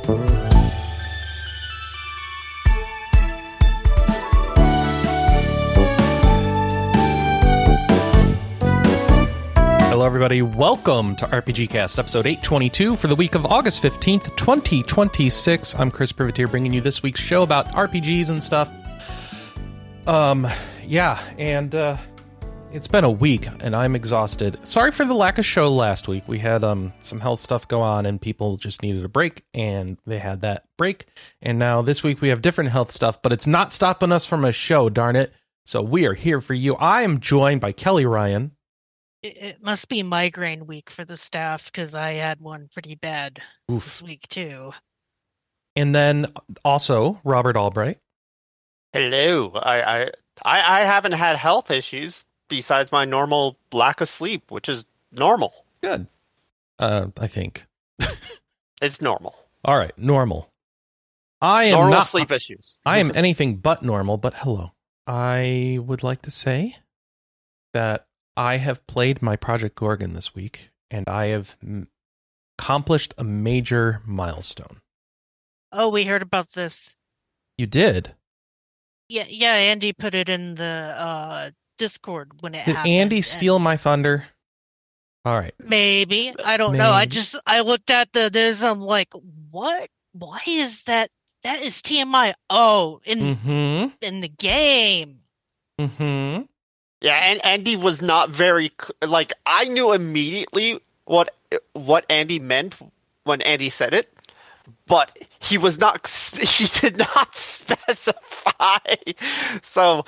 Hello, everybody. Welcome to RPG Cast, episode 822 for the week of August 15th, 2026. I'm Chris Privateer, bringing you this week's show about RPGs and stuff. It's been a week, and I'm exhausted. Sorry for the lack of show last week. We had some health stuff go on, and people just needed a break, and they had that break. And now this week we have different health stuff, but it's not stopping us from a show, darn it. So we are here for you. I am joined by Kelly Ryan. It must be migraine week for the staff, because I had one pretty bad this week, too. And then also Robert Albright. Hello. I haven't had health issues besides my normal lack of sleep, which is normal. Good. I think. It's normal. All right, normal. I am normal not sleep issues. I am anything but normal, but hello. I would like to say that I have played my Project Gorgon this week, and I have accomplished a major milestone. Oh, we heard about this. You did? Yeah, Andy put it in the Discord when it happened. Did Andy steal my thunder? All right. Maybe. I don't know. I looked at this, I'm like, what? Why is that? That is TMI. Oh, in the game. Mm-hmm. Yeah, and Andy was not very I knew immediately what Andy meant when Andy said it, but he was not. He did not specify. So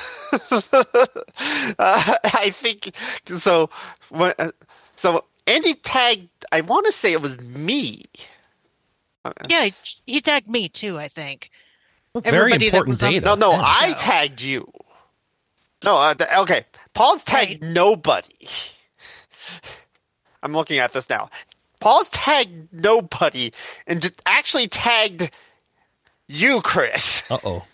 I think so. So Andy tagged. I want to say it was me. Yeah, he tagged me too, I think. Very important data. No, I tagged you. No, okay. Paul's tagged nobody. I'm looking at this now. Paul's tagged nobody and just actually tagged you, Chris. Uh-oh.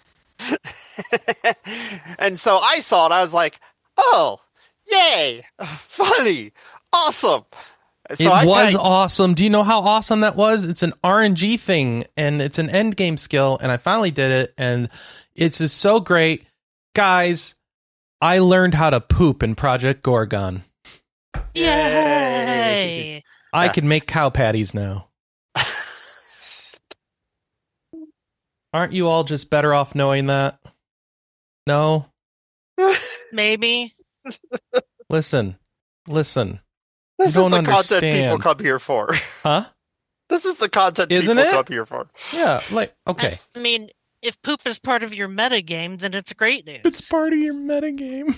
And so I saw it. I was like, oh, yay, funny, awesome. So it was awesome. Do you know how awesome that was? It's an RNG thing, and it's an end game skill, and I finally did it, and it's just so great. Guys, I learned how to poop in Project Gorgon. Yay! I can make cow patties now. Aren't you all just better off knowing that? No? Maybe. Listen. This is don't the content understand. people come here for. Huh? This is the content Isn't people it? come here for. Yeah, okay. I mean, if poop is part of your metagame, then it's great news. It's part of your metagame.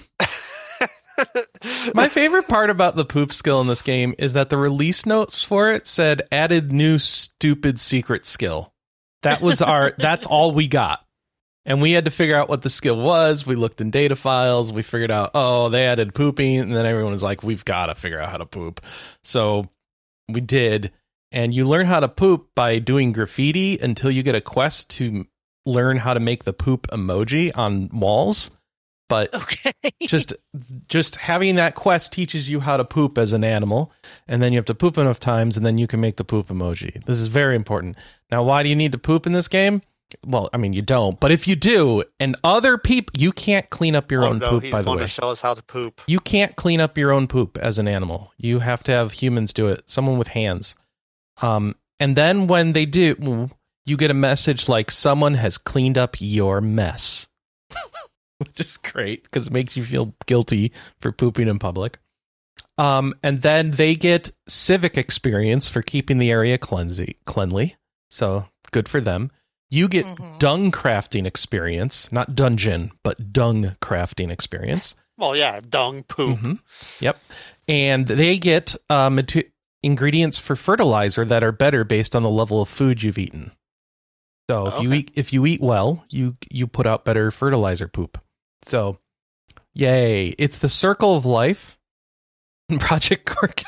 My favorite part about the poop skill in this game is that the release notes for it said added new stupid secret skill. That was that's all we got. And we had to figure out what the skill was. We looked in data files. We figured out, they added pooping. And then everyone was like, we've got to figure out how to poop. So we did. And you learn how to poop by doing graffiti until you get a quest to learn how to make the poop emoji on walls. But just having that quest teaches you how to poop as an animal, and then you have to poop enough times, and then you can make the poop emoji. This is very important. Now, why do you need to poop in this game? Well, I mean, you don't, but if you do, and other people, you can't clean up your own poop, he's by the going way. to show us how to poop. You can't clean up your own poop as an animal. You have to have humans do it, someone with hands. And then when they do, you get a message like, someone has cleaned up your mess. Which is great because it makes you feel guilty for pooping in public. And then they get civic experience for keeping the area cleanly. So good for them. You get dung crafting experience, not dungeon, but dung crafting experience. Well, yeah, dung poop. Yep. And they get ingredients for fertilizer that are better based on the level of food you've eaten. So if you eat well, you put out better fertilizer poop. So, yay. It's the circle of life in Project Gorgon.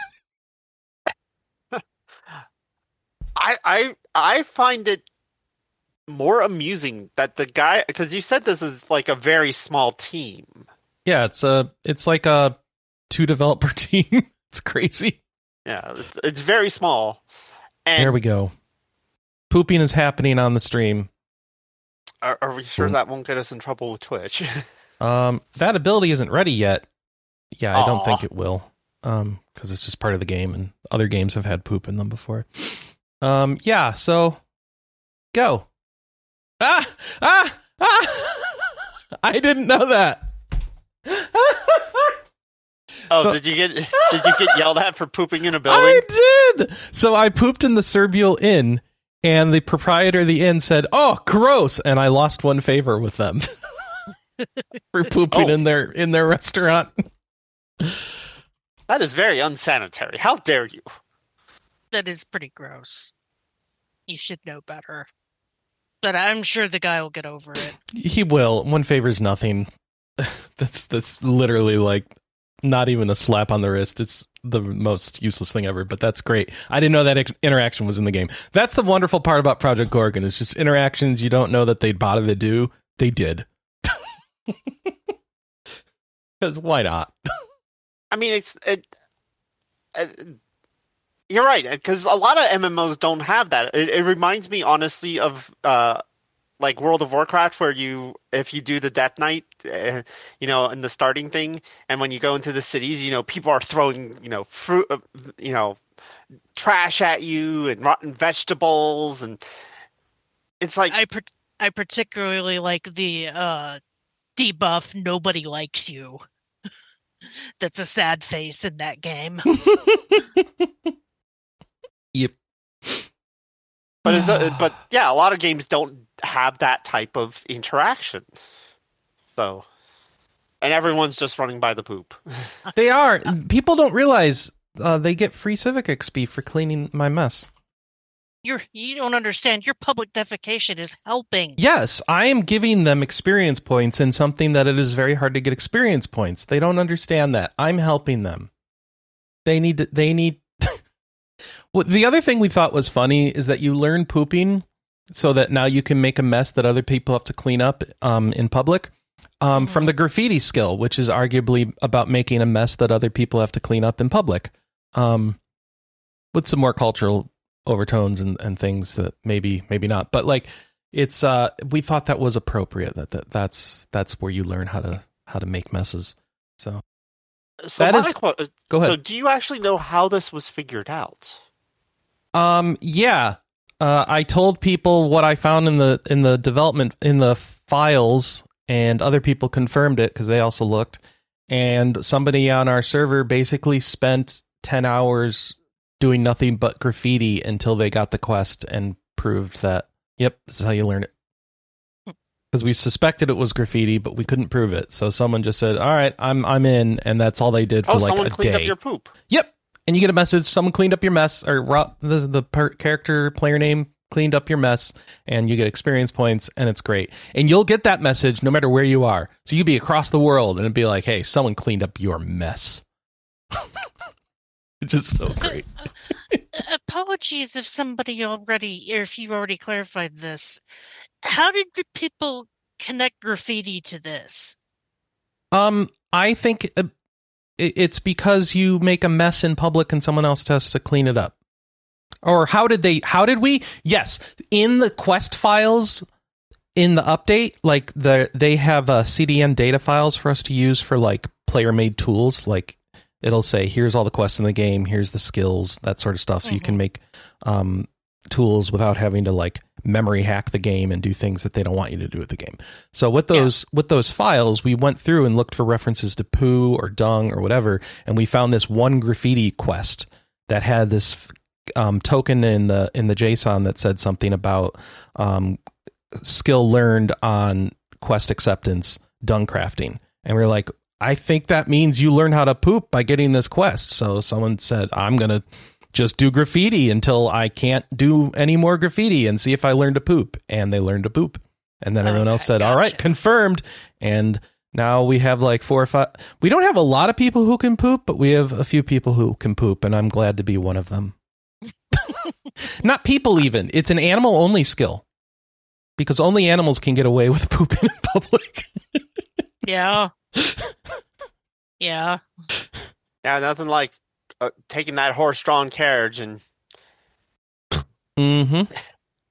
I find it more amusing that the guy, because you said this is like a very small team. Yeah, it's like a 2-developer team. It's crazy. Yeah, it's very small. And there we go. Pooping is happening on the stream. Are we sure that won't get us in trouble with Twitch? That ability isn't ready yet. Yeah, I don't think it will. Because it's just part of the game, and other games have had poop in them before. Yeah, so go. Ah! I didn't know that. Did you get yelled at for pooping in a building? I did. So I pooped in the Serbial Inn, and the proprietor of the inn said, "Oh, gross," and I lost one favor with them for pooping in their restaurant. That is very unsanitary. How dare you? That is pretty gross. You should know better. But I'm sure the guy will get over it. He will. One favor's nothing. That's literally like not even a slap on the wrist. It's the most useless thing ever, but that's great. I didn't know that interaction was in the game. That's the wonderful part about Project Gorgon. It's just interactions you don't know that they'd bother to do. They did. Because why not? I mean, you're right, because a lot of MMOs don't have that. It reminds me, honestly, of like World of Warcraft, where if you do the Death Knight, in the starting thing, and when you go into the cities, people are throwing, fruit, trash at you and rotten vegetables, and it's like I particularly like the debuff "Nobody likes you." That's a sad face in that game. Yep. But yeah, a lot of games don't have that type of interaction. So, and everyone's just running by the poop. They are. People don't realize they get free Civic XP for cleaning my mess. You don't understand. Your public defecation is helping. Yes, I am giving them experience points in something that it is very hard to get experience points. They don't understand that. I'm helping them. They need Well, the other thing we thought was funny is that you learn pooping so that now you can make a mess that other people have to clean up in public from the graffiti skill, which is arguably about making a mess that other people have to clean up in public, with some more cultural overtones and things that maybe not. But like it's we thought that was appropriate, that's where you learn how to make messes. So that is go ahead. So do you actually know how this was figured out? Yeah. I told people what I found in the development in the files, and other people confirmed it because they also looked. And somebody on our server basically spent 10 hours doing nothing but graffiti until they got the quest and proved that, yep, this is how you learn it. Because we suspected it was graffiti, but we couldn't prove it. So someone just said, "All right, I'm in," and that's all they did for like a day. Someone cleaned up your poop. Yep. And you get a message, someone cleaned up your mess, or the character player name cleaned up your mess, and you get experience points, and it's great. And you'll get that message no matter where you are. So you'd be across the world, and it'd be like, "Hey, someone cleaned up your mess." It's just so great. Apologies if somebody already, or if you already clarified this. How did the people connect graffiti to this? I think it's because you make a mess in public and someone else has to clean it up. Or how did we? Yes, in the quest files in the update, like they have CDN data files for us to use for like player made tools. Like it'll say, here's all the quests in the game, here's the skills, that sort of stuff. So you can make tools without having to like memory hack the game and do things that they don't want you to do with the game. So with those files, we went through and looked for references to poo or dung or whatever, and we found this one graffiti quest that had this token in the JSON that said something about skill learned on quest acceptance, dung crafting. And we were like, I think that means you learn how to poop by getting this quest. So someone said, I'm going to just do graffiti until I can't do any more graffiti and see if I learn to poop. And they learned to poop. And then everyone else said, all right, confirmed. And now we have like 4 or 5. We don't have a lot of people who can poop, but we have a few people who can poop. And I'm glad to be one of them. Not people even. It's an animal only skill. Because only animals can get away with pooping in public. Yeah. Yeah. Yeah, nothing like taking that horse-drawn carriage and... Mm-hmm.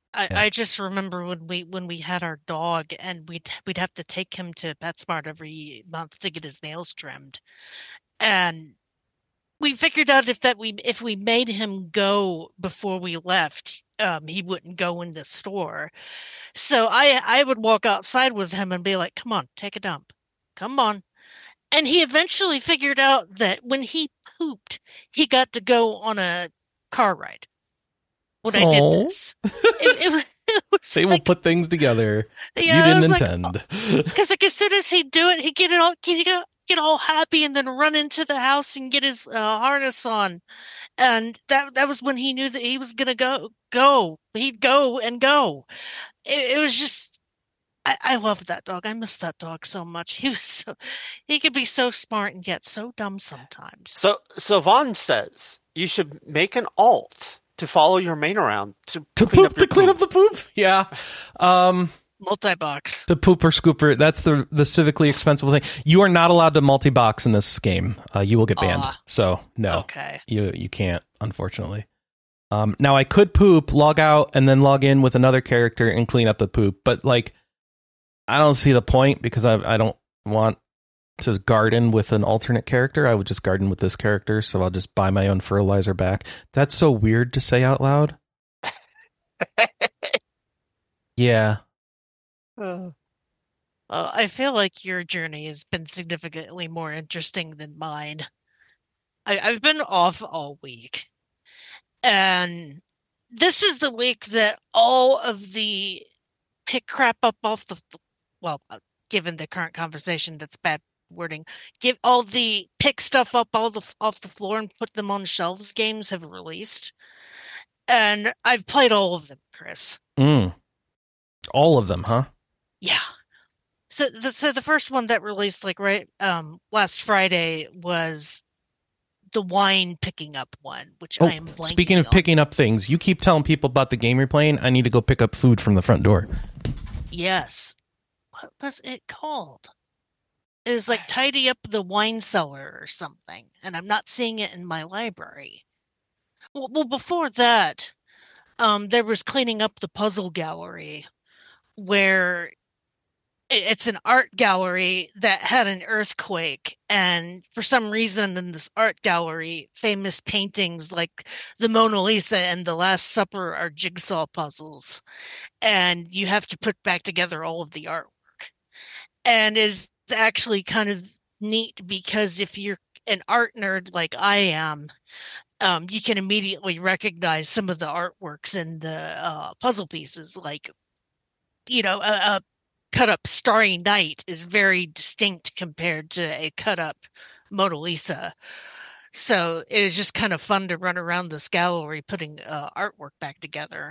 I just remember when we had our dog and we'd have to take him to PetSmart every month to get his nails trimmed. And we figured out if we made him go before we left, he wouldn't go in the store. So I would walk outside with him and be like, "Come on, take a dump. Come on." And he eventually figured out that when he pooped, he got to go on a car ride. When I did this, it was they will put things together yeah, you didn't intend. Because like as soon as he'd do it, he'd get all happy and then run into the house and get his harness on, and that was when he knew that he was gonna go. He'd go and go. It was just. I love that dog. I miss that dog so much. He could be so smart and yet so dumb sometimes. So Vaughn says you should make an alt to follow your main around to clean up the poop. Yeah. Multi-box. The pooper scooper. That's the civically expensive thing. You are not allowed to multi-box in this game. You will get banned. So no. Okay. You can't, unfortunately. Now I could poop, log out, and then log in with another character and clean up the poop, but like I don't see the point because I don't want to garden with an alternate character. I would just garden with this character, so I'll just buy my own fertilizer back. That's so weird to say out loud. Yeah. I feel like your journey has been significantly more interesting than mine. I've been off all week, and this is the week that all of the pick crap up off the given the current conversation, that's bad wording. Give all the pick stuff up off the floor and put them on shelves. Games have released, and I've played all of them, Chris. All of them, huh? Yeah. So the first one that released last Friday was the wine picking up one, which I am blanking Speaking of on. picking up things, you keep telling people about the game you're playing. I need to go pick up food from the front door. Yes. What was it called? It was like Tidy Up the Wine Cellar or something, and I'm not seeing it in my library. Well, before that, there was Cleaning Up the Puzzle Gallery, where it's an art gallery that had an earthquake, and for some reason in this art gallery, famous paintings like the Mona Lisa and the Last Supper are jigsaw puzzles, and you have to put back together all of the artwork. And it's actually kind of neat because if you're an art nerd like I am, you can immediately recognize some of the artworks in the puzzle pieces. Like, a cut up Starry Night is very distinct compared to a cut up Mona Lisa. So it was just kind of fun to run around this gallery putting artwork back together.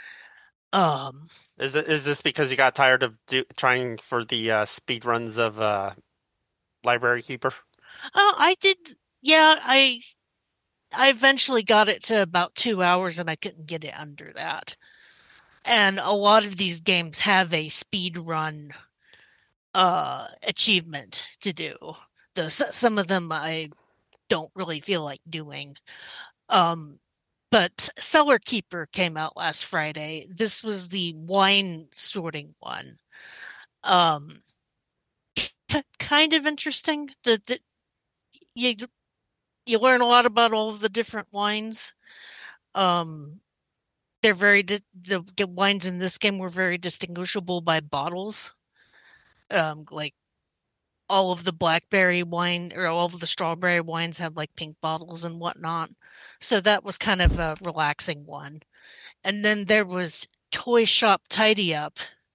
Is this because you got tired of trying for the speed runs of Library Keeper? Oh, I did. Yeah, I eventually got it to about 2 hours, and I couldn't get it under that. And a lot of these games have a speed run achievement to do. Some of them I don't really feel like doing. But Cellar Keeper came out last Friday. This was the wine sorting one. Kind of interesting. You learn a lot about all of the different wines. They're the wines in this game were very distinguishable by bottles. Like all of the blackberry wine or all of the strawberry wines had like pink bottles and whatnot. So that was kind of a relaxing one. And then there was Toy Shop Tidy Up,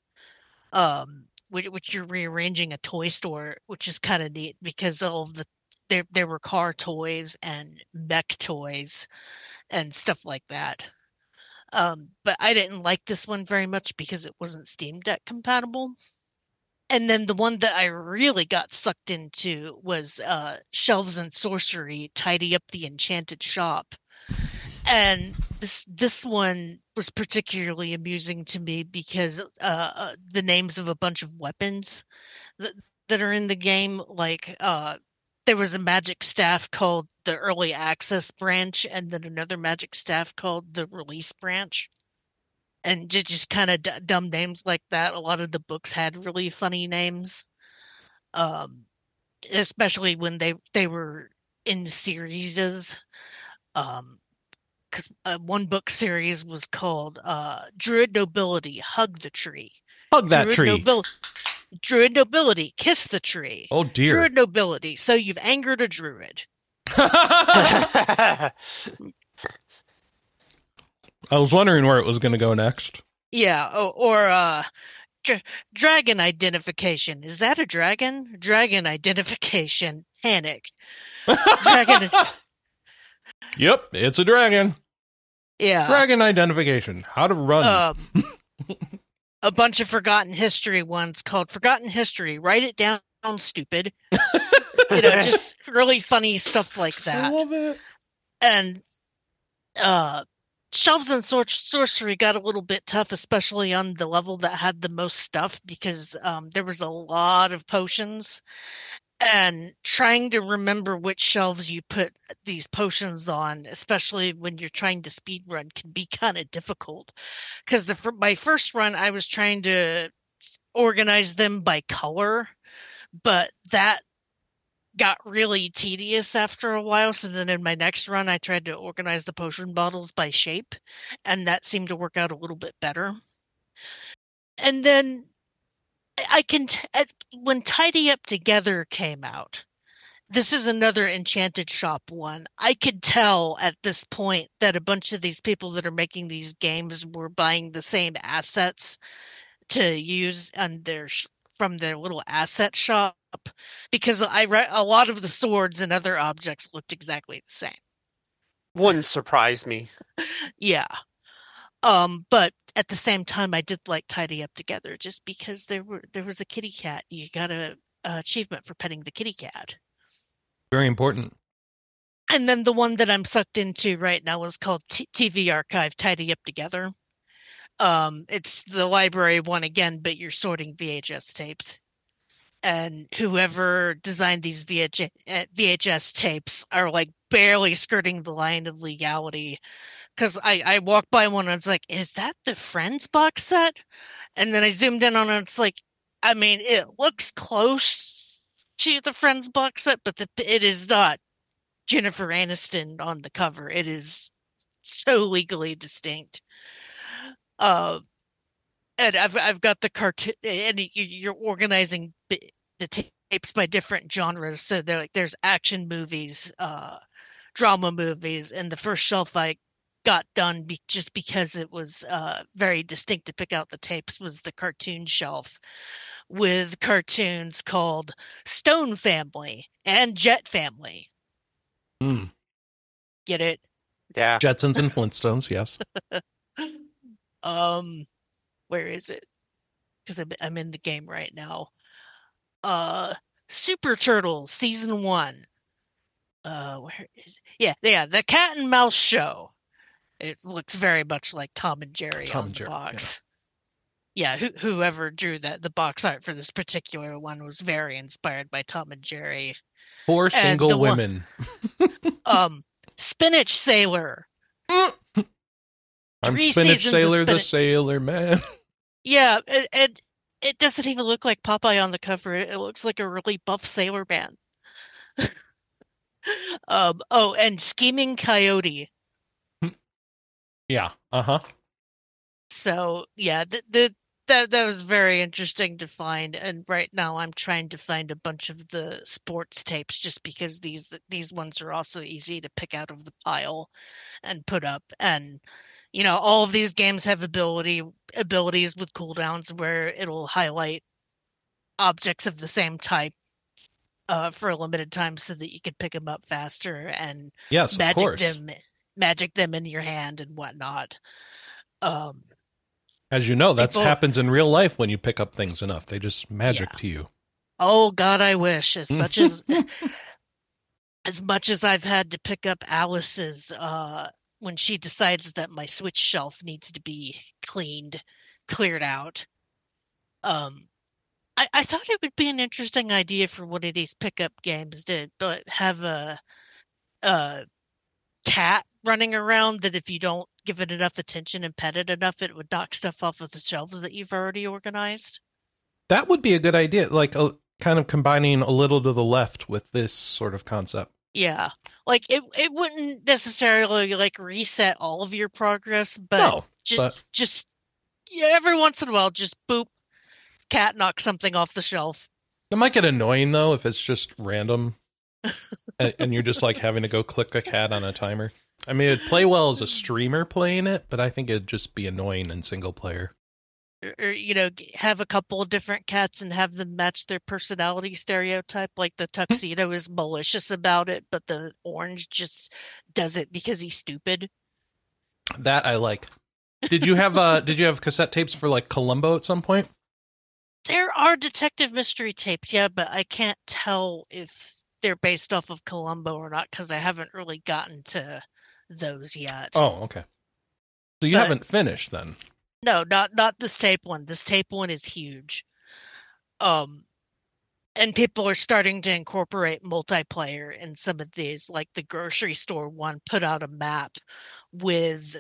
which you're rearranging a toy store, which is kind of neat because all of there were car toys and mech toys and stuff like that. But I didn't like this one very much because it wasn't Steam Deck compatible. And then the one that I really got sucked into was Shelves and Sorcery, Tidy Up the Enchanted Shop. And this one was particularly amusing to me because the names of a bunch of weapons that are in the game, like there was a magic staff called the Early Access Branch and then another magic staff called the Release Branch. and just kind of dumb names like that. A lot of the books had really funny names, especially when they were in series. Because one book series was called Druid Nobility, Hug the Tree. Hug that tree. Druid Nobility, Kiss the Tree. Oh, dear. Druid Nobility, so you've angered a druid. I was wondering where it was going to go next. Yeah, or dragon identification. Is that a dragon? Dragon identification. Panic. Dragon. Yep, it's a dragon. Yeah. Dragon identification. How to run. A bunch of Forgotten History ones called Forgotten History. Write it down, stupid. Just really funny stuff like that. I love it. And Shelves and Sorcery got a little bit tough, especially on the level that had the most stuff, because there was a lot of potions. And trying to remember which shelves you put these potions on, especially when you're trying to speedrun, can be kind of difficult. Because my first run, I was trying to organize them by color, but that got really tedious after a while. So then in my next run, I tried to organize the potion bottles by shape, and that seemed to work out a little bit better. And then when Tidy Up Together came out, this is another Enchanted Shop one. I could tell at this point that a bunch of these people that are making these games were buying the same assets to use on from their little asset shop, because a lot of the swords and other objects looked exactly the same. Wouldn't surprise me. Yeah. But at the same time, I did like Tidy Up Together just because there was a kitty cat. You got a achievement for petting the kitty cat. Very important. And then the one that I'm sucked into right now is called TV Archive Tidy Up Together. It's the library one again, but you're sorting VHS tapes. And whoever designed these VHS tapes are like barely skirting the line of legality. Because I walked by one and it's like, is that the Friends box set? And then I zoomed in on it. It's like, I mean, it looks close to the Friends box set, but it is not Jennifer Aniston on the cover. It is so legally distinct. And I've got the cartoon, and you're organizing the tapes by different genres. So there's action movies, drama movies, and the first shelf I got done just because it was very distinct to pick out the tapes was the cartoon shelf with cartoons called Stone Family and Jet Family. Get it? Yeah. Jetsons and Flintstones, yes. Where is it? Because I'm in the game right now. Super Turtles Season 1. Where is it? Yeah, the Cat and Mouse Show. It looks very much like Tom and Jerry on the box. Yeah, whoever drew the box art for this particular one was very inspired by Tom and Jerry. 4 single women. Spinach Sailor. I'm Spinach Sailor, the Sailor Man. Yeah, it doesn't even look like Popeye on the cover. It looks like a really buff Sailor Man. And Scheming Coyote. Yeah. So yeah, that was very interesting to find. And right now, I'm trying to find a bunch of the sports tapes, just because these ones are also easy to pick out of the pile and put up. And all of these games have abilities with cooldowns where it'll highlight objects of the same type for a limited time, so that you can pick them up faster and magic them in your hand and whatnot. As you know, that happens in real life when you pick up things enough. They just magic to you. Oh God, I wish. As much as I've had to pick up Alice's when she decides that my Switch shelf needs to be cleared out. I thought it would be an interesting idea for one of these pickup games to have a cat running around that if you don't give it enough attention and pet it enough, it would knock stuff off of the shelves that you've already organized. That would be a good idea, like kind of combining a little to the left with this sort of concept. Yeah. Like it wouldn't necessarily like reset all of your progress, but No, just yeah, every once in a while just boop, cat knocks something off the shelf. it might get annoying though if it's just random and you're just like having to go click a cat on a timer. I mean, it'd play well as a streamer playing it, but I think it'd just be annoying in single player. Or have a couple of different cats and have them match their personality stereotype. Like the tuxedo is malicious about it, but the orange just does it because he's stupid. That I like. Did you have cassette tapes for like Columbo at some point? There are detective mystery tapes, yeah, but I can't tell if they're based off of Columbo or not because I haven't really gotten to those yet. Oh, okay. So you haven't finished then? No, not this tape one. This tape one is huge. And people are starting to incorporate multiplayer in some of these. Like the grocery store one put out a map with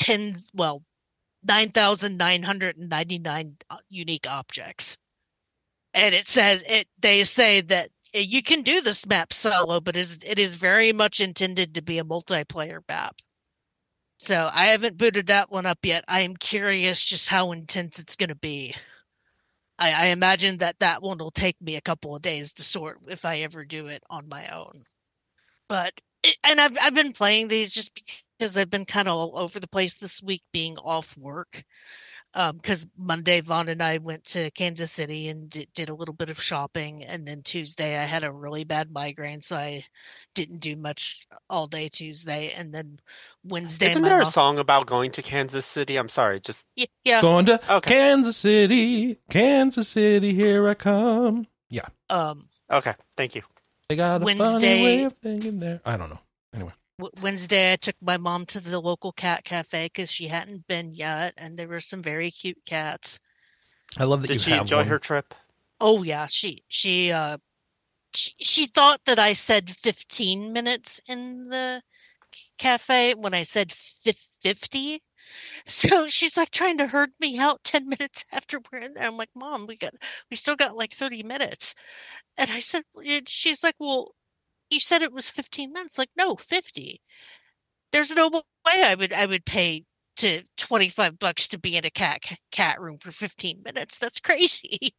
9,999 unique objects. And they say that you can do this map solo, but it is very much intended to be a multiplayer map. So I haven't booted that one up yet. I am curious just how intense it's going to be. I imagine that one will take me a couple of days to sort if I ever do it on my own. But I've been playing these just because I've been kind of all over the place this week being off work. Because Monday, Vaughn and I went to Kansas City and did a little bit of shopping. And then Tuesday, I had a really bad migraine, so I didn't do much all day Tuesday. And then Wednesday, Isn't there a song about going to Kansas City? I'm sorry, just yeah. Going to Kansas City, here I come. Yeah. Okay, thank you. They got a funny way of thinking there. I don't know. Anyway. Wednesday, I took my mom to the local cat cafe because she hadn't been yet, and there were some very cute cats. I love that Did she enjoy her trip? Oh yeah, she thought that I said 15 minutes in the cafe when I said 50. So she's like trying to herd me out 10 minutes after we're in there. I'm like, Mom, we still got like 30 minutes. And I said, she's like, well, you said it was 15 minutes. Like, no, 50. There's no way I would pay to $25 to be in a cat room for 15 minutes. That's crazy.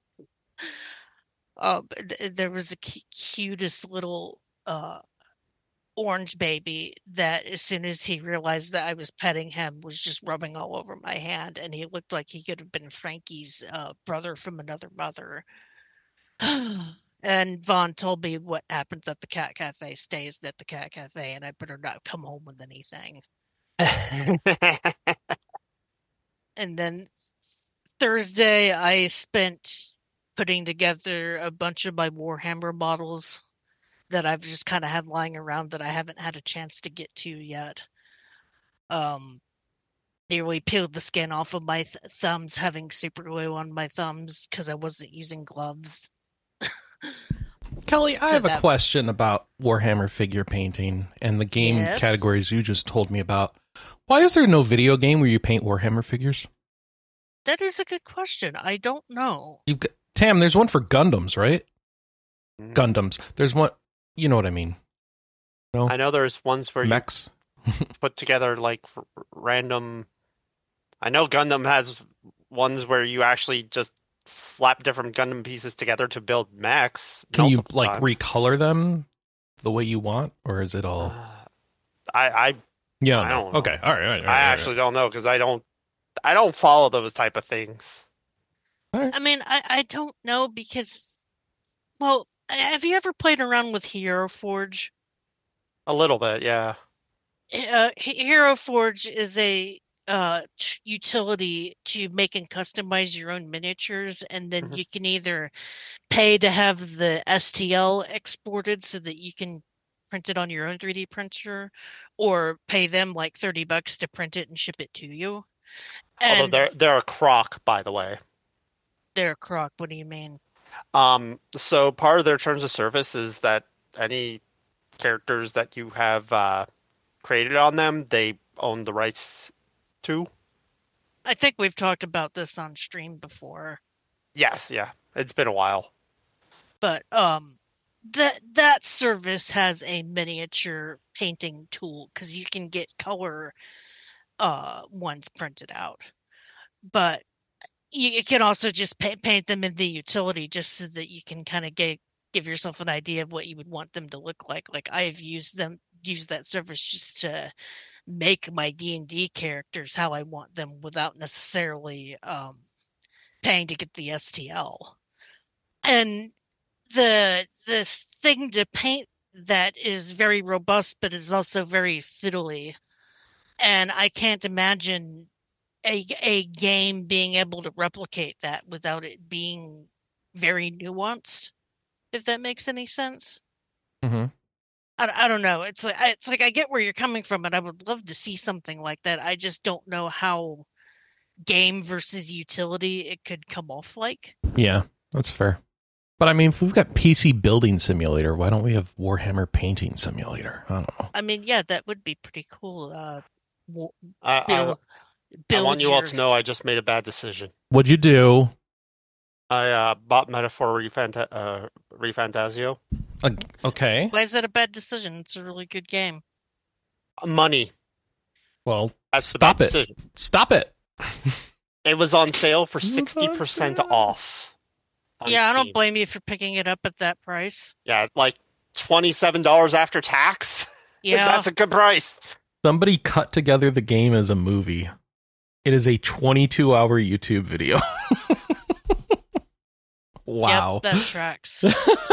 There was the cutest little orange baby that as soon as he realized that I was petting him was just rubbing all over my hand, and he looked like he could have been Frankie's brother from another mother. And Vaughn told me what happens at the cat cafe stays at the cat cafe, and I better not come home with anything. And then Thursday, I spent putting together a bunch of my Warhammer models that I've just kind of had lying around that I haven't had a chance to get to yet. Nearly peeled the skin off of my thumbs, having super glue on my thumbs because I wasn't using gloves. Kelly, I have a question about Warhammer figure painting and the game categories you just told me about. Why is there no video game where you paint Warhammer figures? That is a good question. I don't know. Tam, there's one for Gundams, right? Gundams. There's one, you know what I mean. No? I know there's ones where mechs. You put together like random... I know Gundam has ones where you actually just slap different Gundam pieces together to build mechs. Can you like recolor them the way you want, or is it all? I don't know. Okay, all right. I actually don't know because I don't follow those type of things. I mean, I don't know because, well, have you ever played around with Hero Forge? A little bit, yeah. Hero Forge is a utility to make and customize your own miniatures, and then you can either pay to have the STL exported so that you can print it on your own 3D printer, or pay them like $30 to print it and ship it to you. And although they're a crock, by the way. They're a crock. What do you mean? So part of their terms of service is that any characters that you have created on them, they own the rights 2. I think we've talked about this on stream before, Yes, yeah. It's been a while. but that service has a miniature painting tool because you can get color ones printed out, but you can also just paint them in the utility just so that you can kind of give yourself an idea of what you would want them to look like. Like I've used that service just to make my D&D characters how I want them without necessarily paying to get the STL. And this thing to paint that is very robust but is also very fiddly. And I can't imagine a game being able to replicate that without it being very nuanced, if that makes any sense. Mm-hmm. I don't know. It's like I get where you're coming from, and I would love to see something like that. I just don't know how game versus utility it could come off like. Yeah, that's fair. But I mean, if we've got PC Building Simulator, why don't we have Warhammer Painting Simulator? I don't know. I mean, yeah, that would be pretty cool. I want you all to know I just made a bad decision. What'd you do? I bought Metaphor ReFantazio. Okay. Why is that a bad decision? It's a really good game. Money. Well, That's stop the bad it. decision. Stop it. It was on sale for 60% off. Yeah, I Steam. don't blame you for picking it up at that price. Yeah, like $27 after tax. Yeah. That's a good price. Somebody cut together the game as a movie. It is a 22-hour YouTube video. Wow. Yep, that tracks.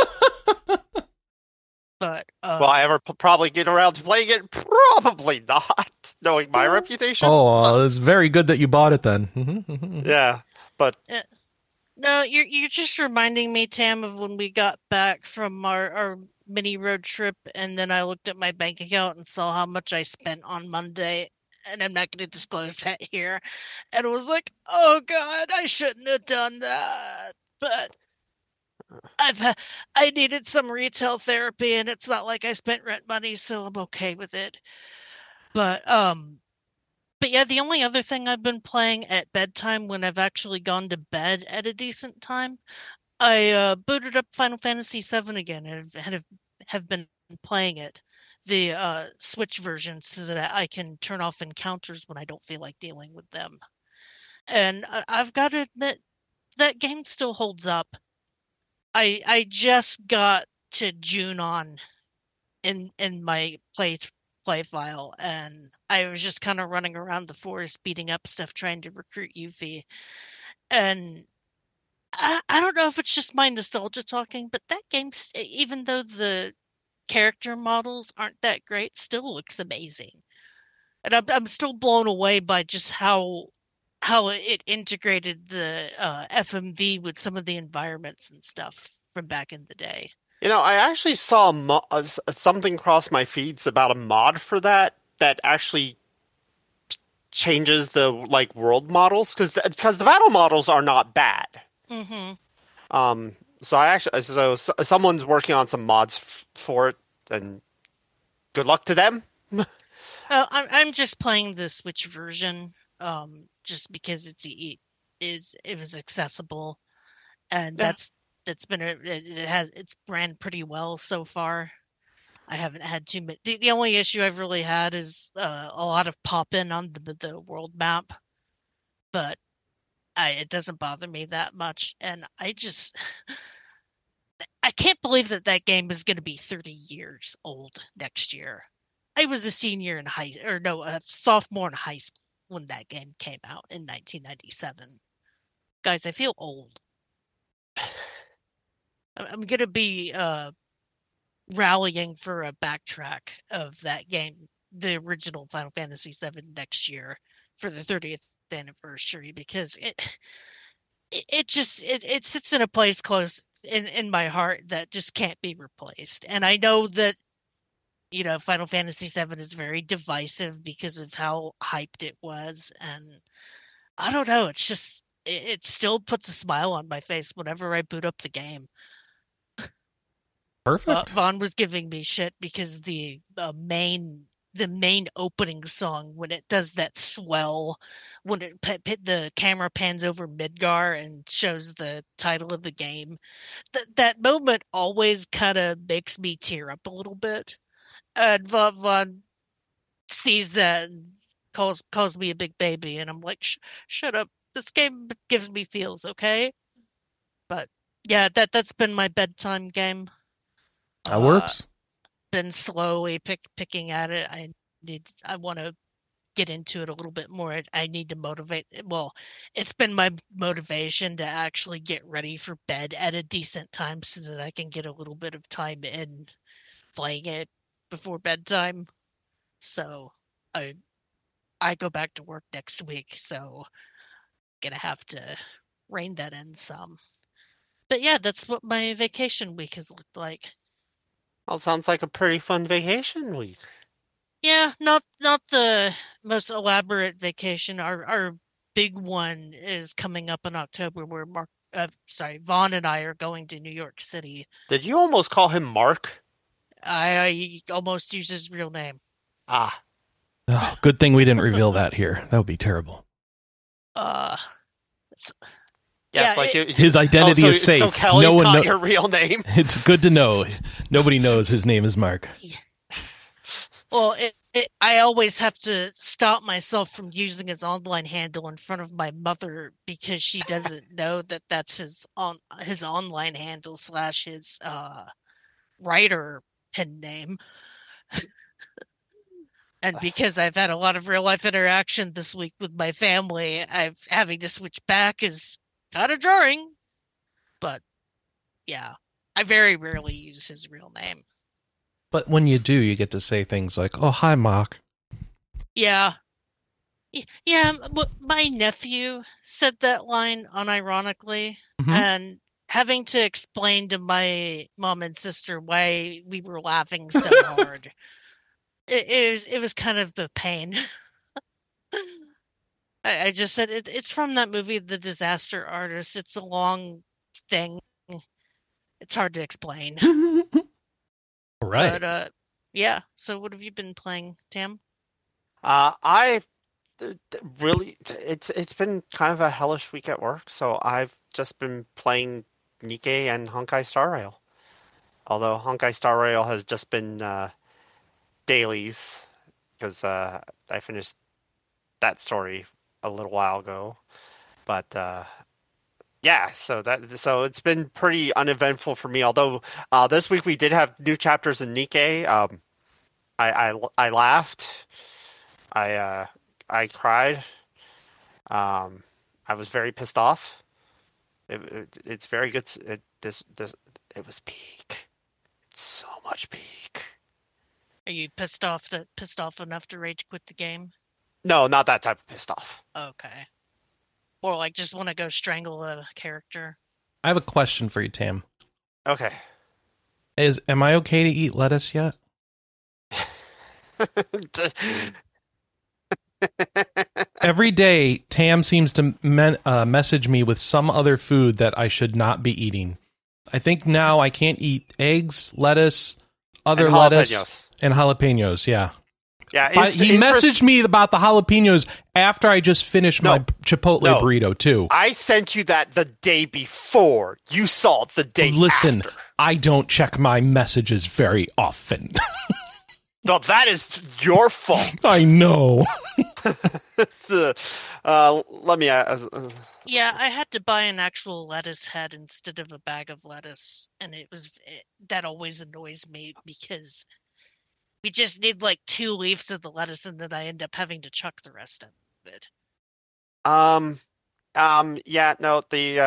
But Will I ever probably get around to playing it? Probably not, knowing my reputation. Oh, it's very good that you bought it then. Yeah, but no, you're just reminding me, Tam, of when we got back from our mini road trip, and then I looked at my bank account and saw how much I spent on Monday, and I'm not going to disclose that here, and it was like, oh God, I shouldn't have done that, but I needed some retail therapy, and it's not like I spent rent money, so I'm okay with it. But yeah, the only other thing I've been playing at bedtime when I've actually gone to bed at a decent time, I booted up Final Fantasy VII again and have been playing it, the Switch version, so that I can turn off encounters when I don't feel like dealing with them. And I've got to admit, that game still holds up. I just got to Junon in my play file, and I was just kind of running around the forest beating up stuff trying to recruit Yuffie. And I don't know if it's just my nostalgia talking, but that game, even though the character models aren't that great, still looks amazing. And I'm still blown away by just how it integrated the FMV with some of the environments and stuff from back in the day. you know, I actually saw something cross my feeds about a mod for that actually changes the like world models because the battle models are not bad. Mm-hmm. So someone's working on some mods for it, and good luck to them. I'm just playing the Switch version, just because it was accessible, and Yeah. it's ran pretty well so far. I haven't had too many. The only issue I've really had is a lot of pop in on the world map, but it doesn't bother me that much, and I can't believe that game is going to be 30 years old next year. I was a sophomore in high school when that game came out in 1997. Guys, I feel old. I'm going to be rallying for a backtrack of that game, the original Final Fantasy VII, next year for the 30th anniversary, because it sits in a place close in my heart that just can't be replaced. And I know that, you know, Final Fantasy VII is very divisive because of how hyped it was, and I don't know, it's just it still puts a smile on my face whenever I boot up the game. Perfect. Vaughn was giving me shit because the main the main opening song when it does that swell, when the camera pans over Midgar and shows the title of the game. That moment always kind of makes me tear up a little bit. And Vaughn sees that and calls me a big baby, and I'm like, shut up. This game gives me feels, okay? But yeah, that's been my bedtime game. That works. Been slowly picking at it. I want to get into it a little bit more. I need to motivate. Well, it's been my motivation to actually get ready for bed at a decent time so that I can get a little bit of time in playing it before bedtime. So I go back to work next week, so gonna have to rein that in some. But yeah, that's what my vacation week has looked like. Well, sounds like a pretty fun vacation week. Yeah, not the most elaborate vacation. Our big one is coming up in October, where Vaughn and I are going to New York City. Did you almost call him Mark? I almost used his real name. Ah. Oh, good thing we didn't reveal that here. That would be terrible. Yes, like his identity is safe. So Kelly's no one not your real name. It's good to know. Nobody knows his name is Mark. Yeah. Well, I always have to stop myself from using his online handle in front of my mother because she doesn't know that that's his online handle / his writer pen name. And because I've had a lot of real life interaction this week with my family, having to switch back is kind of jarring. But yeah, I very rarely use his real name. But when you do, you get to say things like, "Oh, hi, Mark." Yeah. Yeah, my nephew said that line unironically, and having to explain to my mom and sister why we were laughing so hard, it was kind of the pain. I just said it's from that movie, The Disaster Artist. It's a long thing. It's hard to explain. Right. But yeah. So what have you been playing, Tam? I really it's been kind of a hellish week at work, so I've just been playing Nikke and Honkai Star Rail. Although Honkai Star Rail has just been dailies because I finished that story a little while ago. But yeah, so it's been pretty uneventful for me. Although this week we did have new chapters in Nikke. I laughed. I cried. I was very pissed off. It's very good. It was peak. It's so much peak. Are you pissed off enough to rage quit the game? No, not that type of pissed off. Okay. Or like just want to go strangle a character. I have a question for you, Tam. Okay. Am I okay to eat lettuce yet? Every day, Tam seems to message me with some other food that I should not be eating. I think now I can't eat eggs, lettuce, other lettuce, and jalapenos. Yeah. Yeah. He messaged me about the jalapenos after I just finished my Chipotle burrito, too. I sent you that the day before. You saw it the day Listen, after. I don't check my messages very often. No, that is your fault. I know. Let me. Yeah, I had to buy an actual lettuce head instead of a bag of lettuce, and that always annoys me because we just need like 2 leaves of the lettuce, and then I end up having to chuck the rest of it. Yeah, no,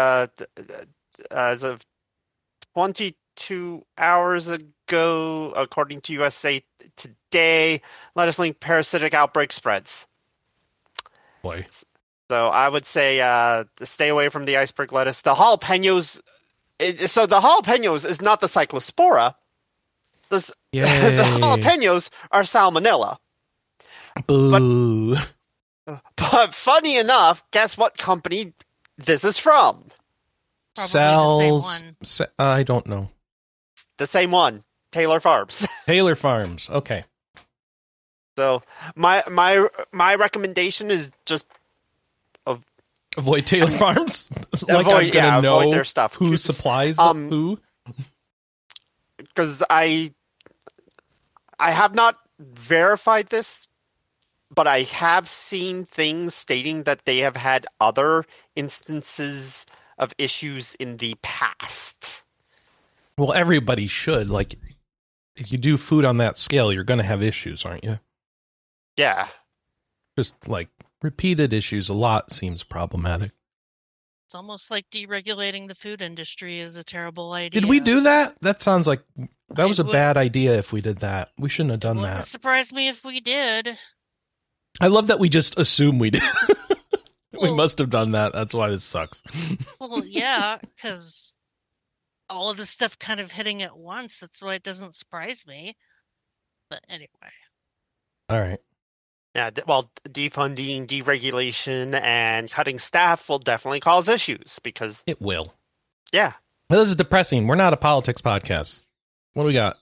as of 22 hours ago, according to USA Today, lettuce link parasitic outbreak spreads. Boy. So I would say stay away from the iceberg lettuce. The jalapenos. So the jalapenos is not the cyclospora. The jalapenos are salmonella. Boo. But funny enough, guess what company this is from? Probably the same one. I don't know. The same one. Taylor Farms. Taylor Farms. Okay. So my recommendation is just Avoid Taylor Farms. Like avoid, I'm gonna know avoid their stuff. who supplies who. Because I have not verified this, but I have seen things stating that they have had other instances of issues in the past. Well, everybody should. Like, if you do food on that scale, you're gonna have issues, aren't you? Yeah. Just like repeated issues a lot seems problematic. It's almost like deregulating the food industry is a terrible idea. Did we do that? That sounds like that was a would- bad idea if we did that. We shouldn't have done Wouldn't that. surprise me if we did. I love that we just assume we did. We Well- must have done that. That's why this sucks. Well, yeah, because all of this stuff kind of hitting at once. That's why it doesn't surprise me. But anyway. All right. Yeah, well, defunding, deregulation, and cutting staff will definitely cause issues because, It will. yeah. This is depressing. We're not a politics podcast. What do we got?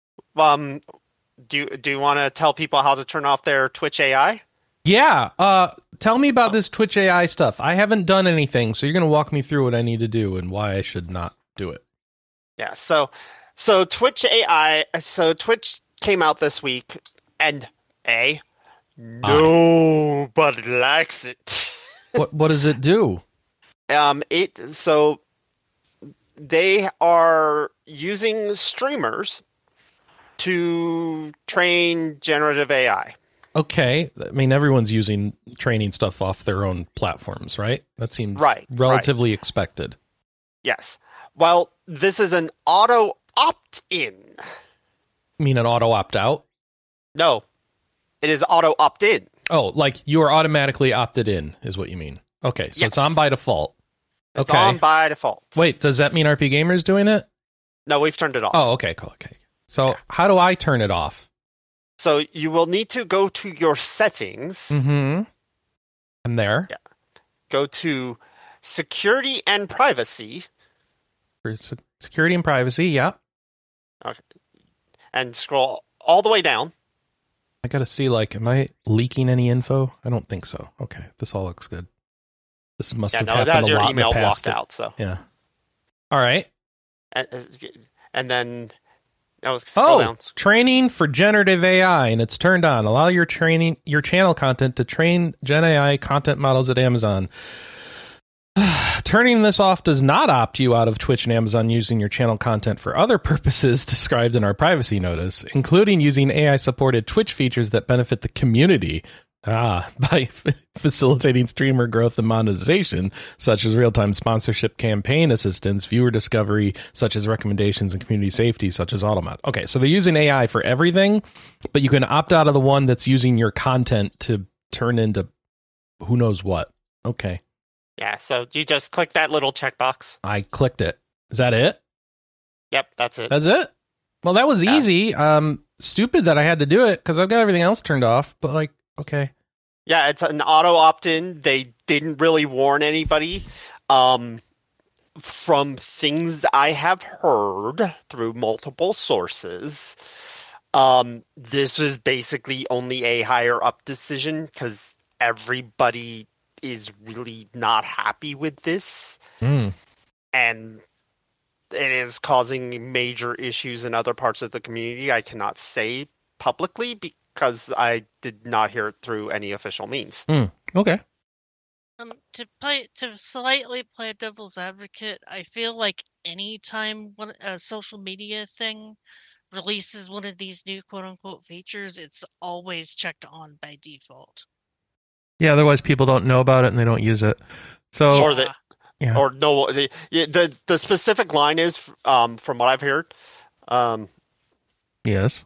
Do you want to tell people how to turn off their Twitch AI? Yeah. Tell me about this Twitch AI stuff. I haven't done anything, so you're going to walk me through what I need to do and why I should not do it. Yeah, so Twitch AI, so Twitch came out this week, and nobody likes it. What does it do? So they are using streamers to train generative AI. Okay. I mean, everyone's using training stuff off their own platforms, right? That seems relatively expected. Yes. Well, this is an auto opt-in. You mean an auto opt-out? No, it is auto opt-in. Oh, like you are automatically opted in is what you mean. Okay, so it's Yes. on by default. It's Okay. on by default. Wait, does that mean RP Gamer's doing it? No, we've turned it off. Oh, okay, cool. Okay. So Yeah. how do I turn it off? So you will need to go to your settings, Mm-hmm. I'm there. Yeah. Go to security and privacy, For security and privacy, yeah. and scroll all the way down. I gotta see, like, am I leaking any info? I don't think so. Okay, this all looks good. This must Yeah, have no, it happened has a your lot in the email past. blocked out. So, Yeah. All right. and then scroll down. Training for generative AI, and it's turned on. Allow your channel content to train Gen AI content models at Amazon. Turning this off does not opt you out of Twitch and Amazon using your channel content for other purposes described in our privacy notice, including using AI-supported Twitch features that benefit the community. By facilitating streamer growth and monetization, such as real-time sponsorship campaign assistance, viewer discovery, such as recommendations, and community safety, such as Automat. Okay, so they're using AI for everything, but you can opt out of the one that's using your content to turn into who knows what. Okay. Yeah, so you just click that little checkbox. I clicked it. Is that it? Yep, that's it. That's it? Well, that was easy. Stupid that I had to do it because I've got everything else turned off, but like, okay. Yeah, it's an auto opt-in. They didn't really warn anybody. From things I have heard through multiple sources, this is basically only a higher up decision because everybody is really not happy with this. Mm. And it is causing major issues in other parts of the community. I cannot say publicly because I did not hear it through any official means. Okay. To slightly play devil's advocate, I feel like anytime a social media thing releases one of these new quote unquote features, it's always checked on by default. Yeah, otherwise people don't know about it and they don't use it. So, Or the yeah. or no, the specific line is from what I've heard. Yes.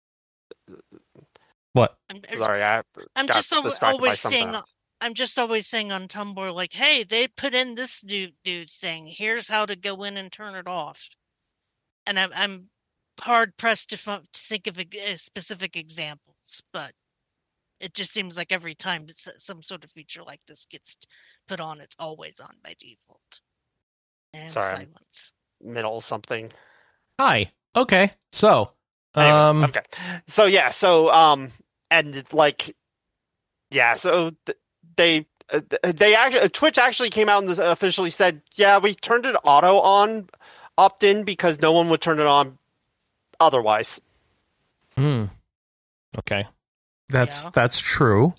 What? Sorry, I I'm got just distracted by always something saying. else. I'm just always saying on Tumblr, like, hey, they put in this new thing. Here's how to go in and turn it off. And I'm hard pressed to think of specific examples, but it just seems like every time some sort of feature like this gets put on, it's always on by default. And Sorry, silence. Middle something. Hi. Okay. So, Anyways, okay. So yeah, and it's like, yeah, so they actually Twitch actually came out and officially said, yeah, we turned it auto on opt in because no one would turn it on otherwise. Hmm. Okay. That's Yeah. that's true.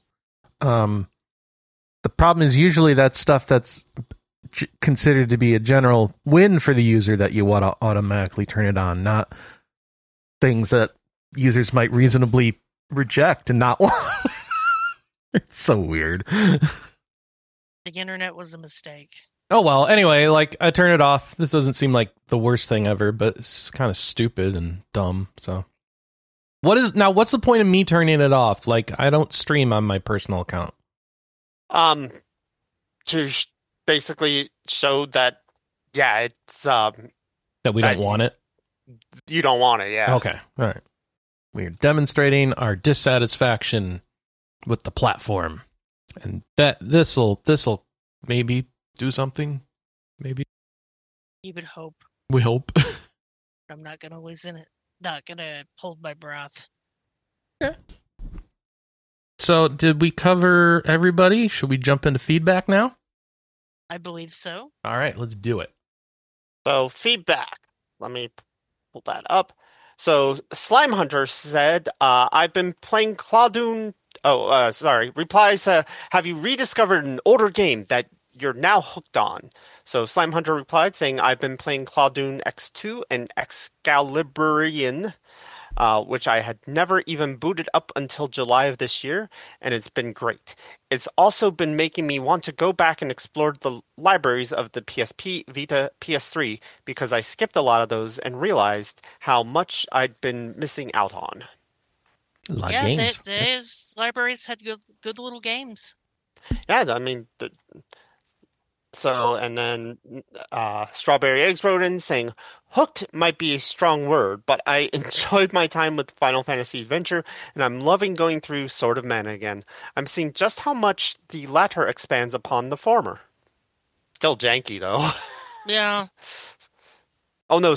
The problem is usually that's stuff that's considered to be a general win for the user that you want to automatically turn it on, not things that users might reasonably reject and not want. It's so weird. The internet was a mistake. Oh well, anyway, like I turn it off. This doesn't seem like the worst thing ever, but it's kind of stupid and dumb. So what's the point of me turning it off? Like I don't stream on my personal account. To basically show that, yeah, it's That we that don't want it. you don't want it, yeah. Okay. All right. We're demonstrating our dissatisfaction with the platform. And that this'll maybe do something. Maybe. You would hope. We hope. I'm not gonna listen it. Not gonna hold my breath. So did we cover everybody? Should we jump into feedback now? I believe so. All right, let's do it. So feedback. Let me pull that up. So Slime Hunter said, I've been playing Clawdoon. Oh, sorry. Replies, have you rediscovered an older game that you're now hooked on? So Slime Hunter replied saying, I've been playing Clawdoon X2 and Excaliburian, which I had never even booted up until July of this year, and it's been great. It's also been making me want to go back and explore the libraries of the PSP, Vita, PS3, because I skipped a lot of those and realized how much I'd been missing out on. A lot of Yeah, games. those libraries had good little games. Yeah, I mean, so, and then Strawberry Eggs wrote in saying, hooked might be a strong word, but I enjoyed my time with Final Fantasy Adventure, and I'm loving going through Sword of Mana again. I'm seeing just how much the latter expands upon the former. Still janky, though. Yeah. Oh no,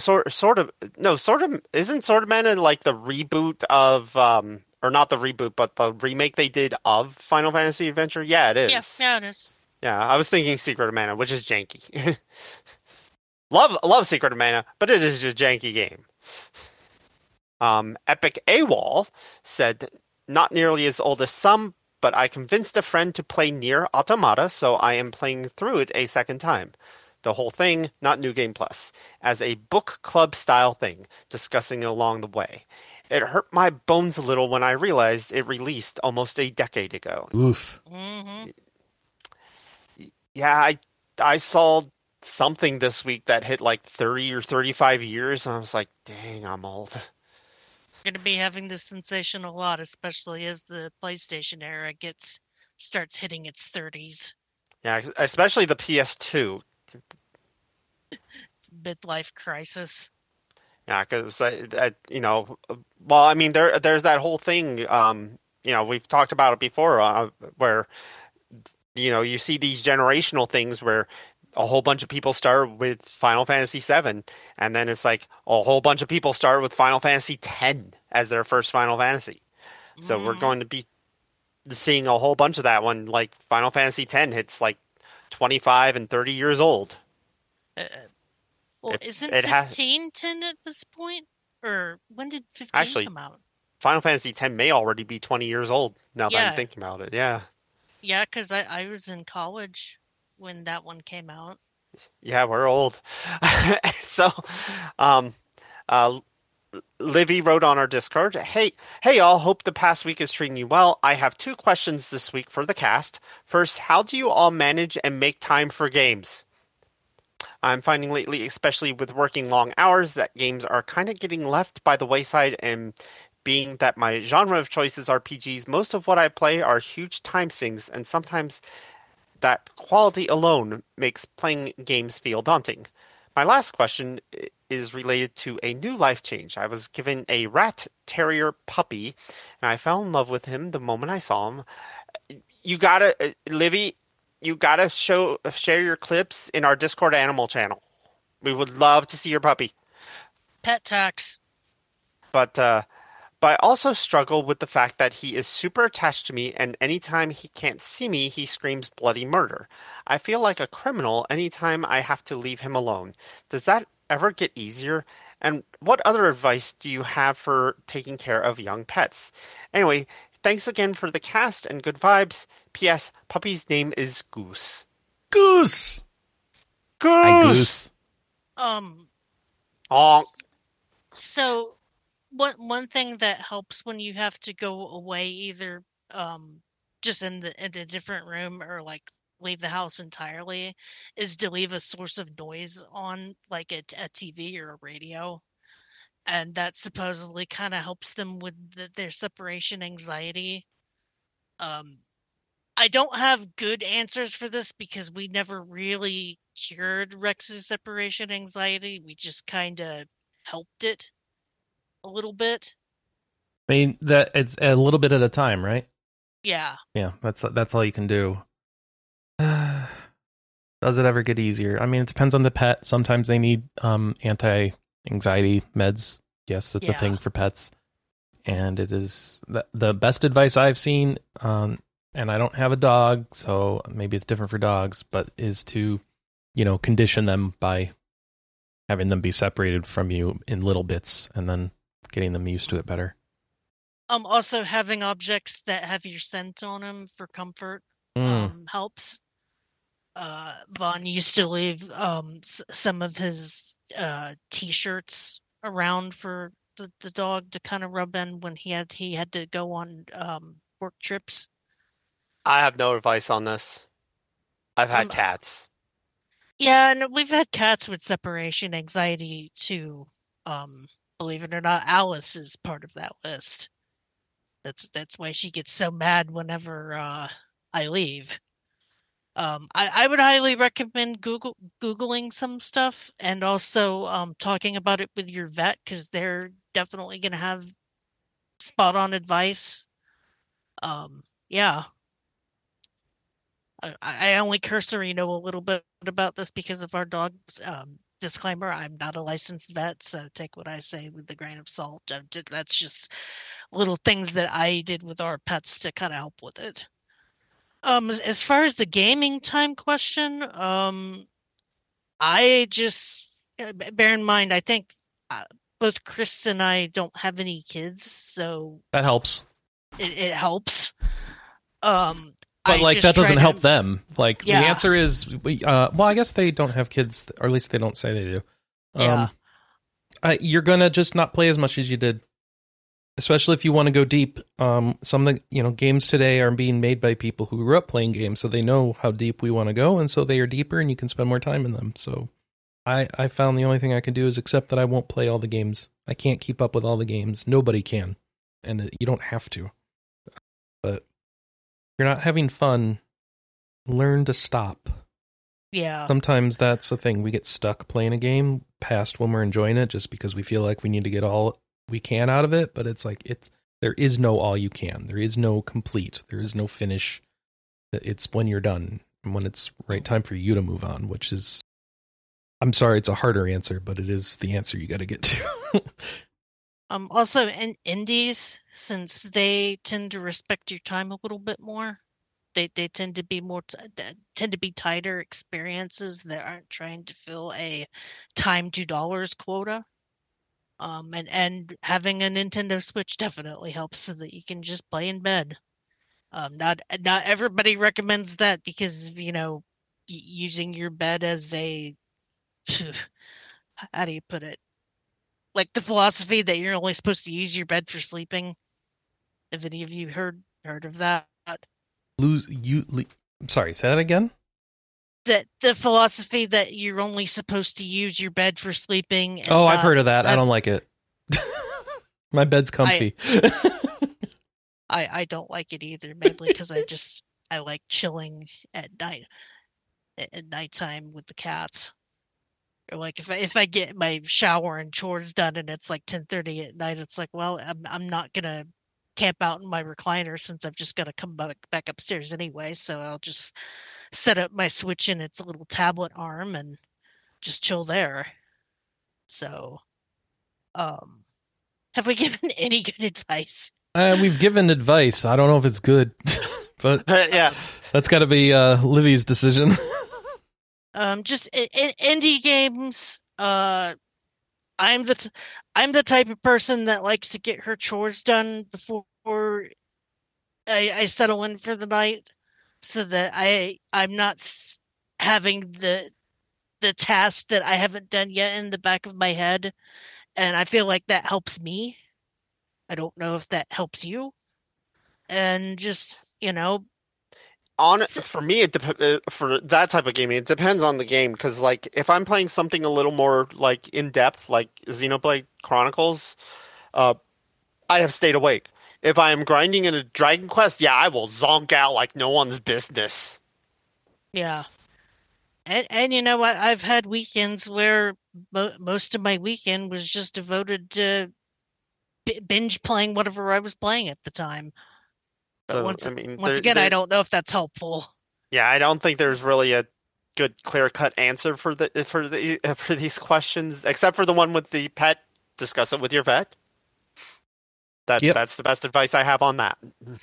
isn't Sword of Mana like the reboot of or not the reboot, but the remake they did of Final Fantasy Adventure? Yeah, it is. Yeah, it is. Yeah, I was thinking Secret of Mana, which is janky. Love Secret of Mana, but it is just a janky game. Epic AWOL said, not nearly as old as some, but I convinced a friend to play Nier Automata, so I am playing through it a second time. The whole thing, not New Game Plus, as a book club style thing, discussing it along the way. It hurt my bones a little when I realized it released almost a decade ago. Oof. Mm-hmm. Yeah, I saw something this week that hit like 30 or 35 years, and I was like, dang, I'm old. Going to be having this sensation a lot, especially as the PlayStation era starts hitting its 30s. Yeah, especially the PS2. It's a midlife crisis. Yeah, because well, I mean, there's that whole thing. We've talked about it before, where you see these generational things where a whole bunch of people start with Final Fantasy VII, and then it's like a whole bunch of people start with Final Fantasy X as their first Final Fantasy. So we're going to be seeing a whole bunch of that when like Final Fantasy X hits like 25 and 30 years old. Well, isn't 15 10 at this point? Or when did 15 come out? Final Fantasy X may already be 20 years old now that I'm thinking about it. Yeah. Yeah, because I was in college when that one came out. Yeah, we're old. So, Livy wrote on our Discord, Hey all, hope the past week is treating you well. I have 2 questions this week for the cast. First, how do you all manage and make time for games? I'm finding lately, especially with working long hours, that games are kind of getting left by the wayside, and being that my genre of choice is RPGs, most of what I play are huge time sinks, and sometimes that quality alone makes playing games feel daunting. My last question is related to a new life change. I was given a rat terrier puppy, and I fell in love with him the moment I saw him. You gotta, Livy, you gotta share your clips in our Discord animal channel. We would love to see your puppy. Pet tax. But But I also struggle with the fact that he is super attached to me, and anytime he can't see me, he screams bloody murder. I feel like a criminal anytime I have to leave him alone. Does that ever get easier? And what other advice do you have for taking care of young pets? Anyway, thanks again for the cast and good vibes. P.S. Puppy's name is Goose. Goose. Hi, Goose! Goose. Um, Honk. so one thing that helps when you have to go away, either just in a different room or like leave the house entirely, is to leave a source of noise on, like a TV or a radio, and that supposedly kind of helps them with their separation anxiety. Um, I don't have good answers for this because we never really cured Rex's separation anxiety. We just kind of helped it a little bit. I mean, that it's a little bit at a time, right? Yeah. Yeah, that's all you can do. Does it ever get easier? I mean, it depends on the pet. Sometimes they need anti-anxiety meds. Yes, it's a thing for pets. And it is the best advice I've seen, and I don't have a dog, so maybe it's different for dogs, but is to, condition them by having them be separated from you in little bits and then getting them used to it better. Also having objects that have your scent on them for comfort helps. Vaughn used to leave some of his t-shirts around for the dog to kind of rub in when he had to go on work trips. I have no advice on this. I've had cats. Yeah, and we've had cats with separation anxiety too. Believe it or not, Alice is part of that list. That's why she gets so mad whenever I leave. I would highly recommend Googling some stuff, and also talking about it with your vet, because they're definitely going to have spot on advice. Yeah. I only cursory know a little bit about this because of our dogs. Disclaimer, I'm not a licensed vet, so take what I say with a grain of salt. That's just little things that I did with our pets to kind of help with it. As far as the gaming time question, I just bear in mind, I think both Chris and I don't have any kids, so that helps. It helps. But that doesn't help them. The answer is, well, I guess they don't have kids, or at least they don't say they do. Yeah. You're gonna just not play as much as you did, especially if you want to go deep. Some of the games today are being made by people who grew up playing games, so they know how deep we want to go, and so they are deeper, and you can spend more time in them. So, I found the only thing I can do is accept that I won't play all the games. I can't keep up with all the games. Nobody can, and you don't have to. But you're not having fun, learn to stop. Yeah. Sometimes that's the thing. We get stuck playing a game past when we're enjoying it just because we feel like we need to get all we can out of it, but there is no all you can. There is no complete. There is no finish. It's when you're done and when it's right time for you to move on, which is, I'm sorry, it's a harder answer, but it is the answer you got to get to. Also, in indies, since they tend to respect your time a little bit more, they tend to be tend to be tighter experiences that aren't trying to fill a time $2 quota. And having a Nintendo Switch definitely helps so that you can just play in bed. Not everybody recommends that because using your bed as a how do you put it? Like the philosophy that you're only supposed to use your bed for sleeping. Have any of you heard of that? Sorry, say that again? That the philosophy that you're only supposed to use your bed for sleeping. Oh, I've heard of that. I don't like it. My bed's comfy. I don't like it either, mainly because I like chilling at nighttime with the cats. Or like if I get my shower and chores done and it's like 10:30 at night, it's like, well, I'm not gonna camp out in my recliner since I've just got to come back upstairs anyway. So I'll just set up my Switch in its little tablet arm and just chill there. So, Have we given any good advice? We've given advice. I don't know if it's good, but Yeah. that's got to be Livy's decision. Just indie games. I'm the type of person that likes to get her chores done before I settle in for the night, so that I'm not having the task that I haven't done yet in the back of my head, and I feel like that helps me. I don't know if that helps you, and just For me, for that type of gaming, it depends on the game. Because like, if I'm playing something a little more like in depth, like Xenoblade Chronicles, I have stayed awake. If I am grinding in a Dragon Quest, yeah, I will zonk out like no one's business. yeah. And you know what? I've had weekends where most of my weekend was just devoted to binge playing whatever I was playing at the time. But So, once I mean, once again, I don't know if that's helpful. yeah, I don't think there's really a good clear-cut answer for these questions, except for the one with the pet. Discuss it with your vet. Yep. That's the best advice I have on that.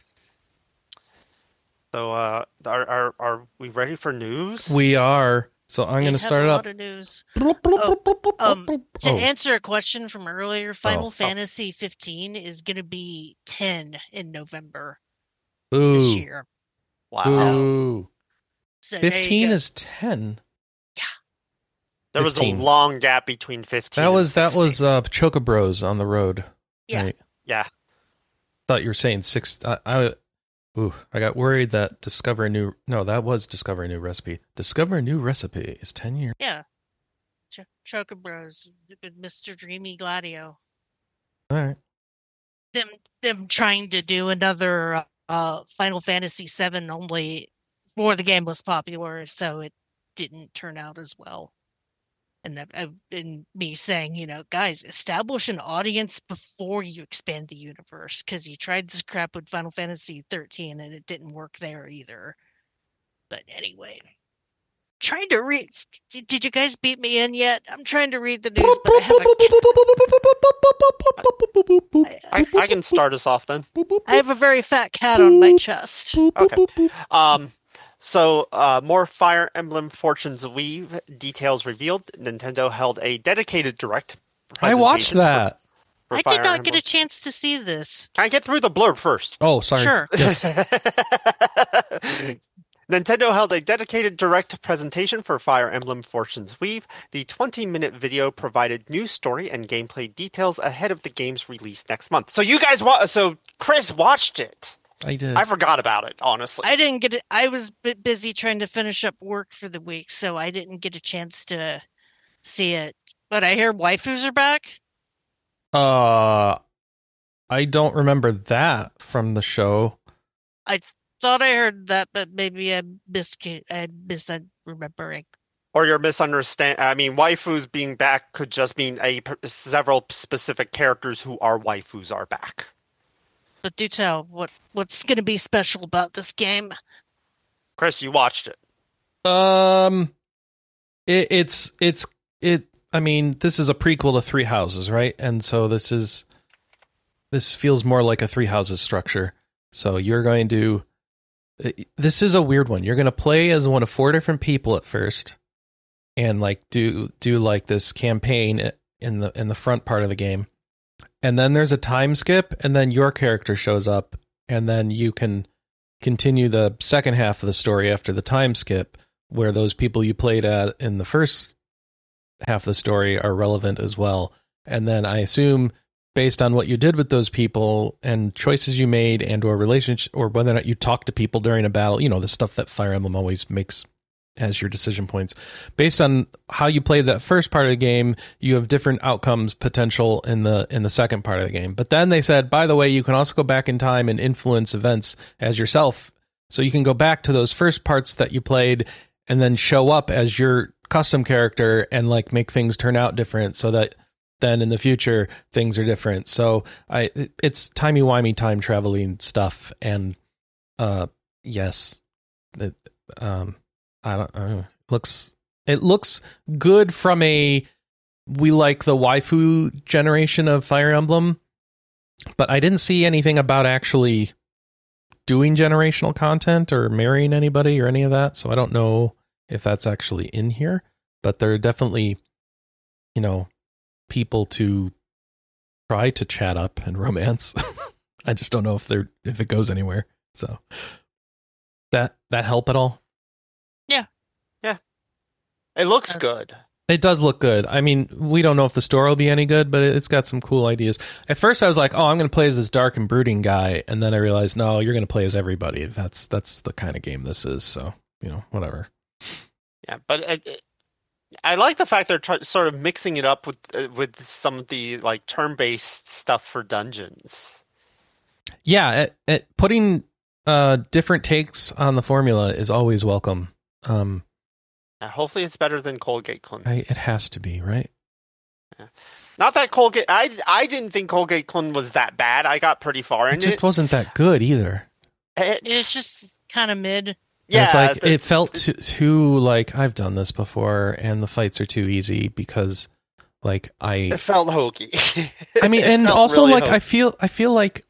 So, are we ready for news? We are. So I'm going to start it a up. lot of news. To Oh. answer a question from earlier, Final Oh. Fantasy 15 is going to be 10 in November Ooh. this year. Wow. Ooh. So there you 15 go. is 10. There was a 15. long gap between 15 That and was 16. Chocobros on the road. Yeah. Right? Yeah. Thought you were saying 6. I got worried that Discover a New. No, that was Discover a New Recipe. Discover a New Recipe is 10 years. Yeah. Chocobros with Mr. Dreamy Gladio. All right. Them trying to do another Final Fantasy 7 only before the game was popular, so it didn't turn out as well. And I've been me saying, guys, establish an audience before you expand the universe, because you tried this crap with Final Fantasy 13 and it didn't work there either. But anyway, trying to read. Did you guys beat me in yet? I'm trying to read the news, but I can start us off then. I have a very fat cat on my chest. Okay. So, more Fire Emblem Fortunes Weave details revealed. Nintendo held a dedicated direct I watched that. for I Fire did not Emblem. get a chance to see this. Can I get through the blurb first? Oh, sorry. Sure. Yes. Nintendo held a dedicated direct presentation for Fire Emblem Fortunes Weave. The 20-minute video provided news story and gameplay details ahead of the game's release next month. So you guys so Chris watched it. I did. I forgot about it, honestly. I didn't get it. I was a bit busy trying to finish up work for the week, so I didn't get a chance to see it. But I hear waifus are back. I don't remember that from the show. Thought I heard that, but maybe I'm misremembering. Or you're misunderstanding. I mean, waifus being back could just mean several specific characters who are waifus are back. But do tell, what's going to be special about this game? Chris, you watched it. I mean, this is a prequel to Three Houses, right? And so this feels more like a Three Houses structure. So this is a weird one. You're going to play as one of 4 different people at first, and like do like this campaign in the front part of the game. And then there's a time skip, and then your character shows up, and then you can continue the second half of the story after the time skip, where those people you played at in the first half of the story are relevant as well. And then I assume, based on what you did with those people and choices you made and or relationship, or whether or not you talk to people during a battle, the stuff that Fire Emblem always makes as your decision points. Based on how you played that first part of the game, you have different outcomes potential in the second part of the game. But then they said, by the way, you can also go back in time and influence events as yourself. So you can go back to those first parts that you played and then show up as your custom character and like make things turn out different, so that then in the future things are different. So it's timey-wimey time traveling stuff. And yes, I don't know. It looks good from we like the waifu generation of Fire Emblem, But I didn't see anything about actually doing generational content or marrying anybody or any of that. So I don't know if that's actually in here. But there are definitely, people to try to chat up and romance. I just don't know if it goes anywhere. So that help at all? Yeah. It looks good. It does look good. I mean, we don't know if the story will be any good, but it's got some cool ideas. At first, I was like, "Oh, I'm going to play as this dark and brooding guy," and then I realized, no, you're going to play as everybody. That's the kind of game this is. So, whatever. Yeah, but I like the fact they're sort of mixing it up with some of the like turn-based stuff for dungeons. Yeah, putting different takes on the formula is always welcome. Hopefully, it's better than Colgate Kun. It has to be, right? Yeah. Not that Colgate. I didn't think Colgate Kun was that bad. I got pretty far in it. It just wasn't that good either. It's just kind of mid. Yeah, it's like it felt too like I've done this before, and the fights are too easy because, like, it felt hokey. I mean, and also really like hokey. I feel like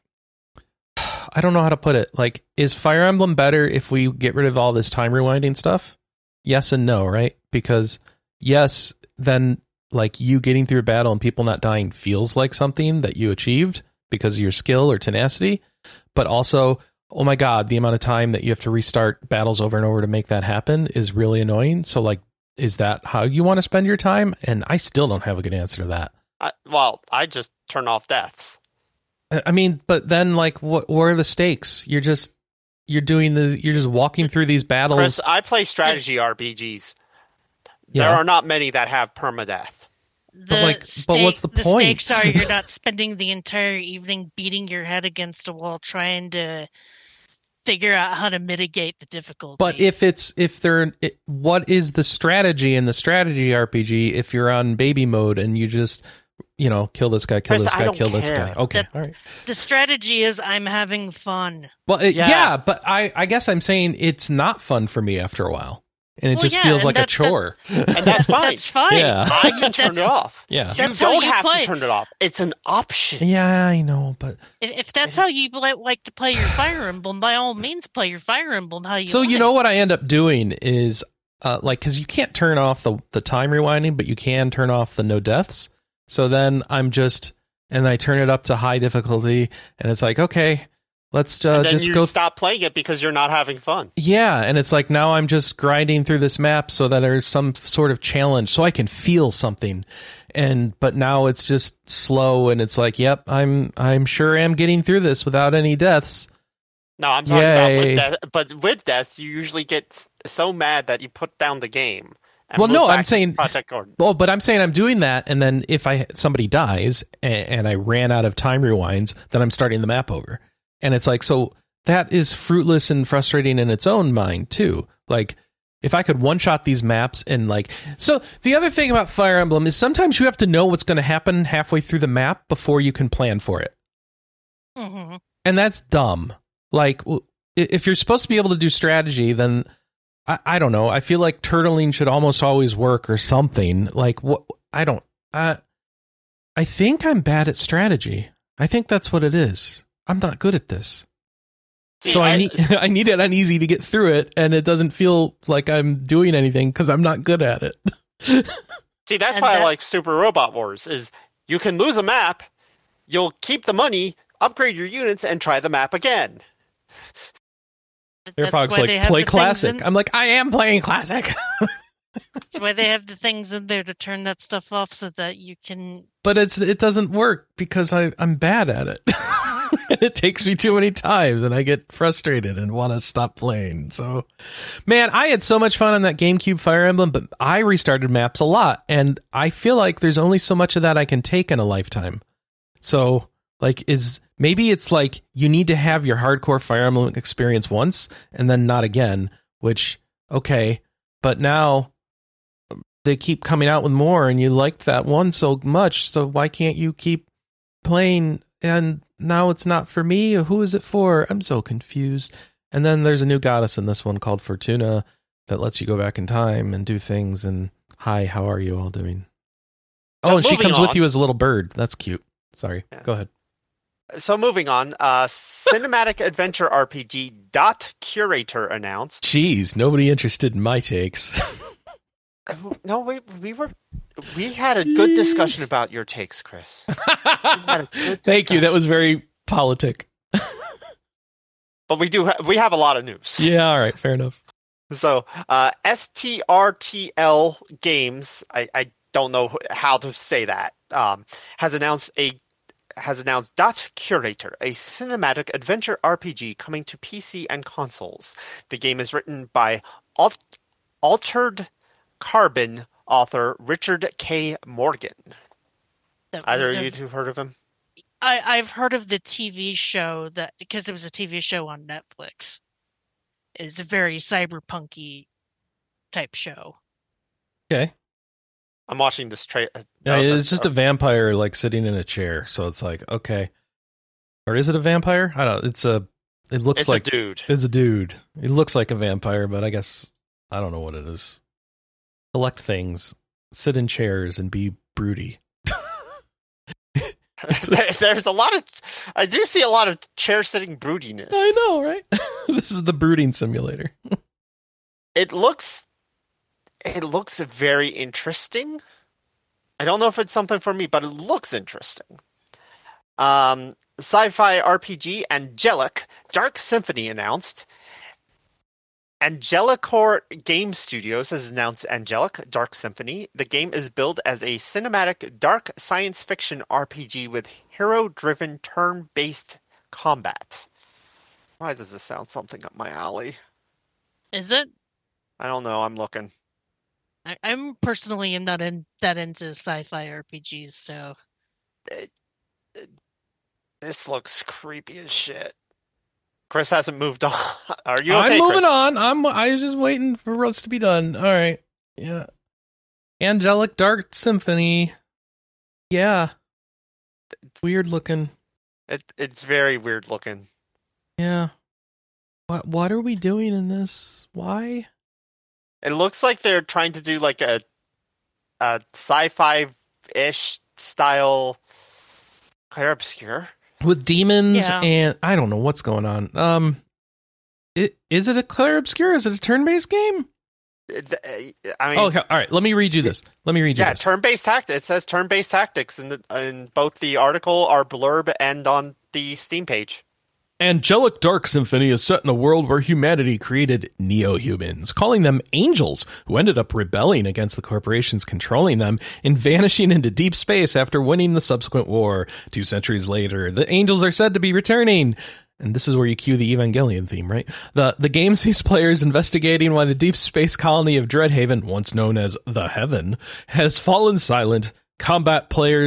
I don't know how to put it. Like, is Fire Emblem better if we get rid of all this time rewinding stuff? Yes and no, right? Because yes, then like you getting through a battle and people not dying feels like something that you achieved because of your skill or tenacity, but also, oh my god, the amount of time that you have to restart battles over and over to make that happen is really annoying. So like, is that how you want to spend your time? And I still don't have a good answer to that. I just turn off deaths. I mean, but then like, what are the stakes? You're just walking through these battles. Chris, I play strategy RPGs. Yeah. There are not many that have permadeath. But what's the point? The stakes are you're not spending the entire evening beating your head against a wall trying to figure out how to mitigate the difficulty. But what is the strategy in the strategy RPG if you're on baby mode and you just kill this guy, kill Chris, this guy, kill this guy. Okay, all right. The strategy is I'm having fun. Well, yeah, but I guess I'm saying it's not fun for me after a while. And it just feels like a chore. And that's fine. That's fine. Yeah. I can turn it off. Yeah. You don't have to turn it off. It's an option. Yeah, I know, but if that's how you like to play your Fire Emblem, by all means play your Fire Emblem how you So like. you know what I end up doing is because you can't turn off the time rewinding, but you can turn off the no deaths. So then I turn it up to high difficulty, and it's like, okay, let's just go. Stop playing it because you're not having fun. Yeah, and it's like now I'm just grinding through this map so that there's some sort of challenge, so I can feel something. But now it's just slow, and it's like, yep, I'm sure I'm getting through this without any deaths. No, I'm talking about with death. But with deaths, you usually get so mad that you put down the game. Well, no, I'm saying Project Gordon. Well, but I'm saying I'm doing that, and then if somebody dies and I ran out of time rewinds, then I'm starting the map over, and it's like, so that is fruitless and frustrating in its own mind too. Like, if I could one shot these maps and like, so the other thing about Fire Emblem is sometimes you have to know what's going to happen halfway through the map before you can plan for it, and that's dumb. Like, if you're supposed to be able to do strategy, then I don't know. I feel like turtling should almost always work or something. Like, what? I don't. I think I'm bad at strategy. I think that's what it is. I'm not good at this. See, so I need it uneasy to get through it, and it doesn't feel like I'm doing anything because I'm not good at it. See, that's why I like Super Robot Wars. Is you can lose a map, you'll keep the money, upgrade your units, and try the map again. Firefox like play classic. I'm like, I am playing classic. That's why they have the things in there to turn that stuff off so that you can. But it doesn't work because I'm bad at it. And it takes me too many times, and I get frustrated and want to stop playing. So, man, I had so much fun on that GameCube Fire Emblem, but I restarted maps a lot, and I feel like there's only so much of that I can take in a lifetime. So, like, maybe it's like you need to have your hardcore Fire Emblem experience once and then not again, which, okay, but now they keep coming out with more and you liked that one so much, so why can't you keep playing? And now it's not for me. Who is it for? I'm so confused. And then there's a new goddess in this one called Fortuna that lets you go back in time and do things. And hi, how are you all doing? Oh, and she comes with you as a little bird. That's cute. Sorry. Yeah. Go ahead. So moving on, cinematic adventure RPG Dot Curator announced. Jeez, nobody interested in my takes. No, we had a good discussion about your takes, Chris. Thank you. That was very politic. But we have a lot of news. Yeah, all right, fair enough. So, STRTL Games, I don't know how to say that, has announced Dot Curator, a cinematic adventure RPG coming to PC and consoles. The game is written by Altered Carbon author Richard K. Morgan. Either of you two heard of him? I've heard of the TV show because it was a TV show on Netflix. It's a very cyberpunky type show. Okay. I'm watching this trailer. Yeah, it's just a vampire like sitting in a chair, so it's like, okay. Or is it a vampire? I don't know. It's like a dude. It's a dude. It looks like a vampire, but I guess I don't know what it is. Collect things, sit in chairs, and be broody. There's a lot of. I do see a lot of chair-sitting broodiness. I know, right? This is the brooding simulator. It looks very interesting. I don't know if it's something for me, but it looks interesting. Sci-fi RPG Angelic Dark Symphony announced. Angelicore Game Studios has announced Angelic Dark Symphony. The game is billed as a cinematic dark science fiction RPG with hero-driven turn-based combat. Why does this sound something up my alley? Is it? I don't know. I'm looking. I'm personally am not that into sci-fi RPGs, so This looks creepy as shit. Chris hasn't moved on. Are you okay, I'm moving Chris? on. I was just waiting for us to be done. All right. Yeah. Angelic Dark Symphony. Yeah. Weird looking. It's very weird looking. Yeah. What are we doing in this? Why? It looks like they're trying to do like a sci-fi-ish style Clair Obscur. With demons Yeah. and I don't know what's going on. Is it a Clair Obscur? Is it a turn-based game? I mean, Oh, okay. All right. Let me read you this. yeah, this. turn-based tactics. It says turn-based tactics in both the article, our blurb, and on the Steam page. Angelic Dark Symphony is set in a world where humanity created neo-humans, calling them angels, who ended up rebelling against the corporations controlling them and vanishing into deep space after winning the subsequent war. 2 centuries later, the angels are said to be returning. And this is where you cue the Evangelion theme, right? The game sees players investigating why the deep space colony of Dreadhaven, once known as the Heaven, has fallen silent. Combat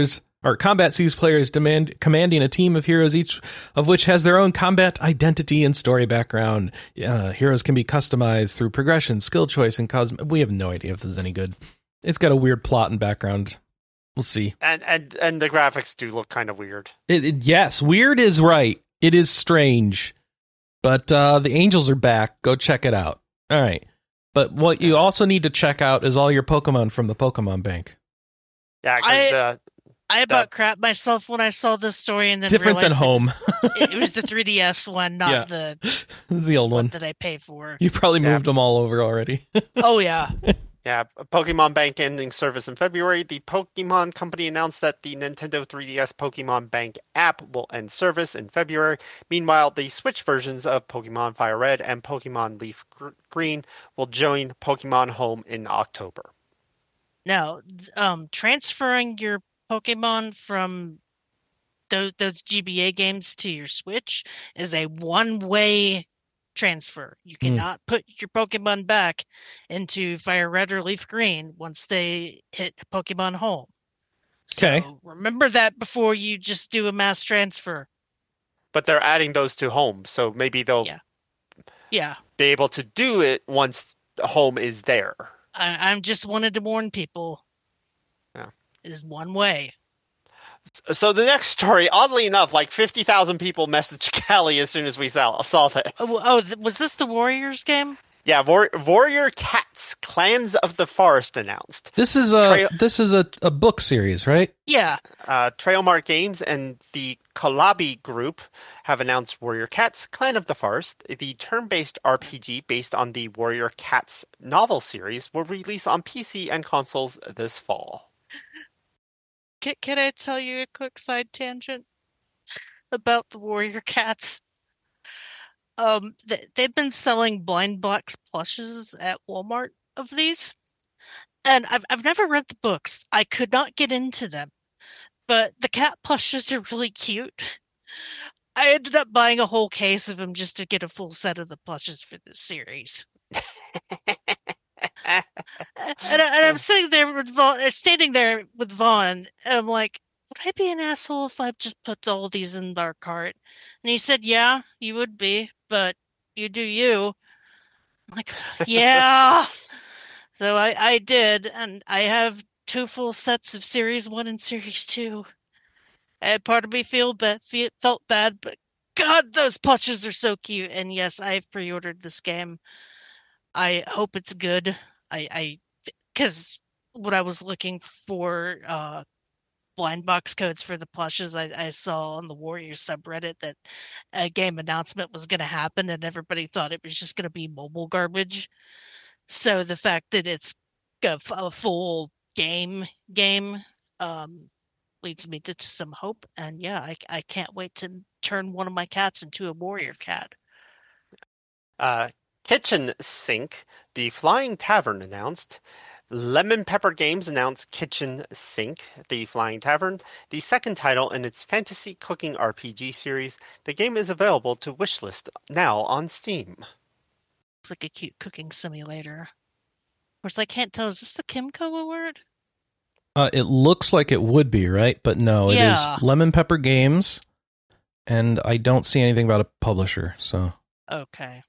sees players commanding a team of heroes, each of which has their own combat identity and story background. Heroes can be customized through progression, skill choice, and we have no idea if this is any good. It's got a weird plot and background. We'll see. And the graphics do look kind of weird. Yes, weird is right. It is strange. But the angels are back. Go check it out. All right. But what you also need to check out is all your Pokemon from the Pokemon Bank. Yeah, because I about crap myself when I saw this story and then different than realized Home. it was the 3DS one, not Yeah. the This is the old one one. that I pay for. You probably moved them all over already. Oh yeah. yeah, Pokemon Bank ending service in February. The Pokemon Company announced that the Nintendo 3DS Pokemon Bank app will end service in February. Meanwhile, the Switch versions of Pokemon Fire Red and Pokemon Leaf Green will join Pokemon Home in October. Now, transferring your Pokemon from those GBA games to your Switch is a one-way transfer. You cannot put your Pokemon back into Fire Red or Leaf Green once they hit Pokemon Home. Okay. So remember that before you just do a mass transfer. But they're adding those to Home, so maybe they'll Yeah. be able to do it once Home is there. I just wanted to warn people. Yeah. It is one way. So the next story, oddly enough, like 50,000 people messaged Callie as soon as we saw this. Was this the Warriors game? Yeah, Warrior Cats: Clans of the Forest announced. This is a book series, right? Yeah. Trailmark Games and the Kalabi Group have announced Warrior Cats: Clan of the Forest. The turn-based RPG based on the Warrior Cats novel series will release on PC and consoles this fall. Can I tell you a quick side tangent about the Warrior Cats? They've been selling blind box plushes at Walmart of these, and I've never read the books. I could not get into them, but the cat plushes are really cute. I ended up buying a whole case of them just to get a full set of the plushes for this series. And I'm sitting there with Vaughn, standing there with Vaughn, and I'm like, would I be an asshole if I just put all these in our cart? And he said, yeah, you would be, but you do you. I'm like, yeah. So I did, and I have 2 full sets of Series 1 and Series 2. And part of me felt bad, but God, those plushes are so cute. And yes, I've pre-ordered this game. I hope it's good. Because when I was looking for blind box codes for the plushes, I saw on the Warriors subreddit that a game announcement was going to happen, and everybody thought it was just going to be mobile garbage. So the fact that it's a full game leads me to some hope, and yeah, I can't wait to turn one of my cats into a warrior cat. Kitchen Sink, the Flying Tavern announced. Lemon Pepper Games announced Kitchen Sink, the Flying Tavern, the second title in its fantasy cooking RPG series. The game is available to wishlist now on Steam. It's like a cute cooking simulator. Of course, I can't tell. Is this the Kimco award? It looks like it would be, right? But no, it Yeah. is Lemon Pepper Games, and I don't see anything about a publisher. So Okay.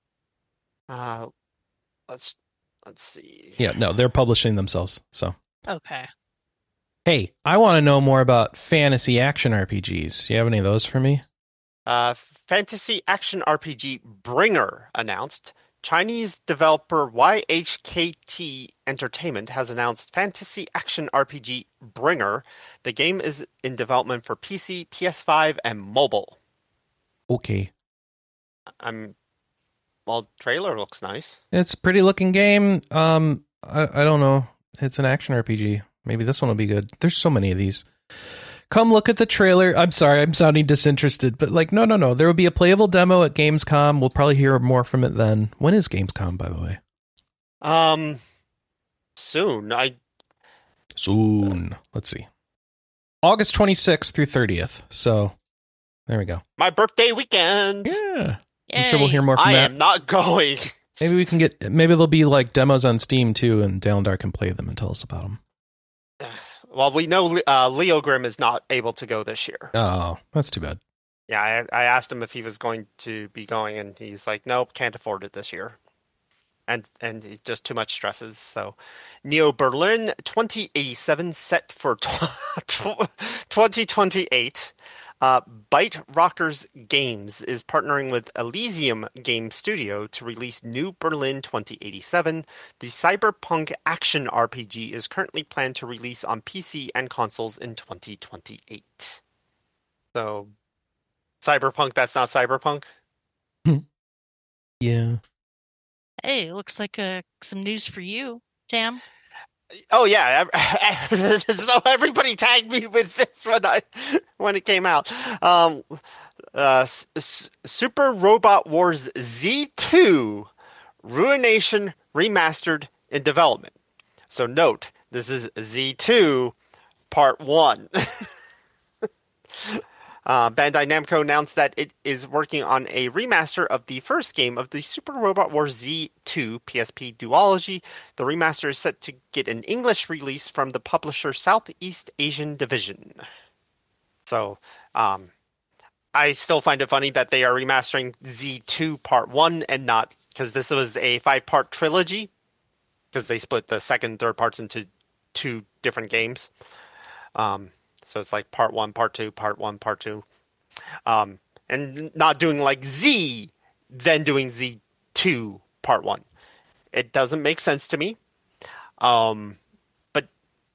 Let's see. yeah, no, they're publishing themselves. So Okay. hey, I want to know more about fantasy action RPGs. Do you have any of those for me? Fantasy action RPG Bringer announced. Chinese developer YHKT Entertainment has announced fantasy action RPG Bringer. The game is in development for PC, PS5, and mobile. Okay. Well, trailer looks nice. It's a pretty looking game. I don't know. It's an action RPG. Maybe this one will be good. There's so many of these. Come look at the trailer. I'm sorry, I'm sounding disinterested, but like, no. There will be a playable demo at Gamescom. We'll probably hear more from it then. When is Gamescom, by the way? Soon. Soon. Let's see. August 26th through 30th. So, there we go. My birthday weekend. Yeah. Yay. I'm sure we'll hear more from I that. am not going. Maybe there'll be like demos on Steam too, and Dale and Dar can play them and tell us about them. Well, we know Leo Grimm is not able to go this year. Oh, that's too bad. Yeah, I asked him if he was going to be going, and he's like, nope, can't afford it this year. And it's just too much stresses. So, Neo Berlin 2087 set for 2028. Byte Rockers Games is partnering with Elysium Game Studio to release New Berlin 2087. The cyberpunk action RPG is currently planned to release on PC and consoles in 2028. So, cyberpunk, that's not cyberpunk? Yeah. Hey, looks like some news for you, Tam. Oh yeah, so everybody tagged me with this when it came out. Super Robot Wars Z2 Ruination Remastered in development. So note, this is Z2 Part 1. Bandai Namco announced that it is working on a remaster of the first game of the Super Robot Wars Z2 PSP duology. The remaster is set to get an English release from the publisher Southeast Asian Division. So, I still find it funny that they are remastering Z2 Part 1 and not, because this was a 5-part trilogy, because they split the second and third parts into 2 different games. So it's like part 1, part 2, part 1, part 2. And not doing like Z, then doing Z2 part 1. It doesn't make sense to me. But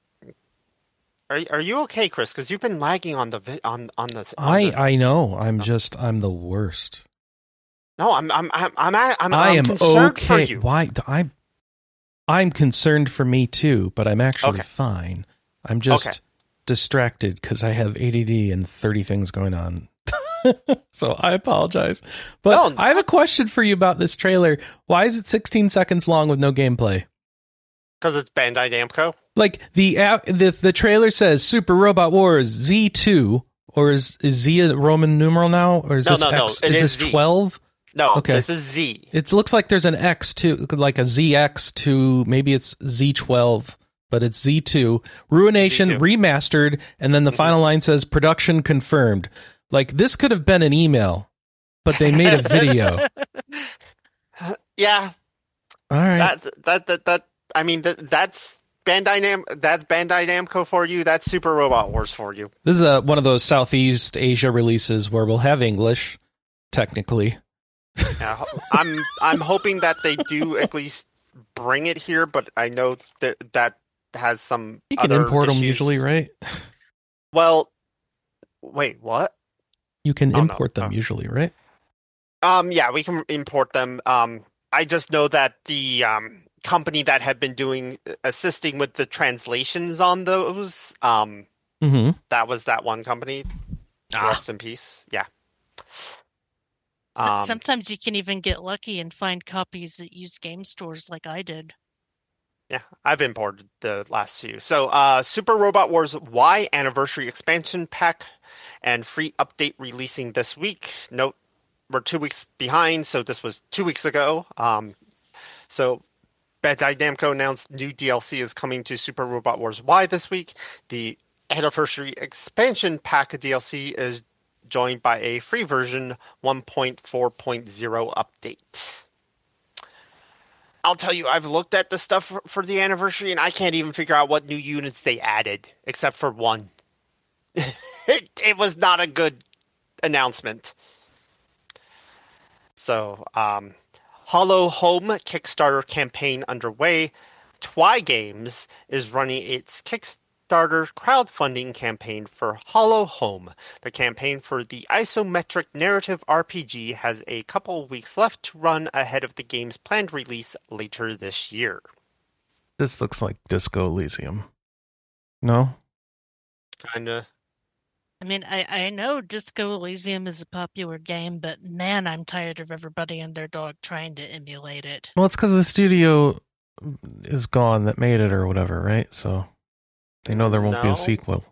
are you okay, Chris? Because you've been lagging on the I know. I'm the worst. No, I'm I am concerned okay. for you. Why? I'm concerned for me too, but I'm actually Okay. fine. I'm just Okay. distracted because I have ADD and 30 things going on. So I apologize. But No. I have a question for you about this trailer. Why is it 16 seconds long with no gameplay? Because it's Bandai Namco. Like the trailer says Super Robot Wars Z2, or is Z a Roman numeral now, or is No, this no, no, X? it Is is this Z. 12? No, Okay. this is Z. It looks like there's an X to, like a ZX to, maybe it's Z12, but it's Z2. Ruination Z2. remastered, and then the final line says production confirmed. Like, this could have been an email, but they made a video. Yeah, All right. that. I mean, that's Bandai Namco for you. That's Super Robot Wars for you. This is one of those Southeast Asia releases where we'll have English, technically. Yeah, I'm hoping that they do at least bring it here, but I know that has some. You can other import them issues. usually, right? Well, wait, what? You can Oh, no. import them Oh. usually, right? Yeah, we can import them. I just know that the company that had been assisting with the translations on those, Mm-hmm. that was that one company. Rest in peace. Yeah. Sometimes you can even get lucky and find copies at used game stores like I did. Yeah, I've imported the last few. So, Super Robot Wars Y Anniversary Expansion Pack and free update releasing this week. Note, we're 2 weeks behind, so this was 2 weeks ago. So, Bandai Namco announced new DLC is coming to Super Robot Wars Y this week. The Anniversary Expansion Pack DLC is joined by a free version 1.4.0 update. I'll tell you, I've looked at the stuff for the anniversary, and I can't even figure out what new units they added, except for one. It was not a good announcement. So, Hollow Home Kickstarter campaign underway. Twy Games is running its Kickstarter crowdfunding campaign for Hollow Home. The campaign for the isometric narrative RPG has a couple weeks left to run ahead of the game's planned release later this year. This looks like Disco Elysium. No? Kinda. I mean, I know Disco Elysium is a popular game, but man, I'm tired of everybody and their dog trying to emulate it. Well, it's because the studio is gone that made it or whatever, right? So they know there won't be a No. sequel.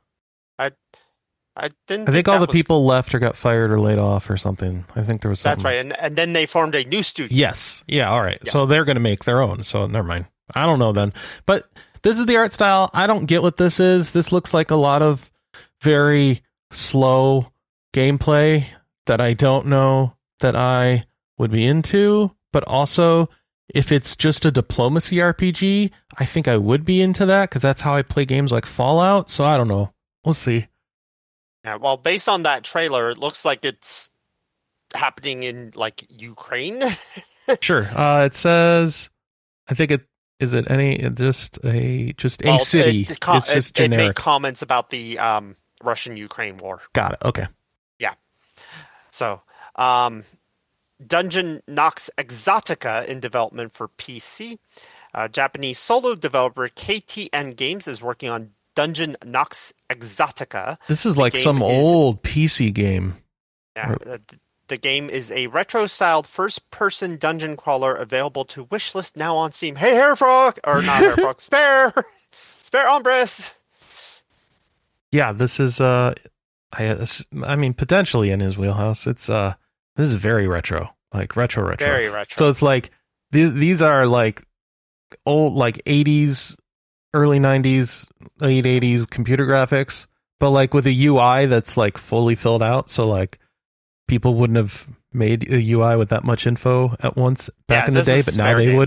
I didn't. I think all that the was- people left or got fired or laid off or something. I think there was something. That's right, and then they formed a new studio. Yes. Yeah, all right. Yeah. So they're going to make their own. So never mind. I don't know then. But this is the art style. I don't get what this is. This looks like a lot of very slow gameplay that I don't know that I would be into. But also, if it's just a diplomacy RPG, I think I would be into that because that's how I play games like Fallout. So I don't know. We'll see. Yeah, well, based on that trailer, it looks like it's happening in like Ukraine. Sure. It says, I think it is it any just a Well, city. It, It's just it made generic. comments about the Russian-Ukraine war. Got it. Okay. So, Dungeon Nox Exotica in development for PC. Japanese solo developer KTN Games is working on Dungeon Nox Exotica. This is The like game some is- old PC game. Yeah, the game is a retro-styled first-person dungeon crawler available to wishlist now on Steam. Hey, Hairfrog! Or not Hairfrog, Spare Ombres! Yeah, this is I mean potentially in his wheelhouse. It's this is very retro. Like retro. Very retro. So it's like these are like old like 80s, early 90s, late 80s computer graphics, but like with a UI that's like fully filled out, so like people wouldn't have made a UI with that much info at once back Yeah, in the this day, is but now spare they game.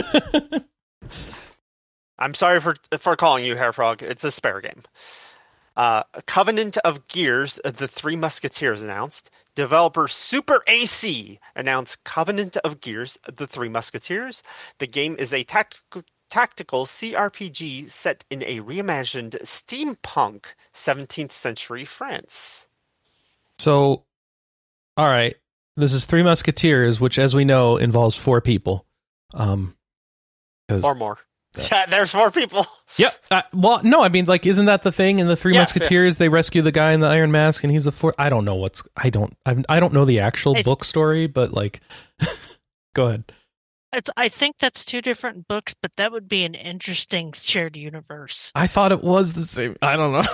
would. I'm sorry for calling you Hairfrog. It's a spare game. Covenant of Gears, The Three Musketeers announced. Developer Super AC announced Covenant of Gears, The Three Musketeers. The game is a tactical CRPG set in a reimagined steampunk 17th century France. So, all right. This is Three Musketeers, which, as we know, involves 4 people. Or more. Yeah, there's 4 people. Yep. Well, no, I mean, like, isn't that the thing in the Three Musketeers? They rescue the guy in the Iron Mask, and he's a 4th. I don't know I don't know the actual book story, but like, go ahead. I think that's 2 different books, but that would be an interesting shared universe. I thought it was the same. I don't know.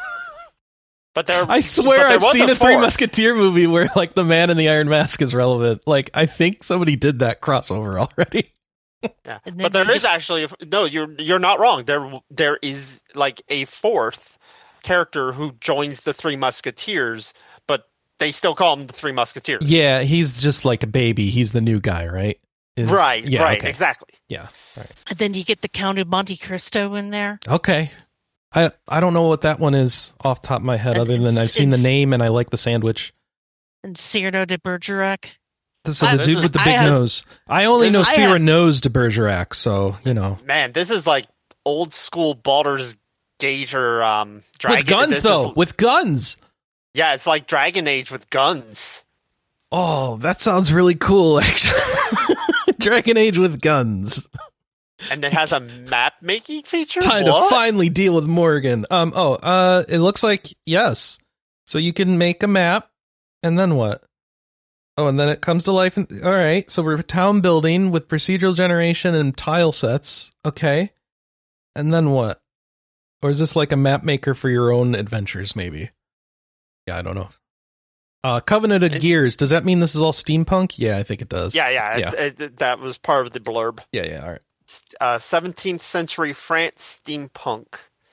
But I swear I've seen a Three Musketeer movie where like the man in the Iron Mask is relevant. Like, I think somebody did that crossover already. Yeah, but there is actually no. You're not wrong. There is like a 4th character who joins the Three Musketeers, but they still call him the Three Musketeers. Yeah, he's just like a baby. He's the new guy, right? Right. Okay. Exactly. Yeah. Right. And then you get the Count of Monte Cristo in there. Okay. I don't know what that one is off the top of my head, other than I've seen the name and I like the sandwich. And Cyrano de Bergerac. So the dude with the big nose. I only know Cyrano de Bergerac, so, you know. Man, this is like old school Baldur's Gate or Dragon. With guns, though. With guns. Yeah, it's like Dragon Age with guns. Oh, that sounds really cool, actually. Dragon Age with guns. And it has a map-making feature? Time to finally deal with Morgan. It looks like, yes. So you can make a map, and then what? Oh, and then it comes to life. All right, so we're a town building with procedural generation and tile sets. Okay. And then what? Or is this like a map maker for your own adventures, maybe? Yeah, I don't know. Covenant of Gears. Does that mean this is all steampunk? Yeah, I think it does. Yeah. That was part of the blurb. Yeah, all right. 17th century France steampunk.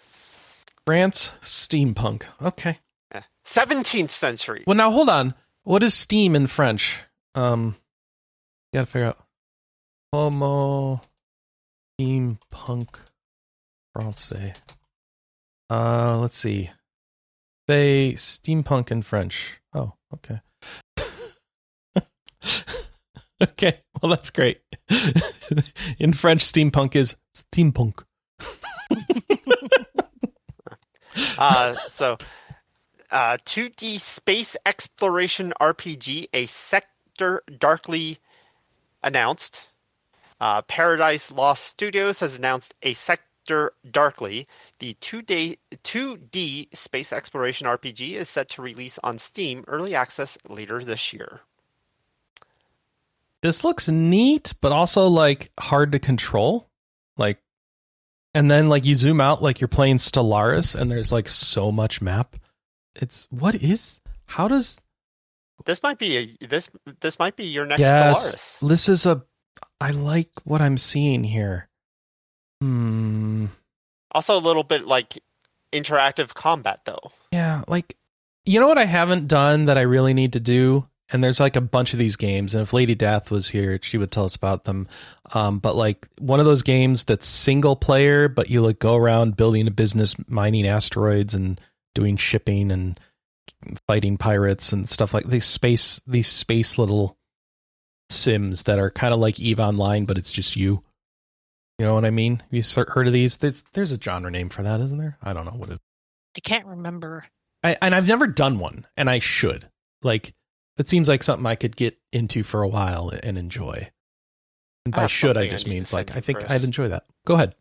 France steampunk. Okay. Yeah. 17th century. Well, now hold on. What is steam in French? Gotta figure out. Homo steampunk français. Let's see. Say steampunk in French. Oh, okay. Okay, well that's great. In French, steampunk is steampunk. So 2D space exploration RPG, A Sector Darkly announced. Paradise Lost Studios has announced A Sector Darkly. The 2D space exploration RPG is set to release on Steam Early Access later this year. This looks neat, but also like hard to control. Like, and then like you zoom out like you're playing Stellaris and there's like so much map. How does this might be this might be your next Stellaris. Stellaris. This is I like what I'm seeing here. Also a little bit like interactive combat though. Yeah, like, you know what I haven't done that I really need to do? And there's like a bunch of these games, and if Lady Death was here, she would tell us about them. But like one of those games that's single player, but you like go around building a business, mining asteroids and doing shipping and fighting pirates and stuff like these space little sims that are kind of like EVE Online, but it's just you. You know what I mean? Have you heard of these? There's a genre name for that, isn't there? I don't know what it is. I can't remember. And I've never done one, and I should. Like, that seems like something I could get into for a while and enjoy. And by should, I just means like, I think I'd enjoy that. Go ahead.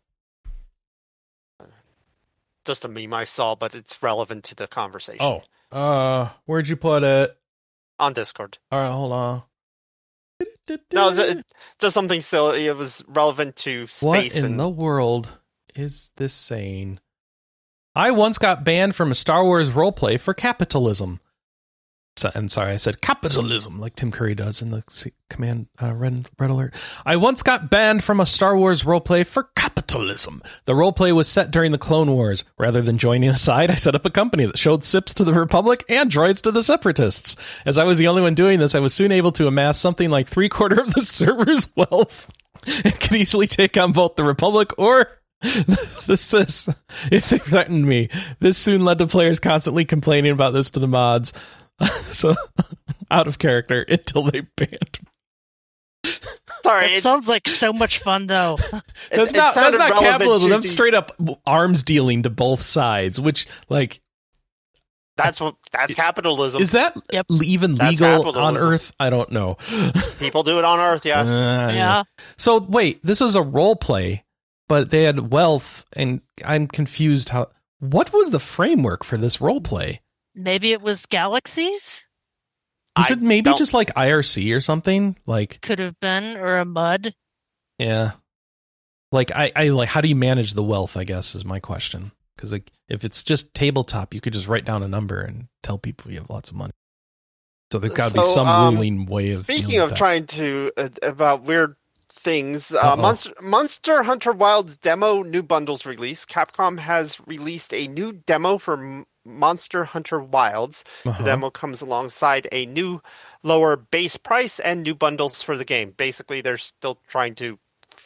Just a meme I saw, but it's relevant to the conversation. Oh, where'd you put it? On Discord. All right, hold on. No, it's just something silly. It was relevant to space. What in the world is this saying? I once got banned from a Star Wars roleplay for capitalism. I'm sorry, I said capitalism like Tim Curry does in the command red alert. I once got banned from a Star Wars roleplay for capitalism. The roleplay was set during the Clone Wars. Rather than joining a side, I set up a company that showed SIPs to the Republic and droids to the Separatists. As I was the only one doing this, I was soon able to amass something like 3/4 of the server's wealth and could easily take on both the Republic or This says, if they threatened me, this soon led to players constantly complaining about this to the mods. So, out of character until they banned me. Sorry, It sounds like so much fun, though. That's not capitalism. That's straight up arms dealing to both sides, which, like... That's capitalism. Is that even That's legal capitalism. on Earth? I don't know. People do it on Earth, yes. Yeah. So, wait, this was a role play, but they had wealth, and I'm confused how... What was the framework for this role play? Maybe it was galaxies? Was it maybe just like IRC or something? Like, Could have been, or a mud. yeah. Like, I like, how do you manage the wealth, I guess, is my question. Because, like, if it's just tabletop, you could just write down a number and tell people you have lots of money. So there's got to be some ruling way of Speaking of that. trying to, about weird things, Uh-oh. Monster Hunter Wilds demo new bundles release. Capcom has released a new demo for Monster Hunter Wilds. Uh-huh. The demo comes alongside a new lower base price and new bundles for the game. Basically, they're still trying to...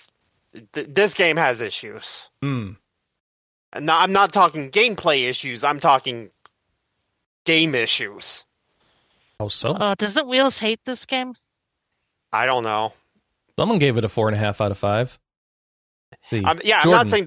This game has issues. Mm. And I'm not talking gameplay issues. I'm talking game issues. How so? Doesn't Wheels hate this game? I don't know. Someone gave it a 4.5 out of 5. I'm not saying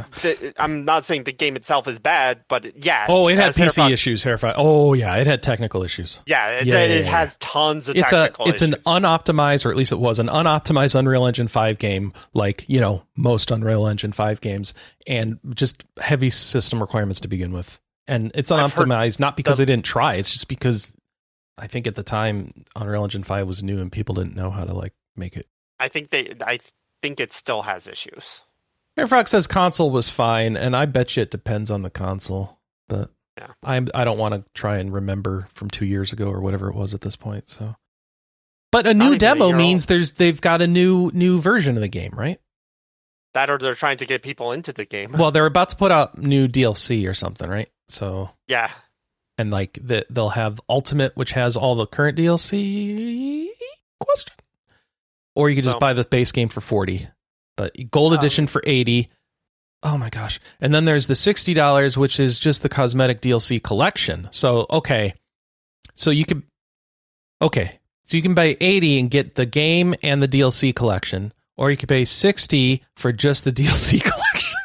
I'm not saying the game itself is bad, but yeah. Oh, it had as PC Herifog- issues. Oh, yeah, it had technical issues. Yeah, Yeah, it yeah. has tons of It's technical it's an issues. unoptimized, or at least it was an unoptimized Unreal Engine 5 game, like, you know, most Unreal Engine 5 games, and just heavy system requirements to begin with. And it's I've heard unoptimized not because they didn't try, it's just because I think at the time Unreal Engine 5 was new and people didn't know how to like make it. I think it still has issues. Airfrog says console was fine, and I bet you it depends on the console. But Yeah. I don't want to try and remember from 2 years ago or whatever it was at this point. So, but a new even a demo year means they've got a new version of the game, right? That or they're trying to get people into the game. Well, they're about to put out new DLC or something, right? So, Yeah. and like they'll have Ultimate, which has all the current DLC. Question. Or you could just No. buy the base game for $40, but Gold Edition for $80. Oh my gosh! And then there's the $60, which is just the cosmetic DLC collection. So so you can pay $80 and get the game and the DLC collection, or you could pay $60 for just the DLC collection.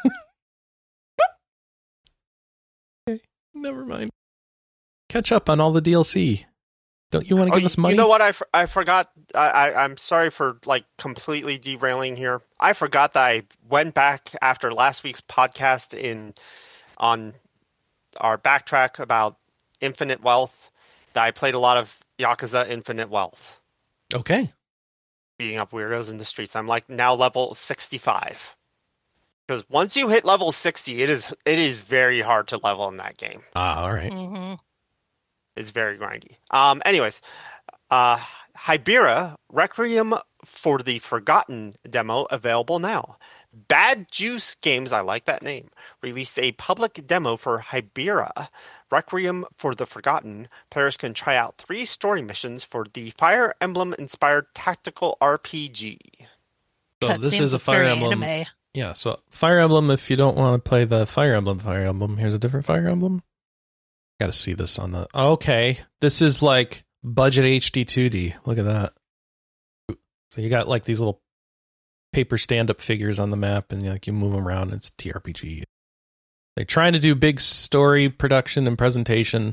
Okay, never mind. Catch up on all the DLC. Don't you want to give us money? You know what? I forgot. I'm sorry for like completely derailing here. I forgot that I went back after last week's podcast on our backtrack about Infinite Wealth. That I played a lot of Yakuza Infinite Wealth, Okay. beating up weirdos in the streets. I'm like now level 65. Because once you hit level 60, it is very hard to level in that game. All right. Mm-hmm. It's very grindy. Anyways, Hibera Requiem for the Forgotten demo available now. Bad Juice Games, I like that name, released a public demo for Hibera Requiem for the Forgotten. Players can try out 3 story missions for the Fire Emblem-inspired tactical RPG. So That this seems is a Fire very Emblem. anime. Yeah, so Fire Emblem, if you don't want to play the Fire Emblem, here's a different Fire Emblem. Got to see this on the... Okay, this is like budget HD 2D. Look at that. So you got like these little paper stand-up figures on the map, and you move them around, and it's TRPG. They're trying to do big story production and presentation.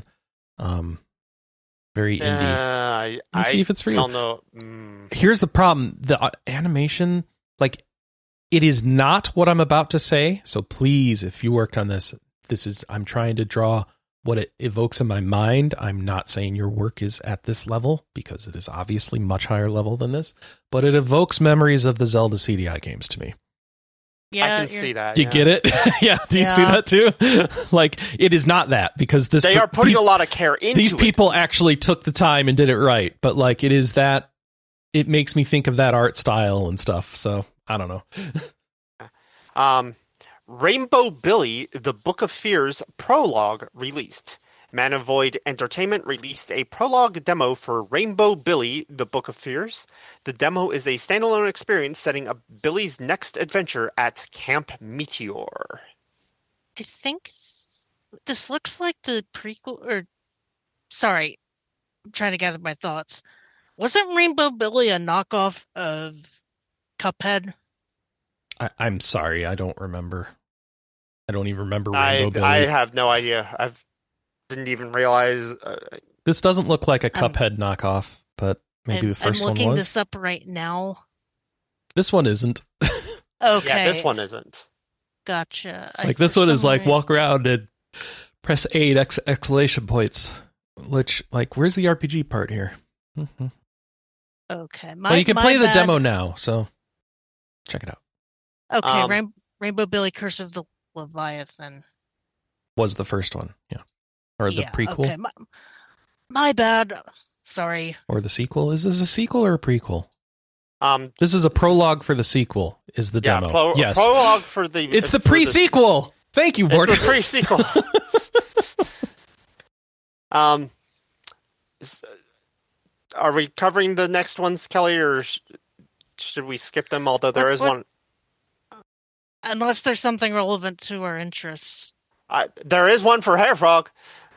Very indie. Let's see if it's for you. don't know. Here's the problem. The animation, like, it is not what I'm about to say. So please, if you worked on this, I'm trying to draw what it evokes in my mind. I'm not saying your work is at this level, because it is obviously much higher level than this, but it evokes memories of the Zelda CDI games to me. Yeah, I can see that. Do you get it? Yeah. Do you see Yeah. that too? Like, it is not that, because They are putting a lot of care into these it. people actually took the time and did it right. But like, it is that, it makes me think of that art style and stuff. So I don't know. Rainbow Billy, The Book of Fears prologue released. Manavoid Entertainment released a prologue demo for Rainbow Billy: The Book of Fears. The demo is a standalone experience setting up Billy's next adventure at Camp Meteor. I think this looks like the prequel, or sorry, I'm trying to gather my thoughts. Wasn't Rainbow Billy a knockoff of Cuphead? I'm sorry, I don't remember. I don't even remember Rainbow Billy. I have no idea. I didn't even realize. This doesn't look like a Cuphead knockoff, but maybe the first one was. I'm looking this up right now. This one isn't. Okay. Yeah, this one isn't. Gotcha. Like this one is like walk around and press 8 exclamation points. Which, like, where's the RPG part here? Mm-hmm. Okay. Well, you can play the demo now, so check it out. Okay, Rainbow Billy Curse of the Leviathan was the first one, yeah. Or the prequel. Okay, my bad. Sorry. Or the sequel. Is this a sequel or a prequel? This is a prologue for the sequel, is the demo. Yes. Prologue for the... It's the pre-sequel! Thank you, Morty. It's the pre-sequel. Are we covering the next ones, Kelly, or should we skip them? Although there is one... Unless there's something relevant to our interests. There is one for Hair Frog.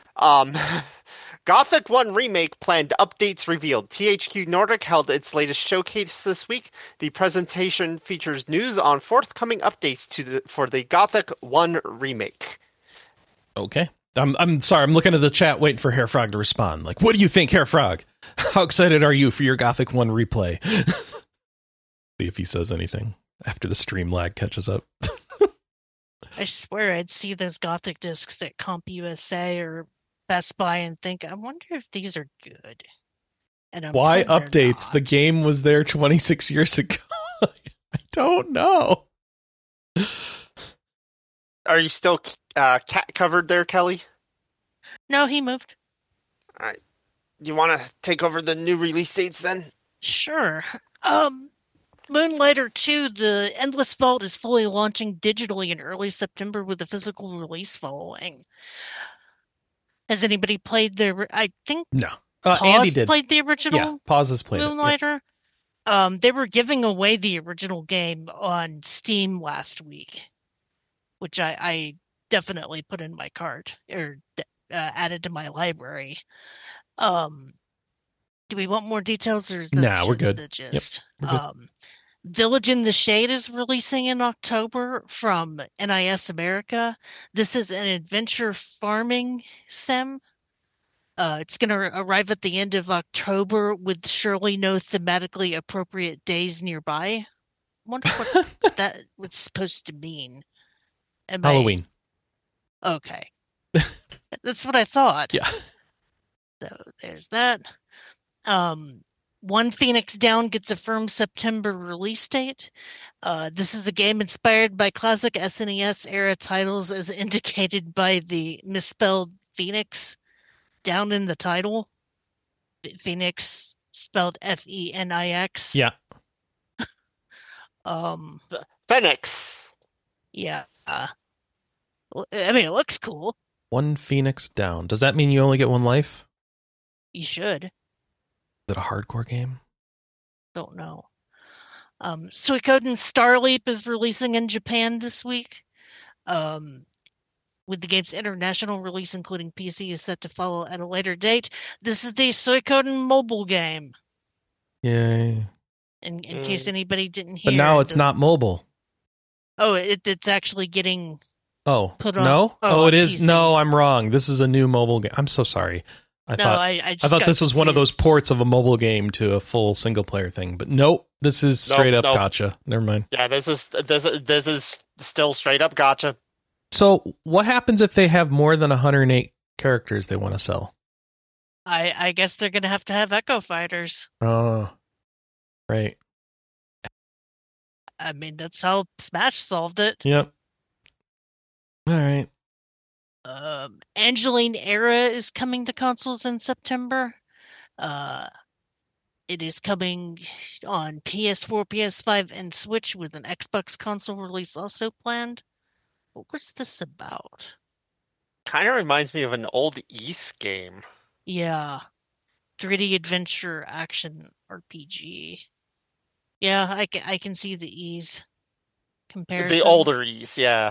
Gothic 1 Remake planned updates revealed. THQ Nordic held its latest showcase this week. The presentation features news on forthcoming updates for the Gothic 1 Remake. Okay. I'm sorry, I'm looking at the chat waiting for Hair Frog to respond. Like, what do you think, Hair Frog? How excited are you for your Gothic 1 replay? See if he says anything after the stream lag catches up. I swear I'd see those Gothic discs at CompUSA or Best Buy and think, I wonder if these are good. And why updates? The game was there 26 years ago. I don't know. Are you still cat covered there, Kelly? No, he moved. All right. You want to take over the new release dates then? Sure. Moonlighter 2, the Endless Vault is fully launching digitally in early September with a physical release following. Has anybody played the... I think no. Andy did. Played the original. Yeah, Pause has played Moonlighter. Yeah. They were giving away the original game on Steam last week, which I definitely put in my cart or added to my library. Do we want more details, or is that we're good. The gist? Yep, we're good. Village in the Shade is releasing in October from NIS America. This is an adventure farming sim. It's going to arrive at the end of October with surely no thematically appropriate days nearby. I wonder what that was supposed to mean. Halloween. Okay. That's what I thought. Yeah. So there's that. One Phoenix Down gets a firm September release date. This is a game inspired by classic SNES era titles as indicated by the misspelled Phoenix down in the title. Phoenix spelled F-E-N-I-X. Yeah. Phoenix. Yeah. I mean, it looks cool. One Phoenix Down. Does that mean you only get one life? You should. Is it a hardcore game? Don't know. Suikoden Starleap is releasing in Japan this week. With the game's international release, including PC, is set to follow at a later date. This is the Suikoden mobile game. Yay. In case anybody didn't hear. But now it's not mobile. Oh, it's actually getting put on. No? Oh, it is? PC. No, I'm wrong. This is a new mobile game. I'm so sorry. I thought this was one of those ports of a mobile game to a full single player thing, but nope, this is straight up gotcha. Never mind. Yeah, this is still straight up gotcha. So, what happens if they have more than 108 characters they want to sell? I guess they're going to have Echo Fighters. Oh, right. I mean, that's how Smash solved it. Yep. All right. Angeline Era is coming to consoles in September. It is coming on PS4, PS5, and Switch with an Xbox console release also planned. What was this about? kind of reminds me of an old East game. Yeah. 3D adventure action RPG. Yeah, I can see the Ease comparison. The older East, yeah.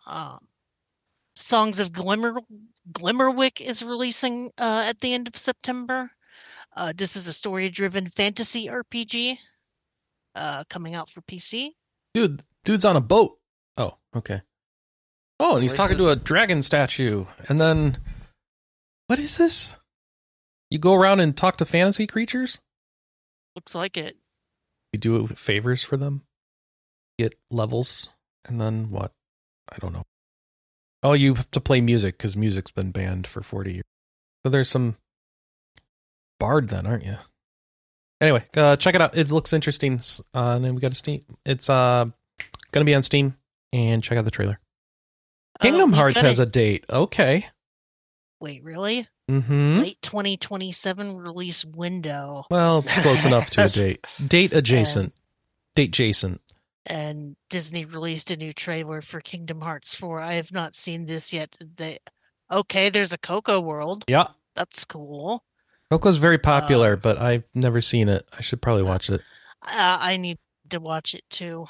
Songs of Glimmerwick is releasing at the end of September. This is a story-driven fantasy RPG coming out for PC. Dude's on a boat. Oh, okay. Oh, and he's talking to a dragon statue. And then, what is this? You go around and talk to fantasy creatures? Looks like it. You do favors for them? Get levels? And then what? I don't know. Oh, you have to play music because music's been banned for 40 years. So there's some bard then, aren't you? Anyway, check it out. It looks interesting. And then we got a Steam. It's going to be on Steam. And check out the trailer. Kingdom Hearts has a date. Okay. Wait, really? Mm-hmm. Late 2027 release window. Well, close enough to a date. Date adjacent. Date adjacent. And Disney released a new trailer for Kingdom Hearts 4. I have not seen this yet. Okay, there's a Coco World. Yeah. That's cool. Coco's very popular, but I've never seen it. I should probably watch it. I need to watch it too.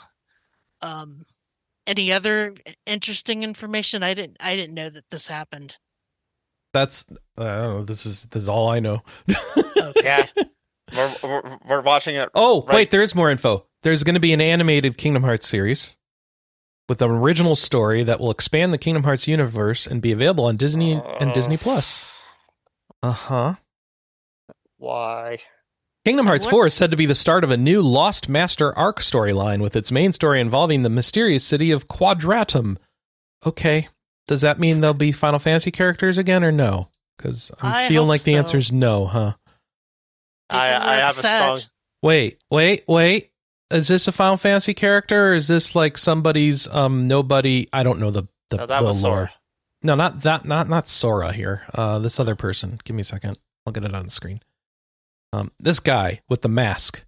Any other interesting information? I didn't know that this happened. That's I don't know. This is all I know. Okay. Yeah, we're watching it. Oh, right? wait, there is more info. There's going to be an animated Kingdom Hearts series with an original story that will expand the Kingdom Hearts universe and be available on Disney and Disney Plus. Uh-huh. Why? Kingdom Hearts 4 is said to be the start of a new Lost Master arc storyline with its main story involving the mysterious city of Quadratum. Okay. Does that mean there'll be Final Fantasy characters again or no? Because I'm feeling like the answer is no, huh? I have a strong... Wait. Is this a Final Fantasy character or is this like somebody's nobody? I don't know the lore. Sora. No, not Sora here. This other person. Give me a second. I'll get it on the screen. This guy with the mask.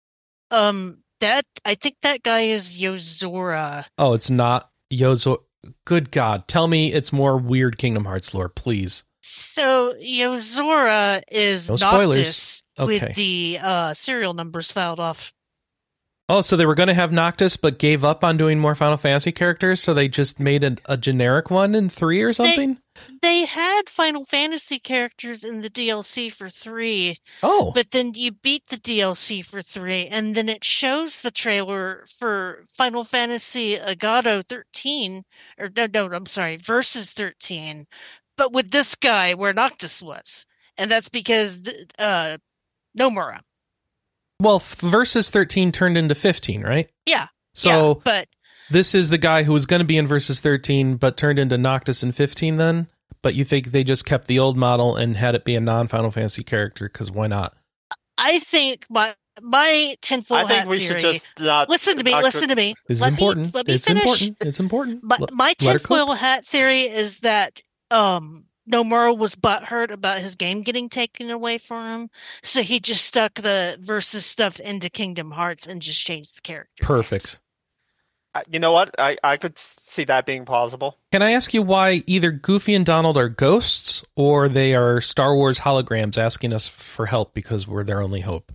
I think that guy is Yozora. Oh, it's not Yozora. Good God. Tell me it's more weird Kingdom Hearts lore, please. So Yozora is No spoilers. Noctis Okay. with the serial numbers filed off. Oh, so they were going to have Noctis, but gave up on doing more Final Fantasy characters, so they just made a generic one in 3 or something? They had Final Fantasy characters in the DLC for 3. Oh. But then you beat the DLC for 3, and then it shows the trailer for Final Fantasy Agado 13, or no, I'm sorry, Versus 13, but with this guy where Noctis was. And that's because Nomura. Well, Versus 13 turned into 15, right? Yeah. So yeah, but this is the guy who was going to be in Versus 13, but turned into Noctis in 15 then? But you think they just kept the old model and had it be a non-Final Fantasy character, because why not? I think my tinfoil hat theory... I think we should just not... Listen to me. This is let important. Me finish. It's important. My tinfoil hat theory is that Nomura was butthurt about his game getting taken away from him, so he just stuck the Versus stuff into Kingdom Hearts and just changed the character. Perfect. You know what? I could see that being plausible. Can I ask you why either Goofy and Donald are ghosts, or they are Star Wars holograms asking us for help because we're their only hope?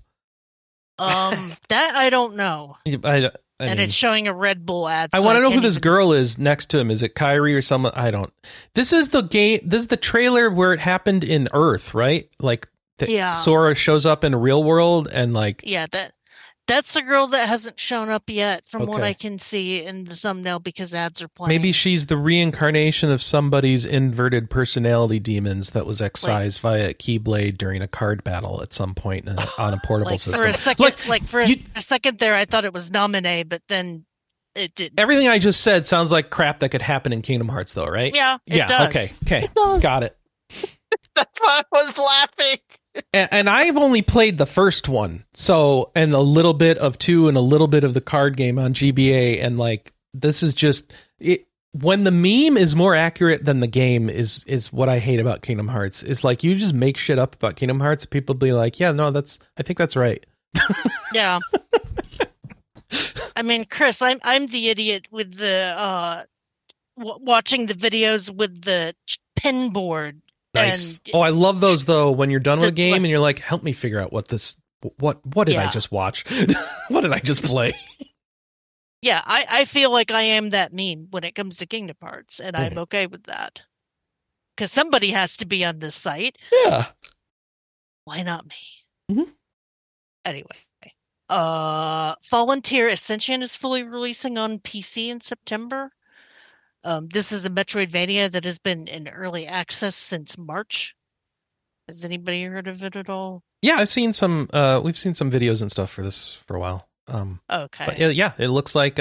That I don't know. I mean, it's showing a Red Bull ad. I want to know who this girl is next to him. Is it Kyrie or someone? I don't. This is the game. This is the trailer where it happened in Earth, right? Like, Sora shows up in a real world and like. Yeah, that's the girl that hasn't shown up yet, from what I can see in the thumbnail, because ads are playing. Maybe she's the reincarnation of somebody's inverted personality demons that was excised via Keyblade during a card battle at some point on a portable system. For a second there, I thought it was Naminé, but then it didn't. Everything I just said sounds like crap that could happen in Kingdom Hearts, though, right? Yeah, it does. Okay, It does. Got it. That's why I was laughing. And I've only played the first one, and a little bit of 2 and a little bit of the card game on GBA, and like this is just it. When the meme is more accurate than the game is what I hate about Kingdom Hearts. It's like you just make shit up about Kingdom Hearts. People be like, yeah, no, I think that's right. Yeah. I mean, Chris, I'm the idiot with the watching the videos with the pin board. Nice. And Oh, I love those though. When you're done with a the- game and you're like, help me figure out what did I Yeah. just watch? What did I just play? yeah, I feel like I am that meme when it comes to Kingdom Hearts, and I'm okay with that. Because somebody has to be on this site. Yeah. Why not me? Mhm. Anyway, Fallen Tier Ascension is fully releasing on PC in September. This is a Metroidvania that has been in early access since March. Has anybody heard of it at all? Yeah, I've seen some. We've seen some videos and stuff for this for a while. Okay. But yeah, it looks like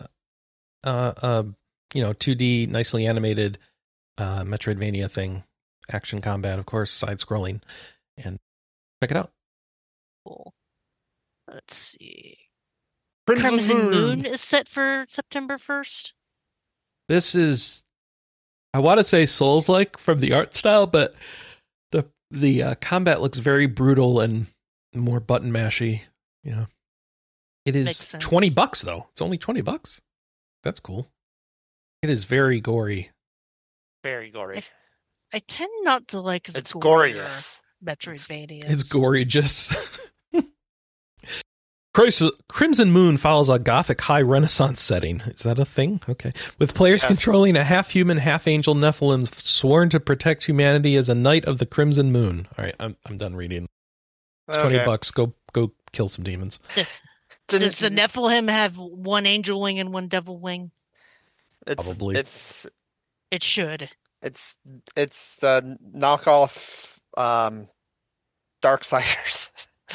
2D nicely animated Metroidvania thing, action combat, of course, side scrolling, and check it out. Cool. Let's see. Crimson Moon is set for September 1st. This is, I want to say Souls-like from the art style, but the combat looks very brutal and more button mashy. It is Makes sense. $20 though. It's only $20. That's cool. It is very gory. Very gory. I tend not to like the It's gorier glorious. Metroidvanias. It's gorgeous. Crimson Moon follows a gothic high Renaissance setting. Is that a thing? Okay. With players Yes. controlling a half-human, half-angel Nephilim sworn to protect humanity as a knight of the Crimson Moon. All right, I'm done reading. It's $20. Go kill some demons. Does the Nephilim have one angel wing and one devil wing? Probably. It's It should. it's the knockoff Darksiders.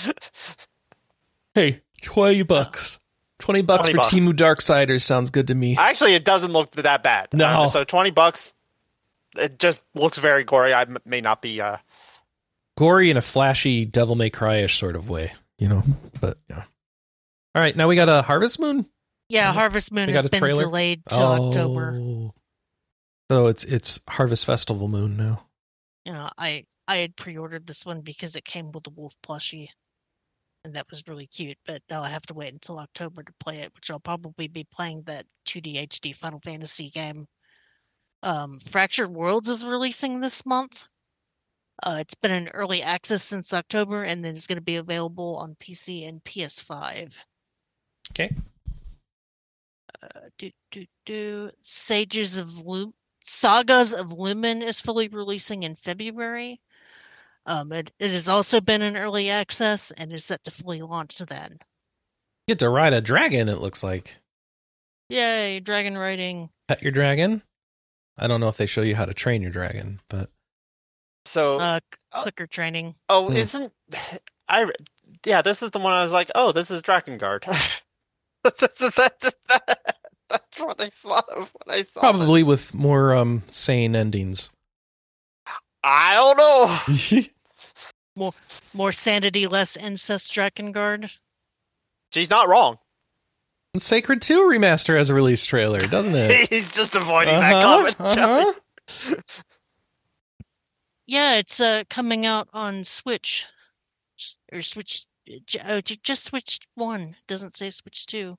Hey, $20. $20 for $20. Temu Darksiders sounds good to me. Actually, it doesn't look that bad. No. So $20. It just looks very gory. I may not be. Gory in a flashy Devil May Cry-ish sort of way, but yeah. All right, now we got a Harvest Moon. Yeah, Yeah. Harvest Moon We has got a been trailer? delayed till October. So it's Harvest Festival Moon now. I had pre-ordered this one because it came with the wolf plushie, and that was really cute. But now I have to wait until October to play it, which I'll probably be playing that 2D HD Final Fantasy game. Fractured Worlds is releasing this month. It's been in early access since October, and then it's going to be available on PC and PS5. Okay. Sagas of Lumen is fully releasing in February. It has also been in early access and is set to fully launch then. You get to ride a dragon, it looks like. Yay, dragon riding. Pet your dragon? I don't know if they show you how to train your dragon, but So Clicker training. isn't I? Yeah, this is the one I was like, oh, this is Drakengard. That's what I thought of when I saw. probably this. with more sane endings. I don't know. More sanity, less incest Drakengard. She's not wrong. Sacred 2 remaster has a release trailer, doesn't it? He's just avoiding that comment. uh-huh. Yeah, it's coming out on Switch. Or Switch. Just Switch 1. Doesn't say Switch 2.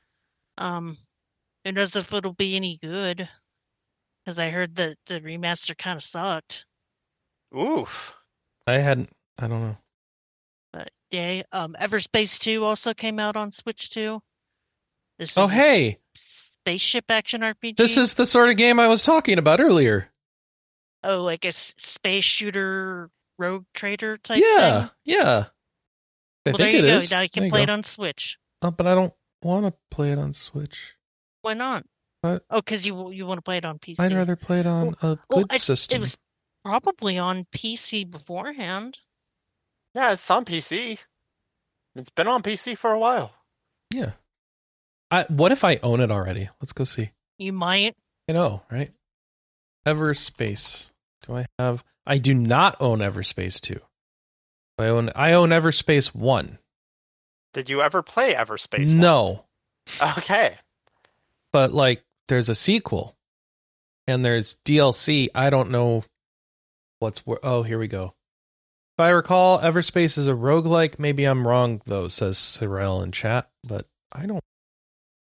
Who knows if it'll be any good? Because I heard that the remaster kind of sucked. Oof. I don't know. But yay. Everspace 2 also came out on Switch 2. This Oh, is a hey, spaceship action RPG. this is the sort of game I was talking about earlier. Oh, like a space shooter rogue trader type Yeah, thing. yeah. I Well, think there you it go. is. Now you There can play it go. on Switch. But I don't want to play it on Switch. Why not? What? Oh, because you want to play it on PC. I'd rather play it on a Well, good system. It was probably on PC beforehand. Yeah, it's on PC. It's been on PC for a while. Yeah. What if I own it already? Let's go see. You might. I know, right? Everspace. Do I have? I do not own Everspace 2. I own Everspace 1. Did you ever play Everspace? No, 1? Okay. but like there's a sequel and there's DLC. I don't know oh, here we go. If I recall, Everspace is a roguelike. Maybe I'm wrong though, says Cyril in chat, but I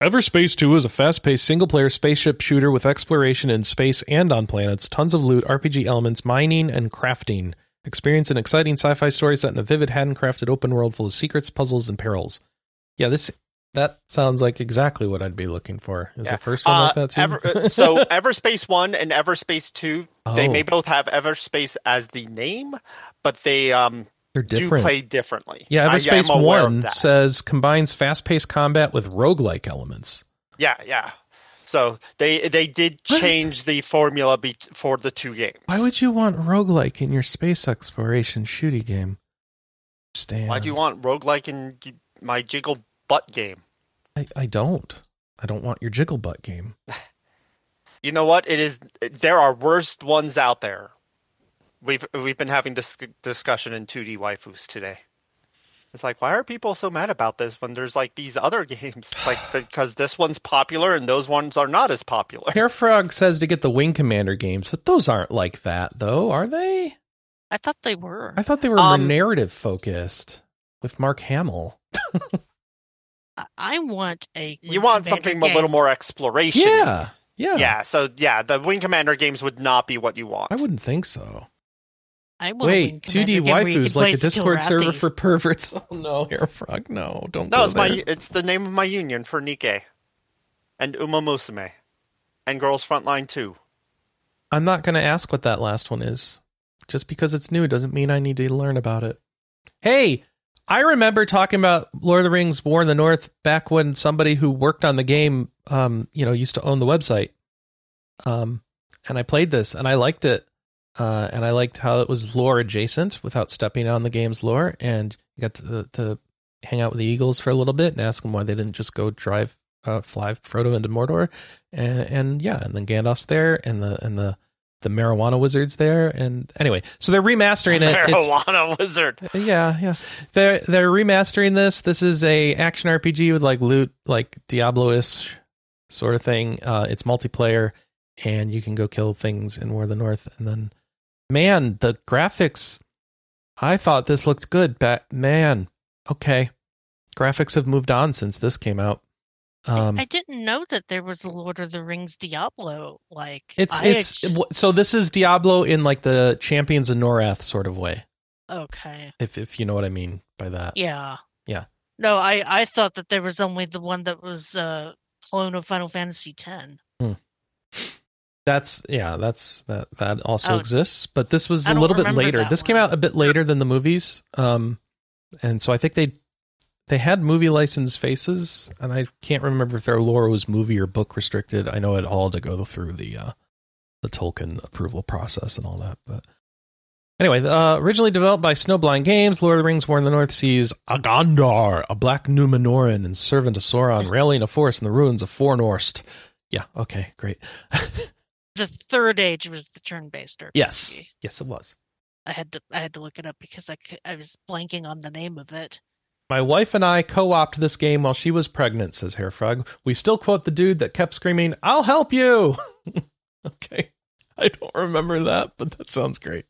Everspace 2 is a fast-paced single-player spaceship shooter with exploration in space and on planets, tons of loot, RPG elements, mining, and crafting. Experience an exciting sci-fi story set in a vivid, handcrafted open world full of secrets, puzzles, and perils. Yeah, that sounds like exactly what I'd be looking for. Is the first one like that too? So Everspace 1 and Everspace 2, they may both have Everspace as the name, but they're different. Do play differently. Yeah, Everspace 1 says combines fast-paced combat with roguelike elements. Yeah. So they did change the formula for the two games. Why would you want roguelike in your space exploration shooty game? Why do you want roguelike in my Jiggle Butt game? I don't. I don't want your Jiggle Butt game. You know what? There are worse ones out there. We've been having this discussion in 2D waifus today. It's like, why are people so mad about this when there's like these other games? Like, because this one's popular and those ones are not as popular. Hairfrog says to get the Wing Commander games, but those aren't like that, though, are they? I thought they were. I thought they were more narrative focused with Mark Hamill. I want a. You want something a little more exploration. Yeah. So the Wing Commander games would not be what you want. I wouldn't think so. Wait, 2D waifus like a Discord server for perverts. Oh no, Hairfrog, no, don't. No, it's the name of my union for Nikke, and Uma Musume, and Girls Frontline 2. I'm not going to ask what that last one is. Just because it's new doesn't mean I need to learn about it. Hey, I remember talking about Lord of the Rings: War in the North back when somebody who worked on the game, used to own the website. And I played this and I liked it. And I liked how it was lore adjacent without stepping on the game's lore. And you got to hang out with the Eagles for a little bit and ask them why they didn't just go fly Frodo into Mordor. And then Gandalf's there and the marijuana wizard's there. And anyway, so they're remastering it. Marijuana wizard. Yeah. They're remastering this. This is a action RPG with like loot, like Diablo-ish sort of thing. It's multiplayer and you can go kill things in War of the North. And then, man, the graphics, I thought this looked good, but man, okay. Graphics have moved on since this came out. I didn't know that there was a Lord of the Rings Diablo. So this is Diablo in like the Champions of Norath sort of way. Okay. If you know what I mean by that. Yeah. Yeah. No, I thought that there was only the one that was clone of Final Fantasy X. That also exists, but this was a little bit later. This came out a bit later than the movies. And so I think they had movie license faces, and I can't remember if their lore was movie or book restricted. I know it all had to go through the Tolkien approval process and all that. But anyway, originally developed by Snowblind Games, Lord of the Rings: War in the North sees Agandar, a black Numenorean and servant of Sauron, rallying a force in the ruins of Fornorst. Yeah, okay, great. The Third Age was the turn-based RPG. Yes, it was. I had to look it up because I was blanking on the name of it. My wife and I co-opted this game while she was pregnant, says Hairfrog. We still quote the dude that kept screaming, "I'll help you!" Okay. I don't remember that, but that sounds great.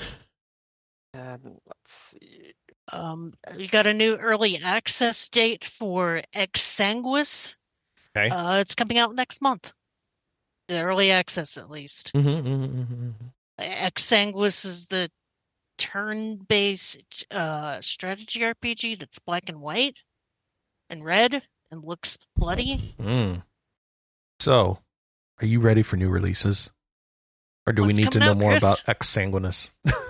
And let's see. We got a new early access date for Exsanguis. Okay. It's coming out next month. The early access, at least. Exsanguis is the turn-based strategy RPG that's black and white and red and looks bloody. So, are you ready for new releases? Or do we need to know more about Exsanguinus?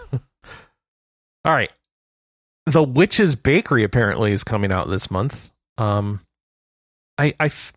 All right. The Witch's Bakery apparently is coming out this month. We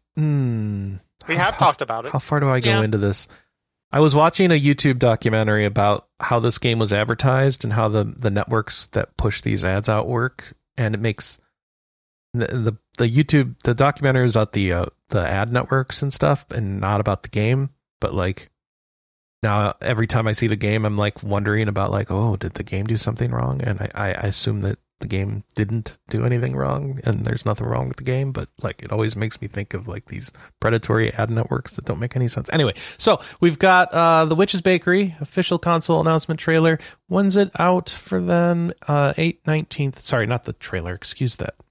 have talked about it. How far do I go into this? I was watching a YouTube documentary about how this game was advertised and how the networks that push these ads out work, and it makes the documentary is about the ad networks and stuff, and not about the game. But like now, every time I see the game, I'm like wondering about like, oh, did the game do something wrong? And I assume that the game didn't do anything wrong, and there's nothing wrong with the game, but like it always makes me think of like these predatory ad networks that don't make any sense. Anyway, so we've got The Witch's Bakery official console announcement trailer. When's it out for then? 19th. Sorry, not the trailer. Excuse that.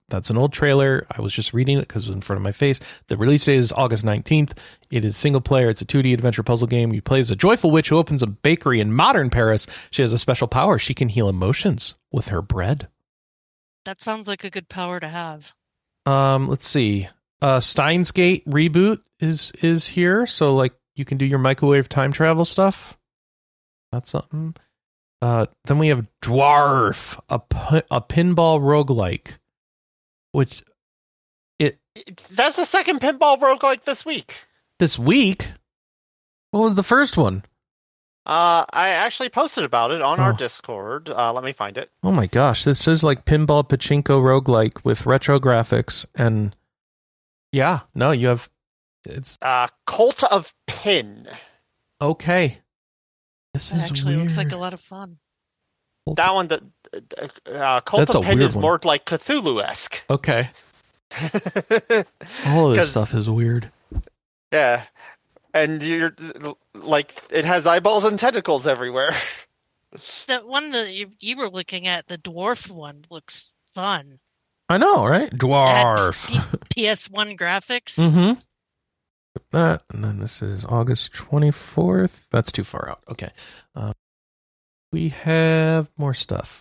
That's an old trailer. I was just reading it because it was in front of my face. The release date is August 19th. It is single player. It's a 2D adventure puzzle game. You play as a joyful witch who opens a bakery in modern Paris. She has a special power. She can heal emotions with her bread. That sounds like a good power to have. Let's see. Steins Gate reboot is here. So like you can do your microwave time travel stuff. That's something. Then we have Dwarf, a pinball roguelike. Which that's the second pinball roguelike this week. This week? What was the first one? I actually posted about it on our Discord. Let me find it. Oh my gosh, this is like pinball pachinko roguelike with retro graphics and yeah, no, you have it's Cult of Pin. Okay. This That is actually weird. looks like a lot of fun. That one, Cult That's a of Pin weird is one. more like Cthulhu-esque. Okay. All of this stuff is weird. Yeah. And you're like, it has eyeballs and tentacles everywhere. The one that you were looking at, the dwarf one, looks fun. I know, right? Dwarf. PS1 graphics. Mm-hmm. That, and then this is August 24th. That's too far out. Okay. We have more stuff.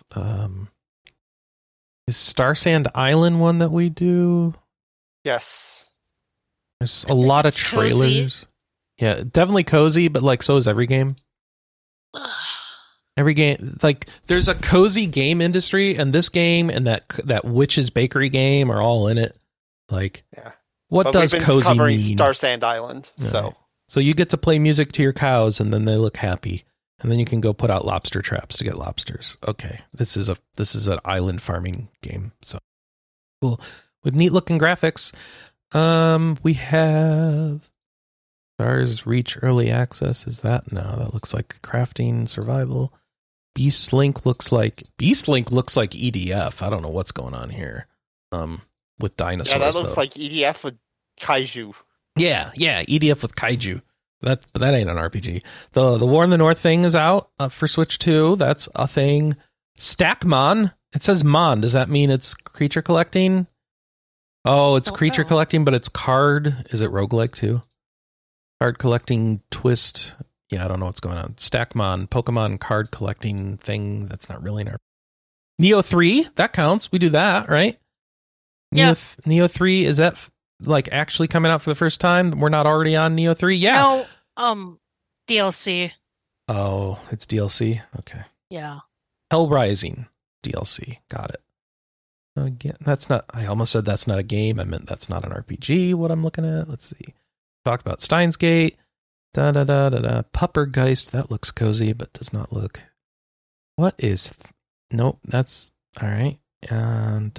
Is Star Sand Island one that we do? Yes. There's I a think lot of it's cozy. trailers. Yeah, definitely cozy, but like so is every game. Every game, like there's a cozy game industry, and this game and that Witch's Bakery game are all in it. Like, Yeah. what But does we've been cozy covering mean? Star Sand Island, so. Right. So you get to play music to your cows, and then they look happy, and then you can go put out lobster traps to get lobsters. Okay, this is an island farming game. So cool with neat looking graphics. We have Stars Reach Early Access. Is that no? That looks like crafting survival. Beast Link looks like EDF. I don't know what's going on here. With dinosaurs. Yeah, that looks though. like EDF with Kaiju. Yeah, EDF with kaiju. But that ain't an RPG. The War in the North thing is out for Switch 2. That's a thing. Stackmon. It says Mon. Does that mean it's creature collecting? Oh, it's creature collecting, but it's card. Is it roguelike too? Card collecting twist. Yeah, I don't know what's going on. Stackmon, Pokemon card collecting thing. That's not really an RPG. Neo 3, that counts. We do that, right? Yeah. Neo 3, is that like actually coming out for the first time? We're not already on Neo 3? Yeah. No, DLC. Oh, it's DLC? Okay. Yeah. Hell Rising DLC. Got it. Again, that's not, I almost said that's not a game. I meant that's not an RPG, what I'm looking at. Let's see. Talked about Steins Gate. Puppergeist. That looks cozy, but does not look. What is. Nope, that's. All right. And.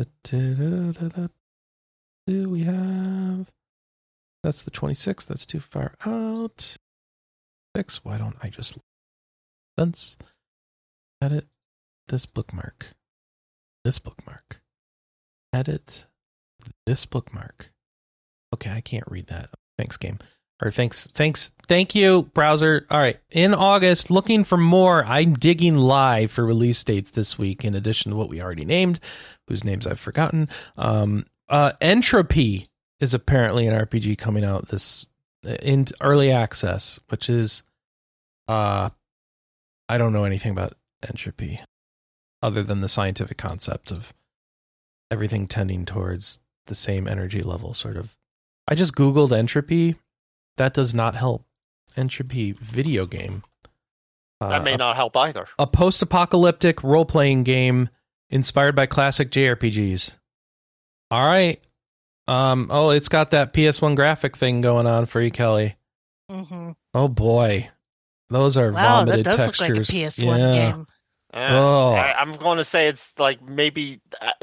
Do we have. That's the 26th. That's too far out. 6. Why don't I just. Sense. Edit this bookmark. This bookmark. Edit this bookmark. Okay, I can't read that. Thanks, game. Or thank you, browser. All right. In August, looking for more. I'm digging live for release dates this week, in addition to what we already named, whose names I've forgotten. Entropy is apparently an RPG coming out this in early access, which is I don't know anything about Entropy other than the scientific concept of everything tending towards the same energy level, sort of. I just Googled Entropy. That does not help. Entropy video game. That may not help either. A post-apocalyptic role-playing game inspired by classic JRPGs. All right. It's got that PS1 graphic thing going on for you, Kelly. Mm-hmm. Oh boy, those are Wow, that vomited does textures. look like a PS1 game. I'm going to say it's like maybe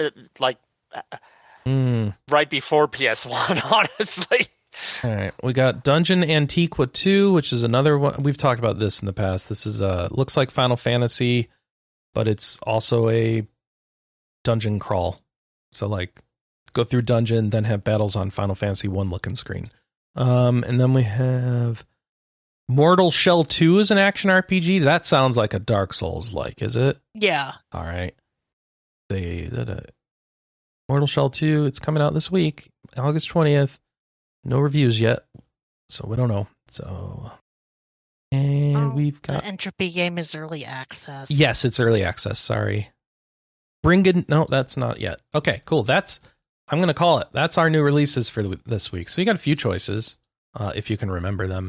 right before PS1, honestly. All right, we got Dungeon Antiqua 2, which is another one. We've talked about this in the past. This is looks like Final Fantasy, but it's also a dungeon crawl. So like go through dungeon, then have battles on Final Fantasy 1 looking screen. And then we have Mortal Shell 2 is an action RPG. That sounds like a Dark Souls like, is it? Yeah. All right. Mortal Shell 2, it's coming out this week, August 20th. No reviews yet, so we don't know. So, and we've got... The Entropy game is early access. Yes, it's early access, sorry. No, that's not yet. Okay, cool. I'm going to call it. That's our new releases for this week. So you got a few choices, if you can remember them.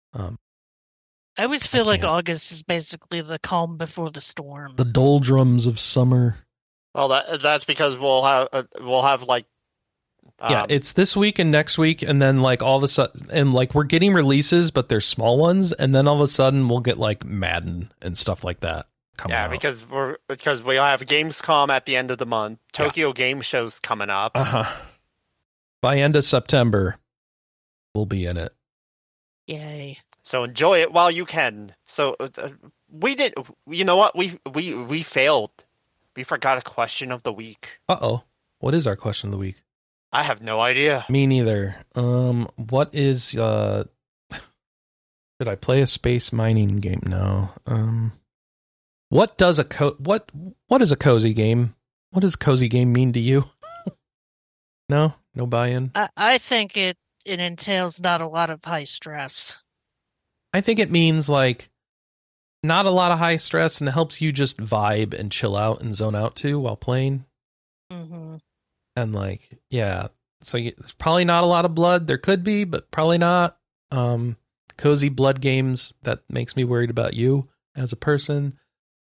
I always feel like August is basically the calm before the storm. The doldrums of summer. Well, that's because we'll have like it's this week and next week, and then like all of a sudden, and like we're getting releases, but they're small ones, and then all of a sudden we'll get like Madden and stuff like that coming out. because we have Gamescom at the end of the month. Tokyo Game Show's coming up. By end of September, we'll be in it. Yay! So enjoy it while you can. So we did. You know what? We failed. We forgot a question of the week. Uh-oh. What is our question of the week? I have no idea. Me neither. What is should I play a space mining game? No. What does what is a cozy game? What does cozy game mean to you? No buy-in. I think it entails not a lot of high stress. I think it means like not a lot of high stress, and it helps you just vibe and chill out and zone out too while playing. Mm-hmm. And like, yeah, so it's probably not a lot of blood. There could be, but probably not. Cozy blood games, that makes me worried about you as a person.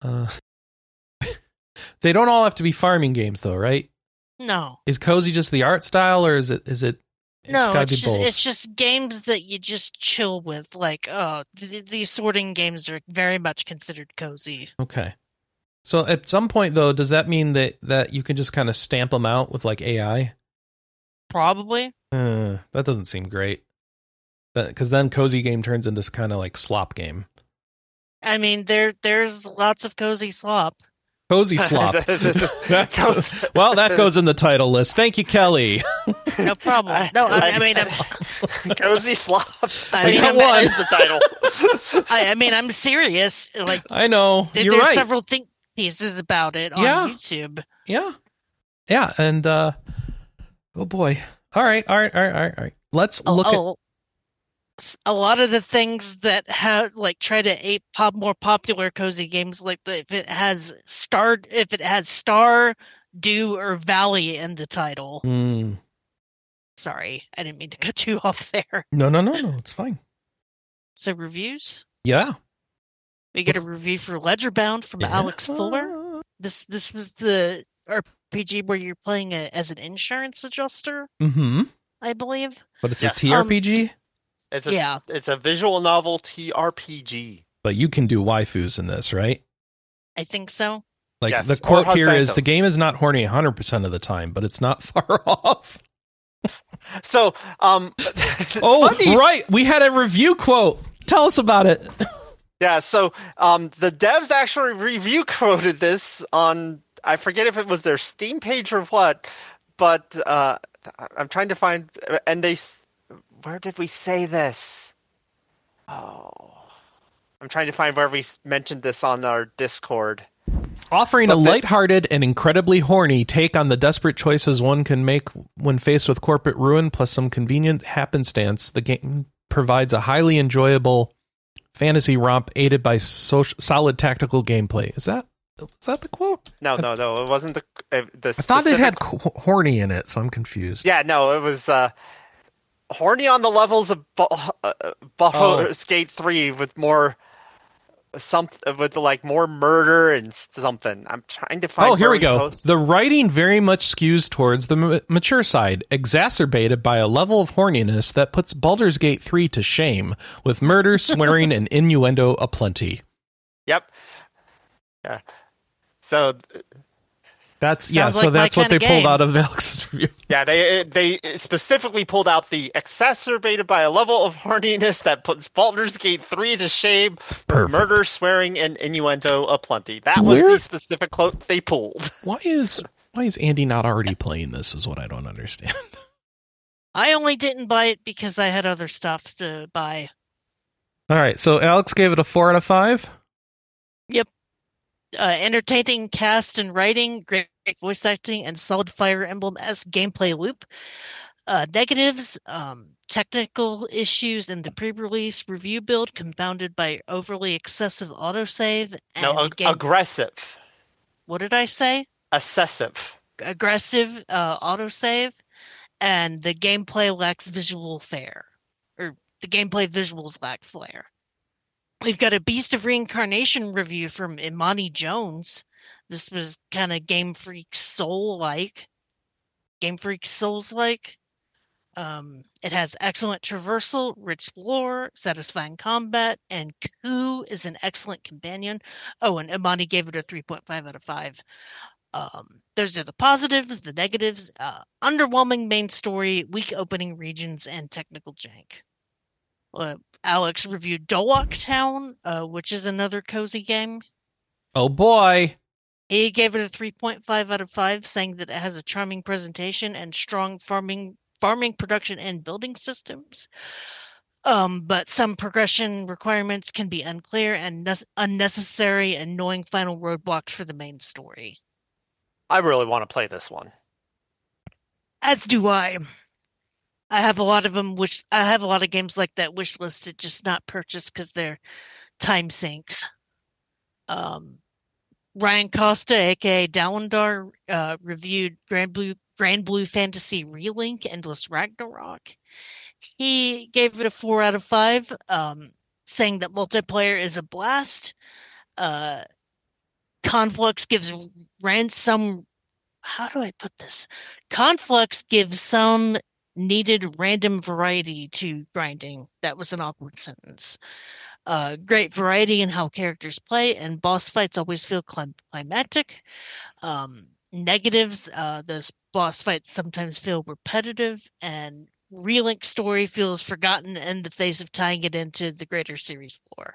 They don't all have to be farming games though, right? No. Is cozy just the art style, or is it no, it's just games that you just chill with. Like, these sorting games are very much considered cozy. Okay. So at some point, though, does that mean that you can just kind of stamp them out with like AI? Probably. That doesn't seem great. Because then cozy game turns into kind of like slop game. I mean, there's lots of cozy slop. Cozy slop. Well, that goes in the title list. Thank you, Kelly. No problem. No, I mean, cozy slop. I mean, that is the title. I mean, I'm serious. Like, I know. You're there's right. several think pieces about it on YouTube. Yeah. And oh boy. All right. Let's look at a lot of the things that have like try to ape more popular cozy games, like if it has star, dew, or valley in the title. Sorry, I didn't mean to cut you off there. No, it's fine. So reviews? Yeah. We get a review for Ledgerbound from Alex Fuller. This was the RPG where you're playing as an insurance adjuster. Mm-hmm. I believe. But it's a TRPG? It's a visual novel TRPG. But you can do waifus in this, right? I think so. Like, yes. The quote here is, the game is not horny 100% of the time, but it's not far off. So, funny. Right. We had a review quote. Tell us about it. Yeah, so the devs actually review quoted this on, I forget if it was their Steam page or what, but I'm trying to find, and where did we say this? Oh, I'm trying to find where we mentioned this on our Discord. Offering a lighthearted and incredibly horny take on the desperate choices one can make when faced with corporate ruin, plus some convenient happenstance, the game provides a highly enjoyable fantasy romp aided by solid tactical gameplay. Was that the quote? No, it wasn't the I thought it had horny in it, so I'm confused. Yeah, no, it was horny on the levels of Baldur's Gate 3 with more more murder and something. I'm trying to find. Oh, here we go. Post. The writing very much skews towards the mature side, exacerbated by a level of horniness that puts Baldur's Gate 3 to shame, with murder, swearing, and innuendo aplenty. Yep. Yeah. So that's what they pulled out of Alex's review. Yeah, they specifically pulled out the exacerbated by a level of horniness that puts Baldur's Gate 3 to shame, murder, swearing, and innuendo aplenty. That was the specific quote they pulled. Why is Andy not already playing this is what I don't understand. I only didn't buy it because I had other stuff to buy. All right, so Alex gave it a 4 out of 5? Yep. Entertaining cast and writing, great voice acting, and solid Fire Emblem-esque gameplay loop. Negatives, technical issues in the pre-release review build compounded by overly excessive autosave No, and the game. aggressive. What did I say? Excessive. Aggressive autosave, and the gameplay lacks visual flair, or the gameplay visuals lack flair. We've got a Beast of Reincarnation review from Imani Jones. This was kind of Game Freak Souls-like. It has excellent traversal, rich lore, satisfying combat, and Ku is an excellent companion. Oh, and Imani gave it a 3.5 out of 5. Those are the positives, the negatives. Underwhelming main story, weak opening regions, and technical jank. Alex reviewed Dolok Town, which is another cozy game. Oh boy. He gave it a 3.5 out of 5, saying that it has a charming presentation and strong farming production and building systems. But some progression requirements can be unclear and unnecessary, annoying final roadblocks for the main story. I really want to play this one. As do I. I have a lot of them. I have a lot of games like that wish listed, just not purchased because they're time sinks. Ryan Costa, aka Dalindar, reviewed Grand Blue Fantasy Relink Endless Ragnarok. He gave it a 4 out of 5, saying that multiplayer is a blast. Conflux gives some. How do I put this? Conflux gives some needed random variety to grinding. That was an awkward sentence. Great variety in how characters play, and boss fights always feel climactic. Negatives, those boss fights sometimes feel repetitive, and Relink story feels forgotten in the face of tying it into the greater series lore.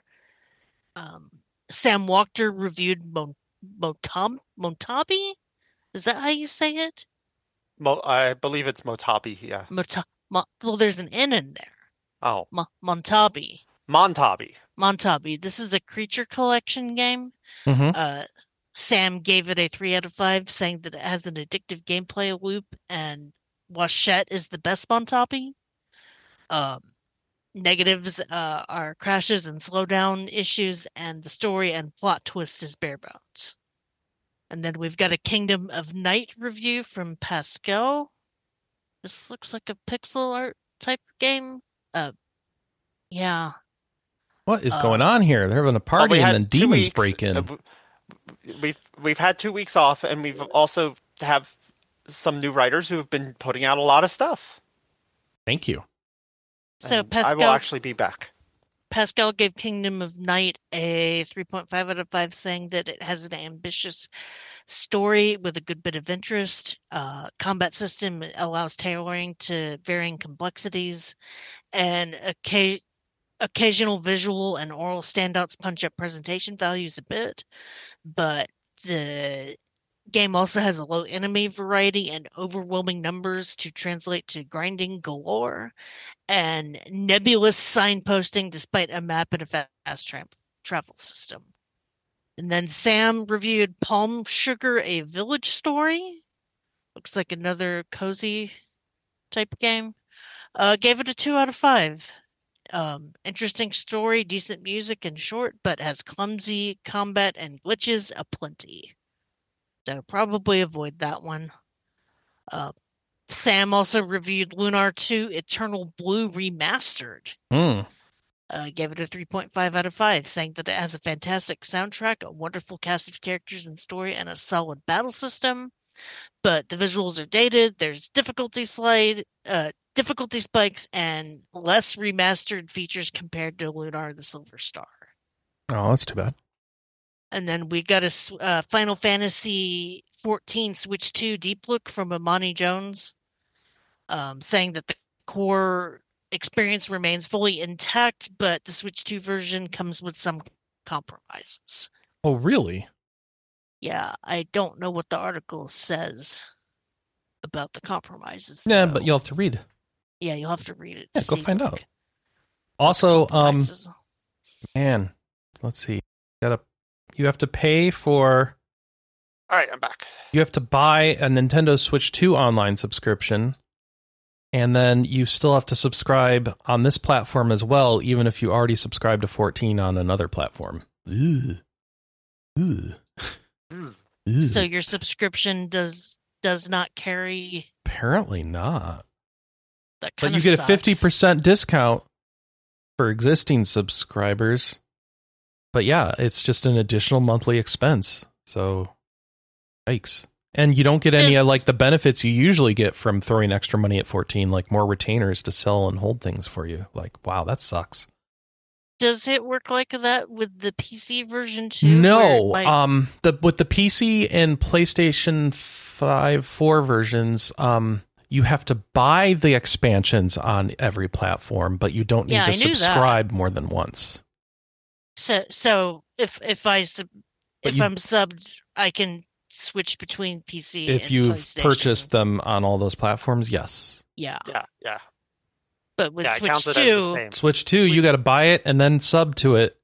Sam Wachter reviewed Montabi? Is that how you say it? I believe it's Motabi, yeah. Well, there's an N in there. Oh. Montabi. Montabi. This is a creature collection game. Mm-hmm. Sam gave it a 3 out of 5, saying that it has an addictive gameplay loop, and Washette is the best Montabi. Negatives are crashes and slowdown issues, and the story and plot twist is bare bones. And then we've got a Kingdom of Night review from Pascal. This looks like a pixel art type game. Yeah. What is going on here? They're having a party and then demons break in. We've had 2 weeks off, and we've also have some new writers who have been putting out a lot of stuff. Thank you. So And Pascal, I will actually be back. Pascal gave Kingdom of Night a 3.5 out of 5, saying that it has an ambitious story with a good bit of interest. Combat system allows tailoring to varying complexities, and occasional visual and oral standouts punch up presentation values a bit. But the game also has a low enemy variety and overwhelming numbers to translate to grinding galore, and nebulous signposting despite a map and a fast travel system. And then Sam reviewed Palm Sugar, a village story. Looks like another cozy type game. Gave it a 2 out of 5. Interesting story, decent music, and short, but has clumsy combat and glitches aplenty. So probably avoid that one. Sam also reviewed Lunar 2 Eternal Blue Remastered. Gave it a 3.5 out of 5, saying that it has a fantastic soundtrack, a wonderful cast of characters and story, and a solid battle system. But the visuals are dated, there's difficulty spikes, and less remastered features compared to Lunar the Silver Star. Oh, that's too bad. And then we got a Final Fantasy 14 Switch 2 Deep Look from Imani Jones, saying that the core experience remains fully intact, but the Switch 2 version comes with some compromises. Oh, really? Yeah, I don't know what the article says about the compromises. Yeah, though. but you'll have to read. Yeah, you'll have to read it. Yeah, go find out. Also, compromises. man, let's see. You have to pay for. All right, I'm back. You have to buy a Nintendo Switch 2 online subscription, and then you still have to subscribe on this platform as well, even if you already subscribed to 14 on another platform. Ooh. Ooh. Ooh. So your subscription does not carry Apparently not. that But kind you of get a sucks. 50% discount for existing subscribers. But yeah, it's just an additional monthly expense. So, yikes. And you don't get any of like the benefits you usually get from throwing extra money at 14, like more retainers to sell and hold things for you. Like, wow, that sucks. Does it work like that with the PC version too? No, where it might- with the PC and PlayStation 4 versions, you have to buy the expansions on every platform, but you don't need Yeah, to I knew that. subscribe more than once. So if But you- I'm subbed, I can switch between PC If and you've PlayStation. purchased them on all those platforms, yes. Yeah, Yeah. but with Yeah, it Switch counts it as the 2, same. Switch 2, you got to buy it and then sub to it.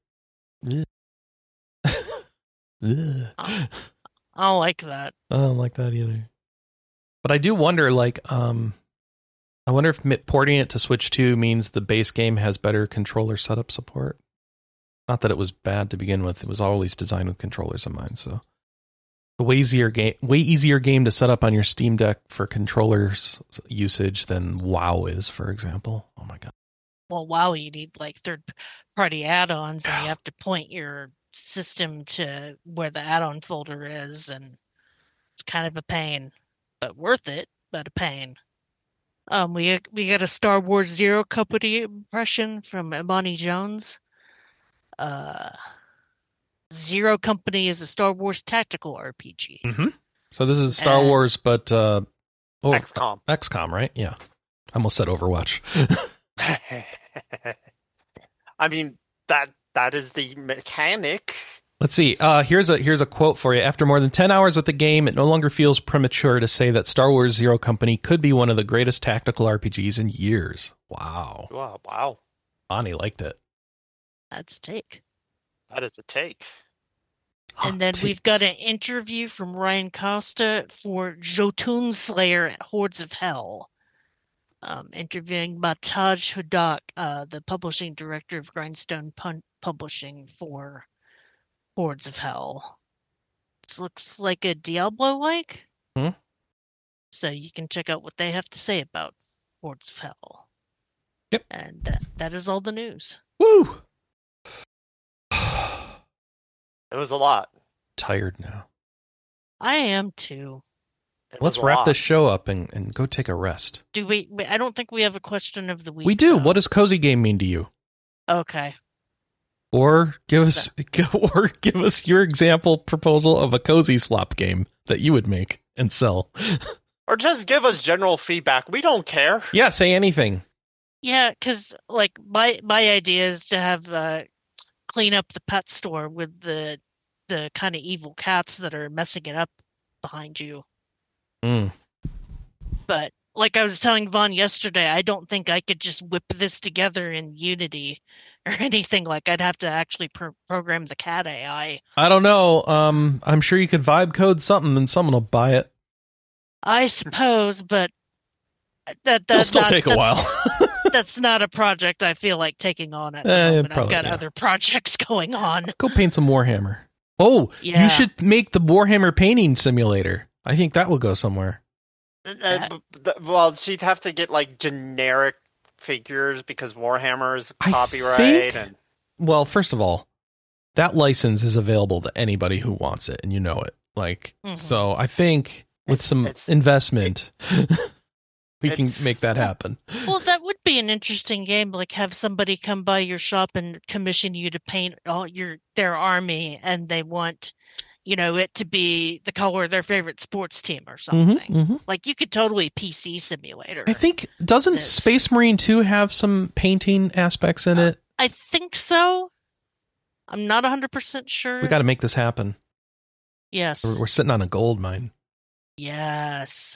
Ugh. I don't like that. I don't like that either. But I do wonder, like, I wonder if porting it to Switch 2 means the base game has better controller setup support. Not that it was bad to begin with; it was always designed with controllers in mind. So, a way easier game to set up on your Steam Deck for controllers usage than WoW is, for example. Oh my god! Well, wow, you need like third-party add-ons, and you have to point your system to where the add-on folder is, and it's kind of a pain, but worth it, but a pain. We got a Star Wars Zero Company impression from Imani Jones. Zero Company is a Star Wars tactical RPG. Mm-hmm. So this is Star And- Wars, but XCOM. XCOM, right? Yeah, I almost said Overwatch. I mean, that is the mechanic. Let's see. Here's a quote for you. After more than 10 hours with the game, it no longer feels premature to say that Star Wars Zero Company could be one of the greatest tactical RPGs in years. Wow. Wow. Bonnie liked it. That's a take. That is a take. And then we've got an interview from Ryan Costa for Jotun Slayer at Hordes of Hell. Interviewing Mataj Hudak, the publishing director of Grindstone Publishing for Hordes of Hell. This looks like a Diablo-like. Hmm. So you can check out what they have to say about Hordes of Hell. Yep. And that is all the news. Woo! It was a lot. Tired now. I am too. Let's wrap this show up and go take a rest. Do we? I don't think we have a question of the week. We do. though. What does cozy game mean to you? Okay. Or give us your example proposal of a cozy slop game that you would make and sell. Or just give us general feedback. We don't care. Yeah, say anything. Yeah, because like my idea is to have clean up the pet store with the kind of evil cats that are messing it up behind you. Mm. But like I was telling Vaughn yesterday, I don't think I could just whip this together in Unity or anything. Like I'd have to actually program the cat AI. I don't know. I'm sure you could vibe code something and someone will buy it. I suppose, but It'll still take a while. That's not a project I feel like taking on at the moment. I've probably, got yeah. other projects going on. Go paint some Warhammer. Oh, Yeah. you should make the Warhammer painting simulator. I think that will go somewhere. Well, she'd have to get like generic figures because Warhammer is I copyright. think- And Well, first of all, that license is available to anybody who wants it, and you know it. Like, Mhm. so I think with some It's- investment, we can it's- make that happen. Well, that would be an interesting game. Like, have somebody come by your shop and commission you to paint their army, and they want, it to be the color of their favorite sports team or something. Mhm. Like, you could totally PC simulator. I think doesn't This. Space Marine 2 have some painting aspects in it? I think so. I'm not 100% sure. We got to make this happen. Yes. We're sitting on a gold mine. Yes.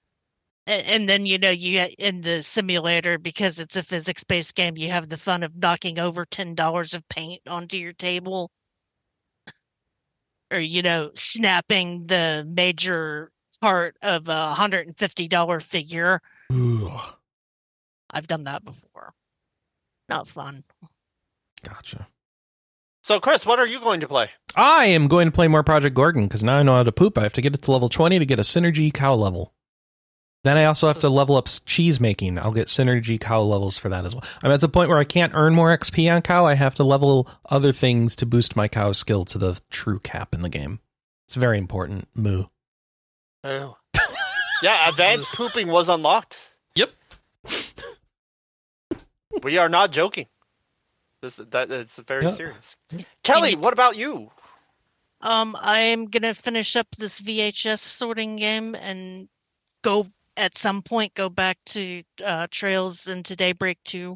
And then, you in the simulator, because it's a physics-based game, you have the fun of knocking over $10 of paint onto your table. or snapping the major part of a $150 figure. Ooh, I've done that before. Not fun. gotcha. So, Chris, what are you going to play? I am going to play more Project Gorgon because now I know how to poop. I have to get it to level 20 to get a Synergy cow level. Then I also have to level up cheese making. I'll get Synergy cow levels for that as well. I'm at the point where I can't earn more XP on cow. I have to level other things to boost my cow skill to the true cap in the game. It's very important. Moo. Oh. Yeah, advanced pooping was unlocked. Yep. We are not joking. It's very serious. Kelly, what about you? I'm gonna finish up this VHS sorting game and go at some point go back to Trails into Daybreak 2.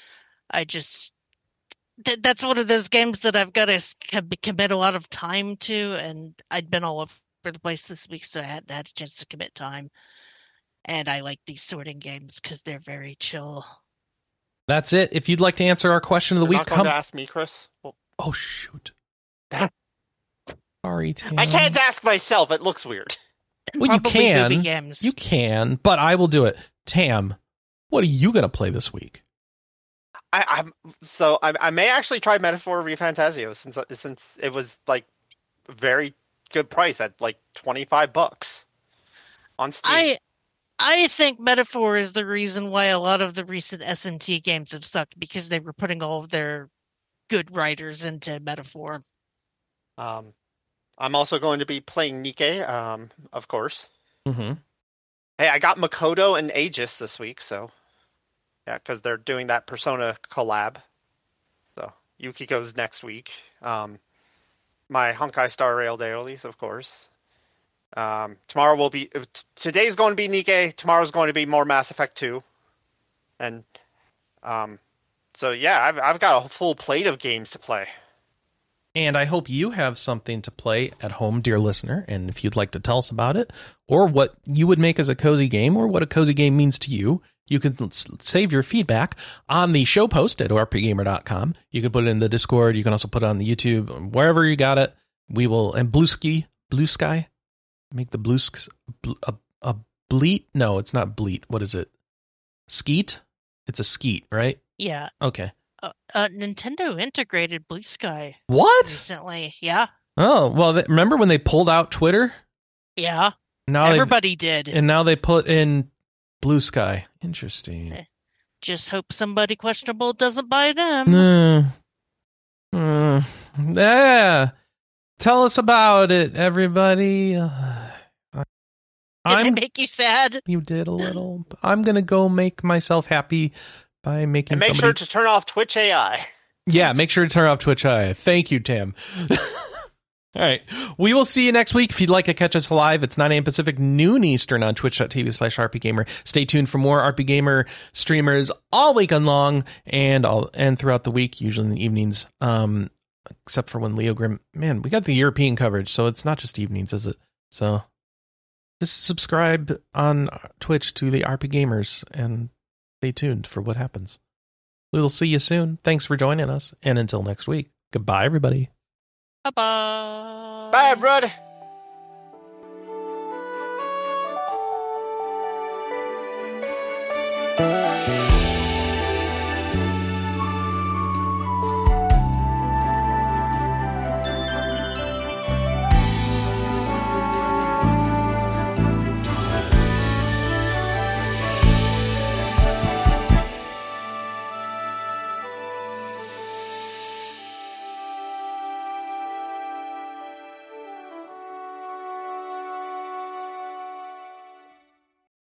That's one of those games that I've got to commit a lot of time to, and I'd been all over the place this week, so I hadn't had a chance to commit time. And I like these sorting games because they're very chill. That's it. If you'd like to answer our question of the week, not going to ask me, Chris. Well, oh shoot! Sorry, Tam. I can't ask myself. It looks weird. Well, you Probably can. movie games. You can, but I will do it. Tam, what are you going to play this week? I may actually try Metaphor ReFantasio since it was like very good price at like $25 on Steam. I think Metaphor is the reason why a lot of the recent SMT games have sucked, because they were putting all of their good writers into Metaphor. I'm also going to be playing Nikke, of course. Mm-hmm. Hey, I got Makoto and Aegis this week, so yeah, because they're doing that Persona collab. So Yukiko's next week. My Honkai Star Rail dailies, of course. Tomorrow will be. Today's going to be Nikke. Tomorrow's going to be more Mass Effect 2, and so yeah, I've got a full plate of games to play. And I hope you have something to play at home, dear listener. And if you'd like to tell us about it, or what you would make as a cozy game, or what a cozy game means to you, you can save your feedback on the show post at rpgamer.com. You can put it in the Discord. You can also put it on the YouTube, wherever you got it. We will, and Blue Sky, make the a bleat. No, it's not bleat. What is it? Skeet? It's a skeet, right? Yeah. Okay. Nintendo integrated Blue Sky. What? Recently, yeah. Oh, well, remember when they pulled out Twitter? Yeah. Now everybody did. And now they put in Blue Sky. Interesting. Just hope somebody questionable doesn't buy them. Yeah. Tell us about it, everybody. Did it make you sad? You did a little. I'm going to go make myself happy by making and make sure to turn off Twitch AI. Yeah, make sure to turn off Twitch AI. Thank you, Tam. All right. We will see you next week. If you'd like to catch us live, it's 9 a.m. Pacific, noon Eastern on twitch.tv/RPGamer. Stay tuned for more RPGamer streamers all weekend long and throughout the week, usually in the evenings, except for when Leo Grimm... Man, we got the European coverage, so it's not just evenings, is it? So just subscribe on Twitch to the RPGamers and stay tuned for what happens. We will see you soon. Thanks for joining us. And until next week, goodbye, everybody. Bye-bye. Bye, everybody.